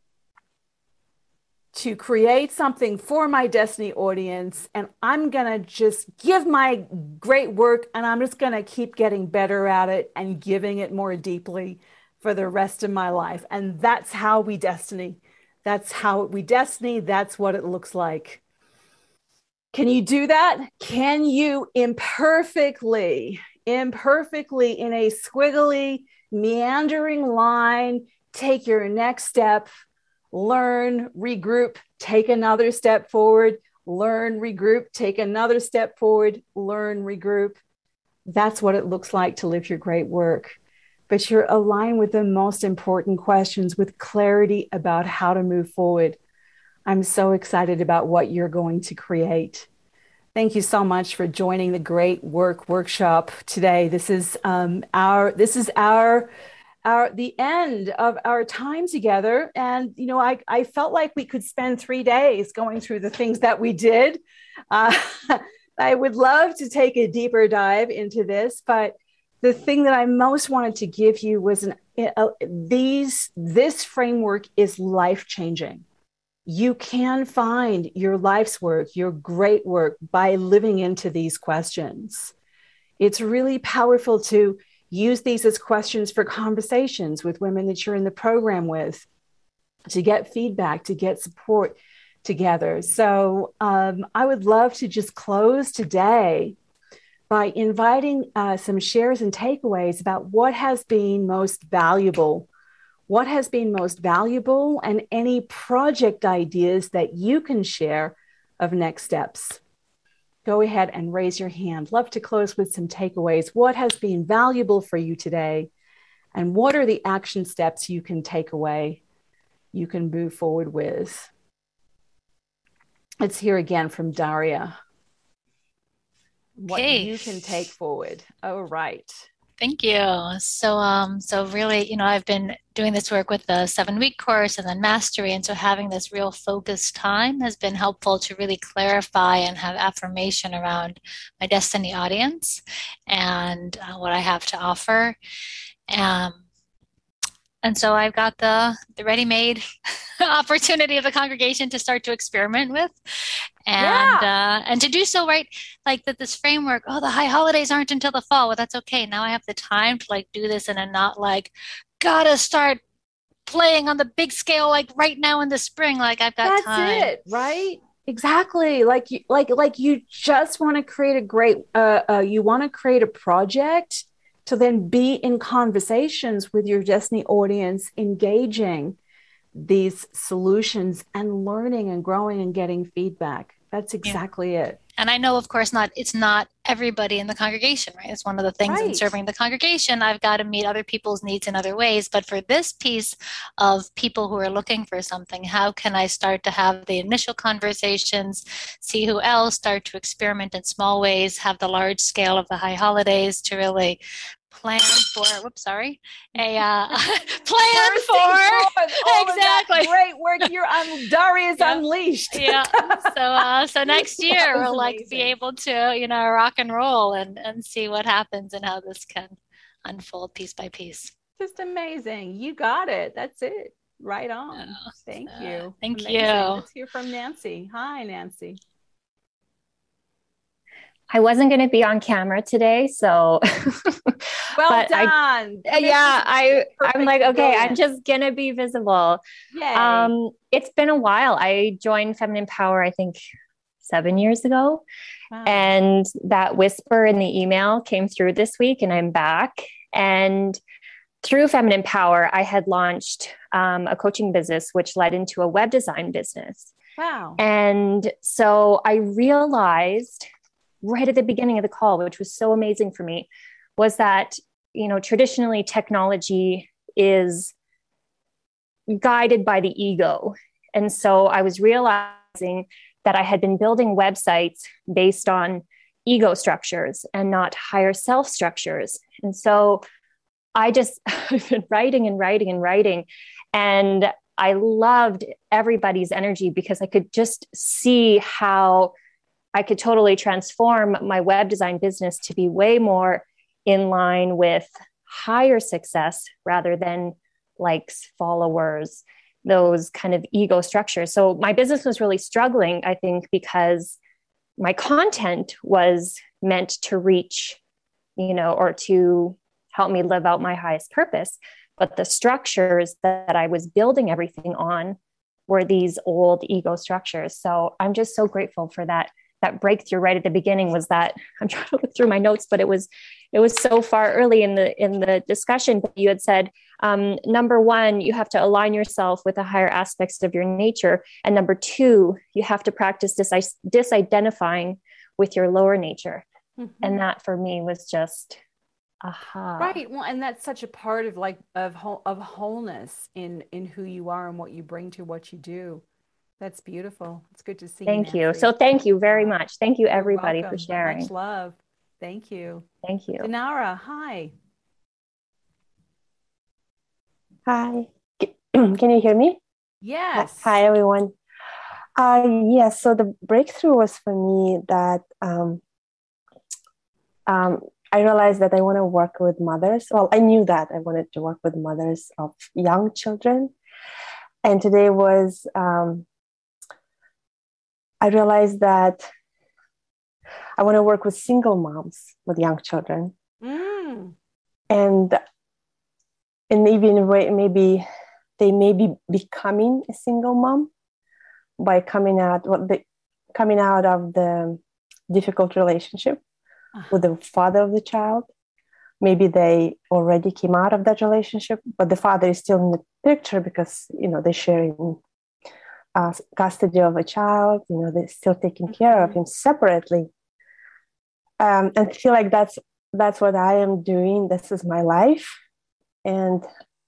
to create something for my destiny audience. And I'm going to just give my great work, and I'm just going to keep getting better at it and giving it more deeply for the rest of my life. And that's how we destiny. That's how we destiny. That's what it looks like. Can you do that? Can you imperfectly, imperfectly in a squiggly, meandering line, take your next step, learn, regroup, take another step forward, learn, regroup, take another step forward, learn, regroup? That's what it looks like to live your great work. But you're aligned with the most important questions with clarity about how to move forward. I'm so excited about what you're going to create. Thank you so much for joining the Great Work Workshop today. This is um, our this is our our the end of our time together. And you know, I I felt like we could spend three days going through the things that we did. Uh, I would love to take a deeper dive into this, but the thing that I most wanted to give you was an uh, these this framework is life-changing. You can find your life's work, your great work, by living into these questions. It's really powerful to use these as questions for conversations with women that you're in the program with, to get feedback, to get support together. So um, I would love to just close today by inviting uh, some shares and takeaways about what has been most valuable What has been most valuable, and any project ideas that you can share of next steps. Go ahead and raise your hand. Love to close with some takeaways. What has been valuable for you today? And what are the action steps you can take away, you can move forward with? Let's hear again from Daria. What Okay. you can take forward. All right. Thank you. So, um, so really, you know, I've been doing this work with the seven-week course and then mastery, and so having this real focused time has been helpful to really clarify and have affirmation around my destiny audience and uh, what I have to offer. Um, and so I've got the the ready-made opportunity of the congregation to start to experiment with. And yeah. uh, and to do so, right, like that this framework, oh, the high holidays aren't until the fall. Well, that's okay. Now I have the time to like do this in a not like, gotta start playing on the big scale, like right now in the spring, like I've got that's time. That's it, right? Exactly. Like, you, like, like you just want to create a great, uh, uh, you want to create a project to then be in conversations with your destiny audience, engaging these solutions and learning and growing and getting feedback. That's exactly yeah. it. And I know, of course, not it's not everybody in the congregation, right? It's one of the things right. in serving the congregation. I've got to meet other people's needs in other ways. But for this piece of people who are looking for something, how can I start to have the initial conversations, see who else, start to experiment in small ways, have the large scale of the high holidays to really plan for, whoops, sorry, a uh, plan for, exactly. Great work. You're on, Daria's Yeah. unleashed. Yeah. So, uh, so next year That was we'll like be amazing. able to, you know, rock and roll and, and see what happens and how this can unfold piece by piece. Just amazing. You got it. That's it. Right on. Thank so, you. thank Amazing. you. Let's hear from Nancy. Hi, Nancy. I wasn't going to be on camera today, so Well but I- done. Uh, yeah, I I'm Perfect, like, okay, I'm brilliant. just gonna be visible. Yay. Um, it's been a while. I joined Feminine Power, I think seven years ago, Wow. and that whisper in the email came through this week, and I'm back. And through Feminine Power, I had launched um, a coaching business, which led into a web design business. Wow. And so I realized right at the beginning of the call, which was so amazing for me, was that, you know, traditionally technology is guided by the ego. And so I was realizing that I had been building websites based on ego structures and not higher self structures. And so I just, I've been writing and writing and writing. And I loved everybody's energy because I could just see how I could totally transform my web design business to be way more in line with higher success rather than likes, followers, those kind of ego structures. So my business was really struggling, I think, because my content was meant to reach, you know, or to help me live out my highest purpose. But the structures that I was building everything on were these old ego structures. So I'm just so grateful for that. That breakthrough right at the beginning was that I'm trying to look through my notes, but it was it was so far early in the in the discussion. But you had said, um, number one, you have to align yourself with the higher aspects of your nature, and number two, you have to practice dis- disidentifying with your lower nature. Mhm. And that for me was just aha. Right. Well, and that's such a part of like of whole, of wholeness in in who you are and what you bring to what you do. That's beautiful. It's good to see you. Thank you. Nancy. So thank you very much. Thank you, You're everybody, welcome. for sharing. Much love. Thank you. Thank you. Dinara, hi. Hi. Can you hear me? Yes. Hi, everyone. Uh, yes, so the breakthrough was for me that um, um, I realized that I want to work with mothers. Well, I knew that I wanted to work with mothers of young children. And today was, um, I realized that I want to work with single moms with young children. Mm. And and maybe in a way, maybe they may be becoming a single mom by coming out, well, the, coming out of the difficult relationship with the father of the child. Maybe they already came out of that relationship, but the father is still in the picture because, you know, they're sharing uh, custody of a child, you know, they're still taking care of him separately. Um, and I feel like that's, that's what I am doing. This is my life. And,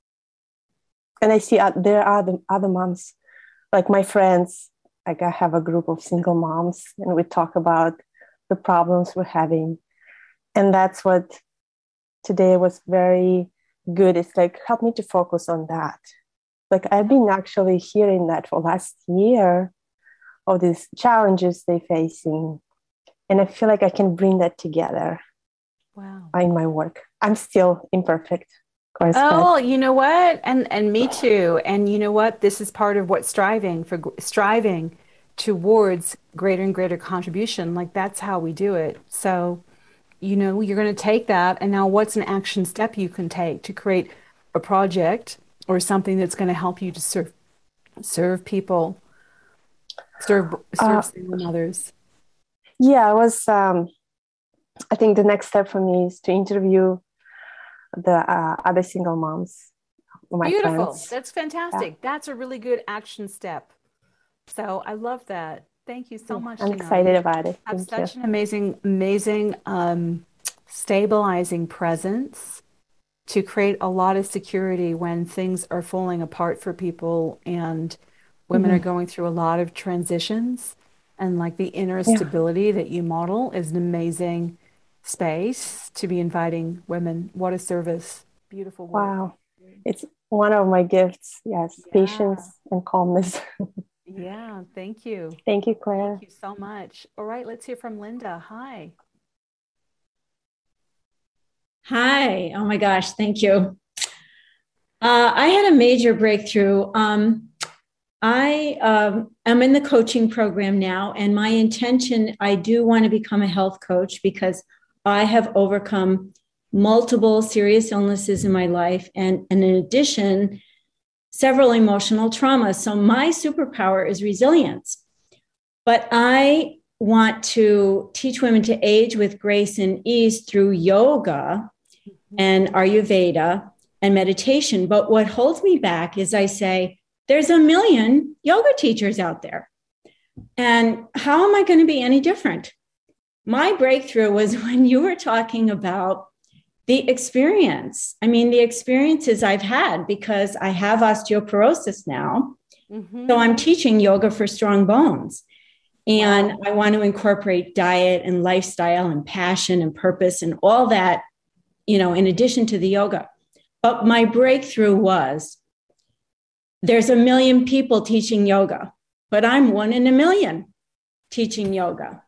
and I see uh, there are the other moms, like my friends, like I have a group of single moms and we talk about the problems we're having. And that's what today was very good. It's like, help me to focus on that. Like I've been actually hearing that for last year, all these challenges they're facing. And I feel like I can bring that together. Wow. In my work. I'm still imperfect. Of course, Oh, but- you know what? And and me too. And you know what? This is part of what striving for striving towards greater and greater contribution. Like that's how we do it. So, you know, you're going to take that. And now what's an action step you can take to create a project or something that's going to help you to serve serve people, serve serve Uh, single mothers? Yeah, I was, um, I think the next step for me is to interview the uh, other single moms, my Beautiful. friends. That's fantastic. That's a really good action step. So I love that. Thank you so Yeah, much. I'm Dinara. excited You about it. have Thank such you. an amazing, amazing, um, stabilizing presence to create a lot of security when things are falling apart for people and women are Mhm. going through a lot of transitions. And like the inner Yeah. stability that you model is an amazing space to be inviting women. What a service. Beautiful work. Wow. It's one of my gifts. Yes. Yeah. Patience and calmness. Yeah. Thank you. Thank you, Claire. Thank you so much. All right. Let's hear from Linda. Hi. Hi. Oh my gosh. Thank you. Uh, I had a major breakthrough. Um, I um, am in the coaching program now, and my intention, I do want to become a health coach because I have overcome multiple serious illnesses in my life, and, and in addition, several emotional traumas. So my superpower is resilience. But I want to teach women to age with grace and ease through yoga and Ayurveda and meditation. But what holds me back is I say, there's a million yoga teachers out there. And how am I going to be any different? My breakthrough was when you were talking about the experience. I mean, the experiences I've had because I have osteoporosis now. Mm-hmm. So I'm teaching yoga for strong bones. And wow. I want to incorporate diet and lifestyle and passion and purpose and all that, you know, in addition to the yoga. But my breakthrough was there's a million people teaching yoga, but I'm one in a million teaching yoga.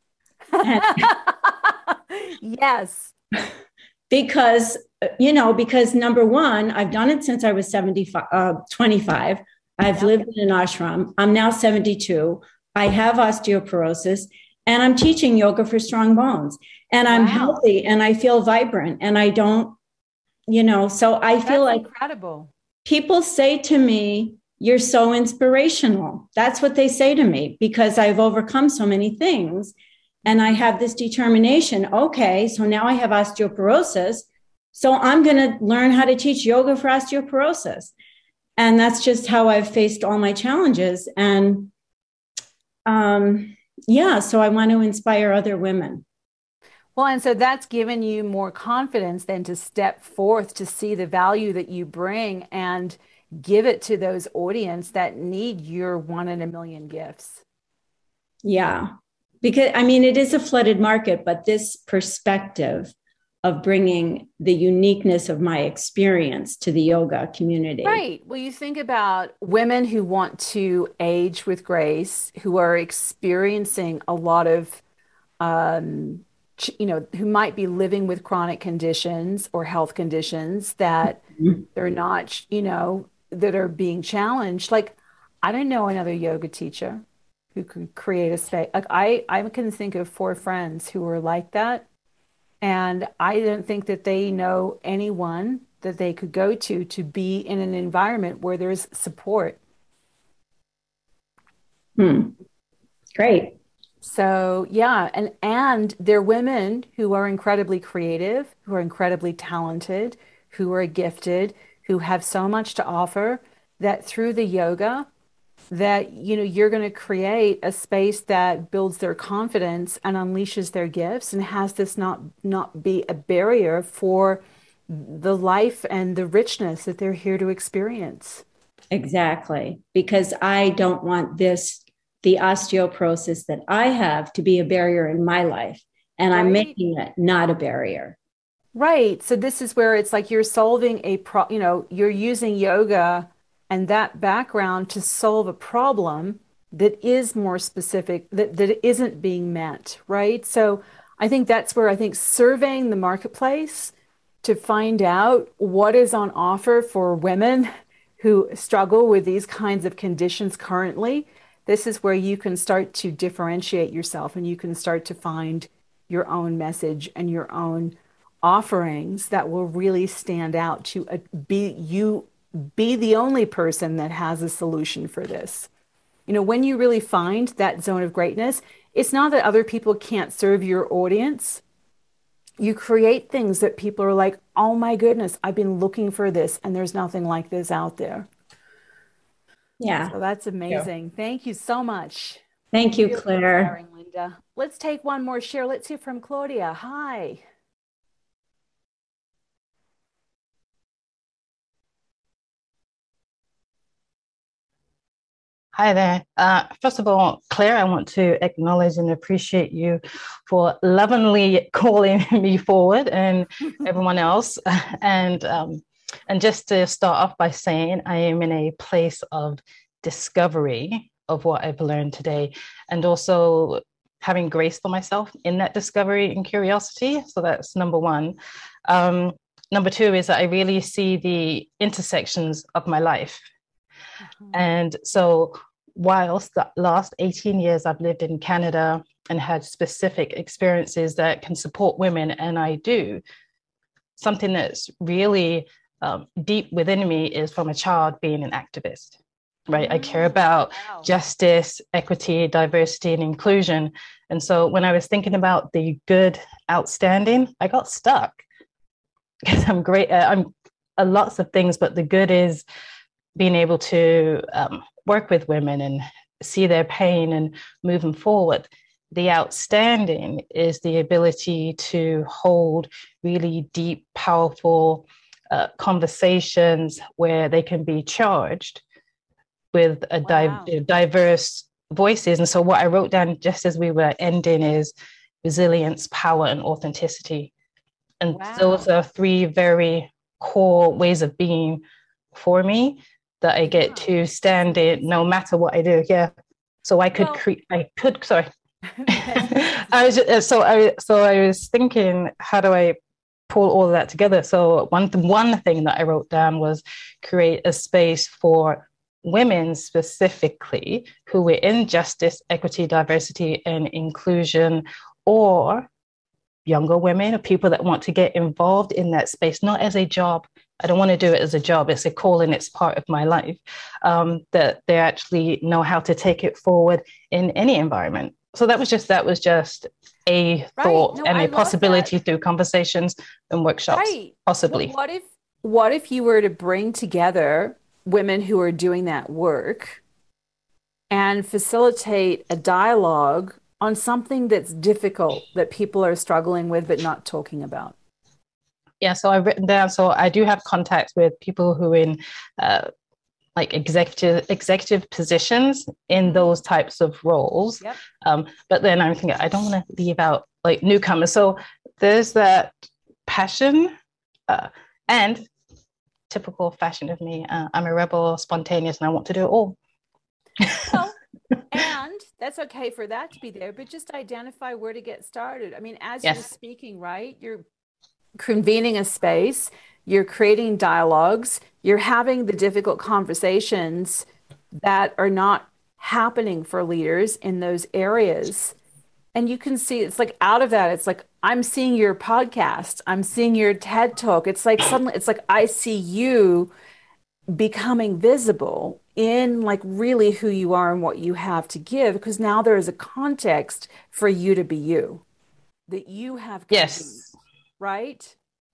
Yes. Because, you know, because number one, I've done it since I was seventy-five, uh, twenty-five. I've yep. lived in an ashram. I'm now seventy-two. I have osteoporosis and I'm teaching yoga for strong bones and I'm wow. healthy and I feel vibrant and I don't, you know, so I That's feel like incredible. People say to me, you're so inspirational. That's what they say to me because I've overcome so many things. And I have this determination. Okay, so now I have osteoporosis. So I'm going to learn how to teach yoga for osteoporosis. And that's just how I've faced all my challenges. And um, yeah, so I want to inspire other women. Well, and so that's given you more confidence then to step forth to see the value that you bring and give it to those audience that need your one in a million gifts. Yeah. Because, I mean, it is a flooded market, but this perspective of bringing the uniqueness of my experience to the yoga community. Right. Well, you think about women who want to age with grace, who are experiencing a lot of, um, you know, who might be living with chronic conditions or health conditions that mm-hmm. they're not, you know, that are being challenged. Like, I don't know another yoga teacher who could create a space. Like I, I can think of four friends who are like that. And I don't think that they know anyone that they could go to to be in an environment where there's support. Hmm. Great. So yeah, and and they're women who are incredibly creative, who are incredibly talented, who are gifted, who have so much to offer that through the yoga, that, you know, you're going to create a space that builds their confidence and unleashes their gifts and has this not not be a barrier for the life and the richness that they're here to experience. Exactly. Because I don't want this, the osteoporosis that I have, to be a barrier in my life. And right. I'm making it not a barrier. Right. So this is where it's like you're solving a pro, you know, you're using yoga and that background to solve a problem that is more specific, that, that isn't being met, right? So I think that's where I think surveying the marketplace to find out what is on offer for women who struggle with these kinds of conditions currently, this is where you can start to differentiate yourself and you can start to find your own message and your own offerings that will really stand out to uh, be you be the only person that has a solution for this. You know, when you really find that zone of greatness, it's not that other people can't serve your audience. You create things that people are like, oh my goodness, I've been looking for this and there's nothing like this out there. Yeah. So that's amazing. Yeah. Thank you so much. Thank you, really Claire. Linda. Let's take one more share. Let's hear from Claudia. Hi. Hi there. Uh, first of all, Claire, I want to acknowledge and appreciate you for lovingly calling me forward and everyone else. And um, and just to start off by saying, I am in a place of discovery of what I've learned today, and also having grace for myself in that discovery and curiosity. So that's number one. Um, number two is that I really see the intersections of my life. And so whilst the last eighteen years I've lived in Canada and had specific experiences that can support women, and I do, something that's really um, deep within me is from a child being an activist, right? I care about wow. justice, equity, diversity, and inclusion. And so when I was thinking about the good, outstanding, I got stuck because I'm great. Uh, I'm uh, lots of things, but the good is being able to um, work with women and see their pain and move them forward. The outstanding is the ability to hold really deep, powerful uh, conversations where they can be charged with a wow. di- diverse voices. And so what I wrote down just as we were ending is resilience, power, and authenticity. And wow. those are three very core ways of being for me that I get to stand in no matter what I do. Yeah. So I could well, create, I could, sorry. I was just, so I so I was thinking, how do I pull all of that together? So one one thing that I wrote down was create a space for women specifically who were in justice, equity, diversity, and inclusion, or younger women or people that want to get involved in that space, not as a job. I don't want to do it as a job. It's a calling. It's part of my life. Um, that they actually know how to take it forward in any environment. So that was just that was just a right. thought no, and I a possibility that. through conversations and workshops, right. possibly. Well, what if what if you were to bring together women who are doing that work and facilitate a dialogue on something that's difficult that people are struggling with but not talking about? Yeah, so I've written down, so I do have contacts with people who are in uh, like executive executive positions in those types of roles. Yep. Um, but then I'm thinking, I don't want to leave out like newcomers. So there's that passion uh, and typical fashion of me. Uh, I'm a rebel, spontaneous, and I want to do it all. Well, and that's okay for that to be there, but just identify where to get started. I mean, as yes. you're speaking, right, you're convening a space, you're creating dialogues, you're having the difficult conversations that are not happening for leaders in those areas. And you can see it's like out of that, it's like, I'm seeing your podcast, I'm seeing your TED Talk. It's like suddenly, it's like I see you becoming visible in like really who you are and what you have to give, because now there is a context for you to be you, that you have convened, yes right?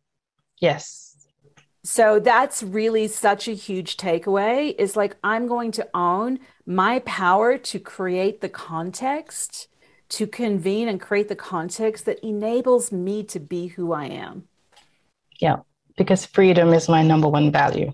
Yes. So that's really such a huge takeaway, is like, I'm going to own my power to create the context, to convene and create the context that enables me to be who I am. Yeah, because freedom is my number one value.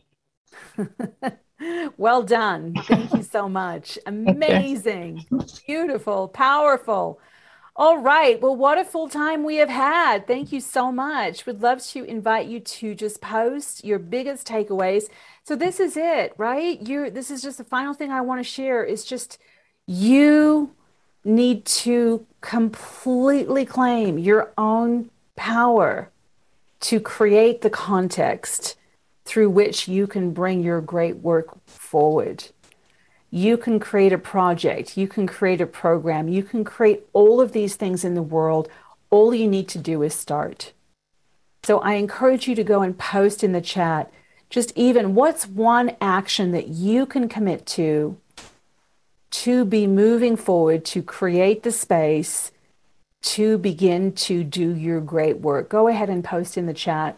Well done. Thank you so much. Amazing, beautiful, powerful. All right. Well, what a full time we have had. Thank you so much. Would love to invite you to just post your biggest takeaways. So this is it, right? You're, this is just the final thing I want to share is just you need to completely claim your own power to create the context through which you can bring your great work forward. You can create a project, you can create a program, you can create all of these things in the world. All you need to do is start. So I encourage you to go and post in the chat, just even what's one action that you can commit to, to be moving forward, to create the space, to begin to do your great work. Go ahead and post in the chat.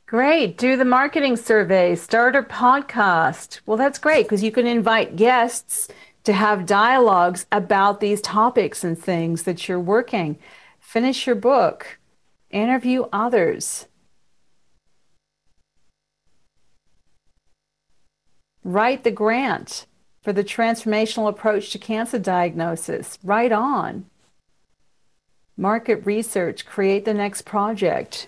Great. Do the marketing survey, start a podcast. Well, that's great because you can invite guests to have dialogues about these topics and things that you're working. Finish your book, interview others. Write the grant for the transformational approach to cancer diagnosis. Write on. Market research, create the next project.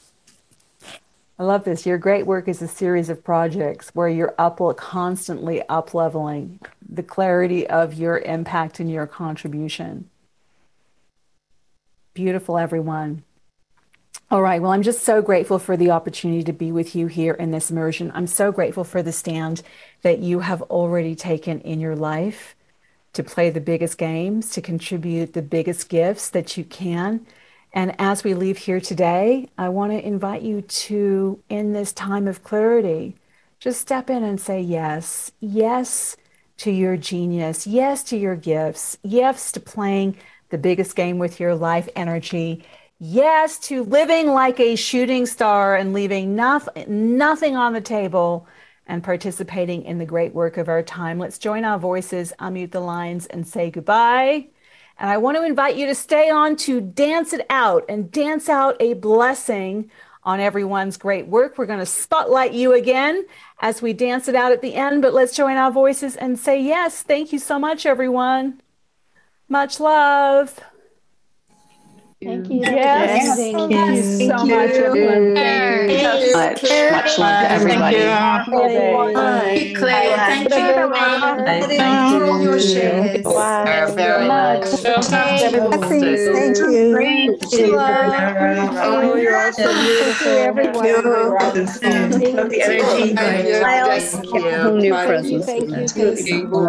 I love this. Your great work is a series of projects where you're up, constantly up-leveling the clarity of your impact and your contribution. Beautiful, everyone. All right. Well, I'm just so grateful for the opportunity to be with you here in this immersion. I'm so grateful for the stand that you have already taken in your life to play the biggest games, to contribute the biggest gifts that you can. And as we leave here today, I want to invite you to, in this time of clarity, just step in and say yes. Yes to your genius. Yes to your gifts. Yes to playing the biggest game with your life energy. Yes to living like a shooting star and leaving nothing, nothing on the table and participating in the great work of our time. Let's join our voices, unmute the lines, and say goodbye. And I want to invite you to stay on to dance it out and dance out a blessing on everyone's great work. We're going to spotlight you again as we dance it out at the end, but let's join our voices and say yes. Thank you so much, everyone. Much love. Thank you. Yes. Thank Thank you so much, everyone. Thank you. Thank you. Much, much love to everybody. Thank you, Claire. Thank you, everyone. Thank you for your shares. Very much. Thank you. Thank you. Oh, you're also beautiful. Everyone. Thank you. The energy. Thank you. Whole new presence. Thank you. Thank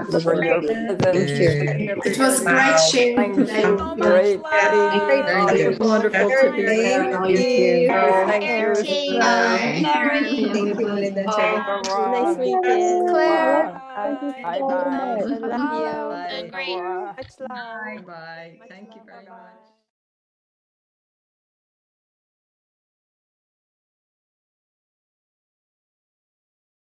you. It was great sharing today. Great. Great. Wonderful to be here. Thank you. Thank you. Nice weekend. Claire. Bye bye. I love you. Bye. Bye. Bye. Thank you very much.